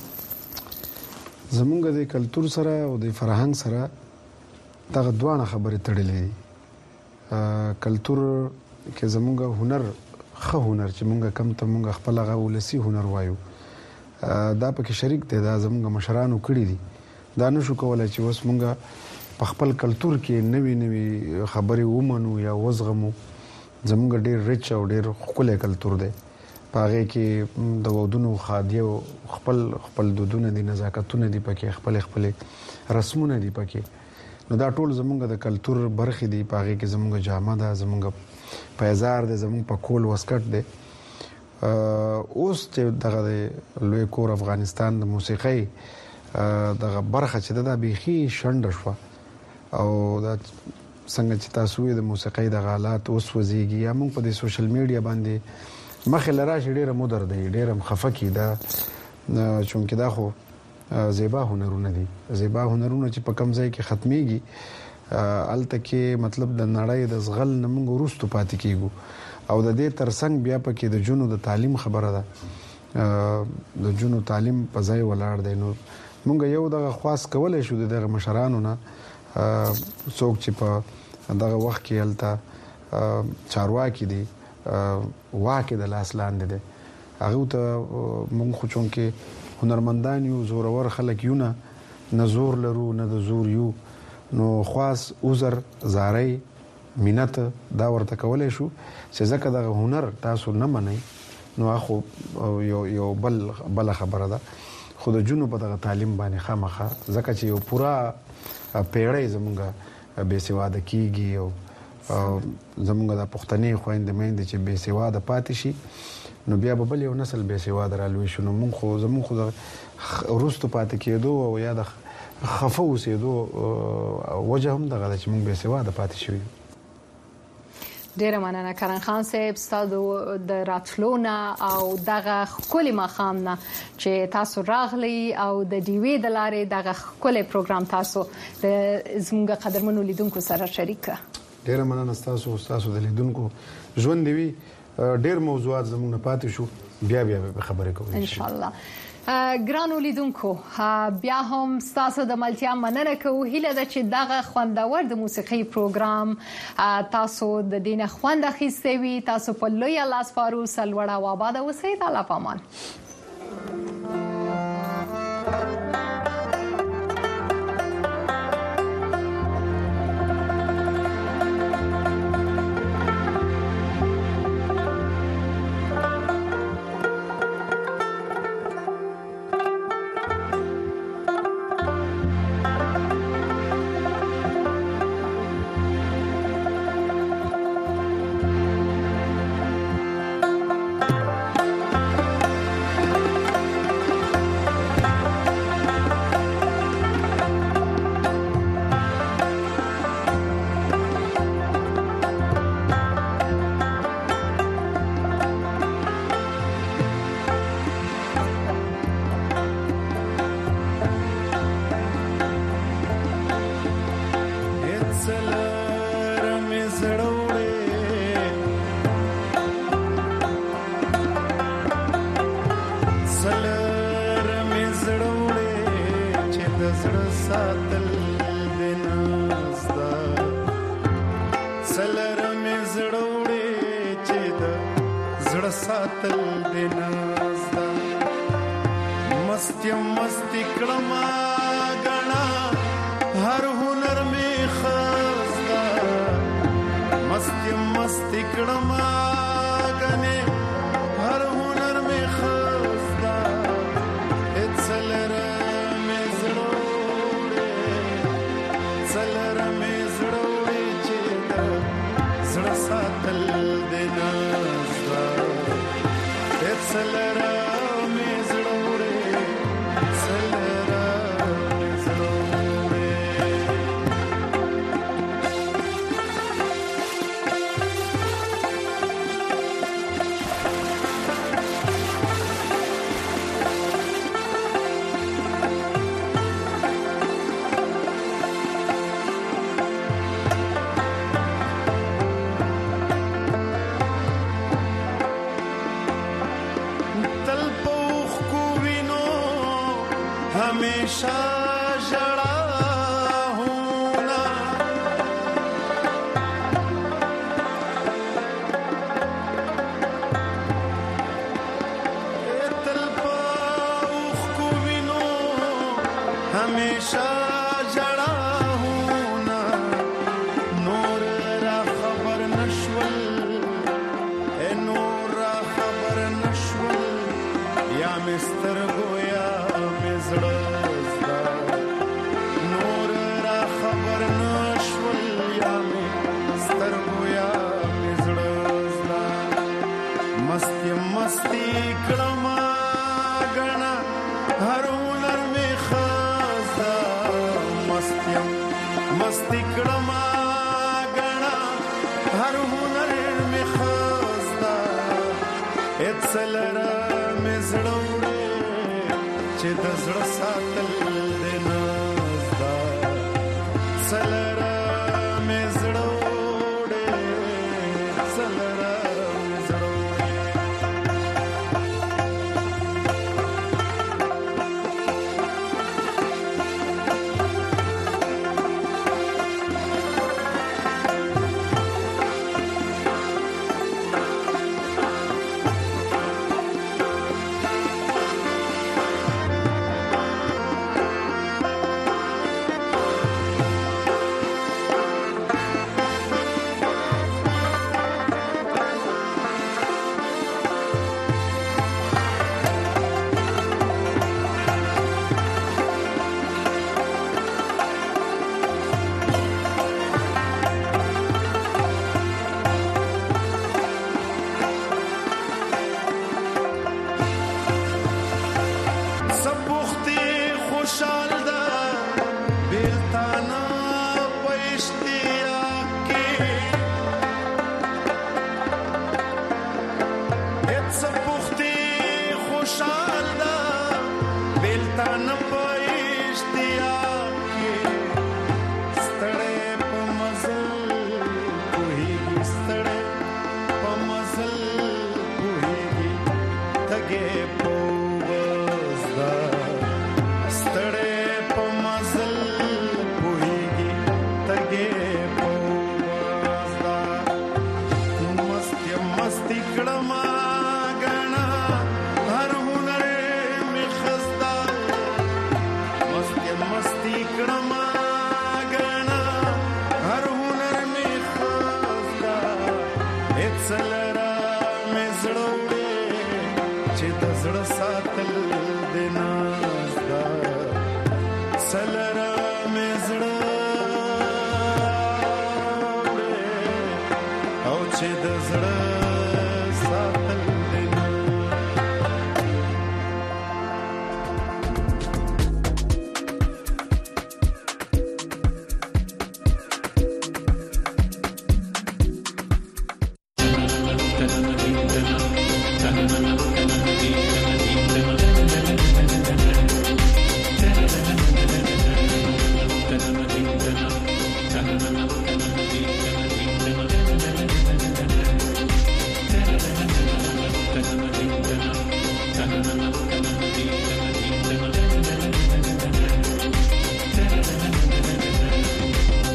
M: زمونږ د کلچر سره او د فرهنګ سره دغه دوه خبرې تړلې دي کلچر کې زمونږ هنر چې مونږ کم ته مونږ خپل غو ولسی هنر وایو دا پکې شریک دي دا زمونږ مشرانو کړی دي دا نشو کولای چې وس مونږ په خپل کلچر کې نوې خبرې ومنو یا وزغمو زمونږ ډېر ریچ او ډېر خپل کلچر دی پاره کې د ودونو خادیو خپل دودونه دي نزاکتونه دي پکې خپل رسمونه دي پکې نو دا ټول زمونږ د کلچر برخې دي پاره کې زمونږ جامه ده زمونږ پیزار ده زمونږ په کول وسکټ ده اوس چې دغه لوی کور افغانستان د موسیقۍ دغه برخه چې د بيخي شند شو او دا څنګه چې تاسو د موسیقۍ د حالات اوس وزيږي یا موږ په سوشل میډیا باندې مخه لراشه ډیره مودر دی ډیره مخفقي ده چونکه دا خو زیبا هنرونه دي زیبا هنرونه چې په کم ځای کې ختميږي الته کې مطلب د نړۍ د زغل نمنګ ورستو پاتې کیږي او د دې ترڅنګ بیا پکې د جنو د تعلیم خبره ده د جنو تعلیم په ځای ولاړ دی نو مونږ یو دغه خاص کولای شو دغه مشرانو نه څوک چې په دغه وخت کې الته چارواکي دي واکه د لاس لاندې دي هغه ته مونږ خو چونکه هنرمندان یو زورور خلک یو نه زور لرو نه د زور یو نو خاص عذر زاري مینت دا ورته کولای شو چې ځکه د هنر تاسو نه منئ نو اخو یو بل خبره ده خو د جنو په دغه تعلیم باندې خامخه ځکه چې یو پورا پیړۍ زمونږه بے سواده کیږي او زمونږه د پښتنې خويندې مېندې چې بے سواده پاتې شي نو بیا به بل یو نسل بے سواده رالوي شنو مونږ خو ورستو پاتې کېدو او یا د خفه اوسېدو وجه هم دغه چې مونږ بے سواده پاتې شوي
Q: ډیره مننه کرن خان صاحب ستاسو د راتلونه او دغه خولي مخامنه چې تاسو راغلي او د ډیوی د لارې دغه خولي پروګرام تاسو د زموږ قدرمنو لیدونکو سره شریک.
M: ډیره مننه تاسو د لیدونکو ژوند دی ډیر موضوعات زموږ نه پاتې شو بیا به خبرې کوو
Q: ان شاء الله. ګرانو لیدونکو بیا هم تاسو د ملتیا مننه کوو هیله ده چې دغه خوندور د موسیقي پروګرام تاسو د دینه خوند اخیسته وي. تاسو په لوی لاس فارو سلوړه و آباد اوسئ. الله پامان.
L: سلرا مې زړوړې چې د زړه ساتل دینا دا سلرا مې زړوړې او چې د زړه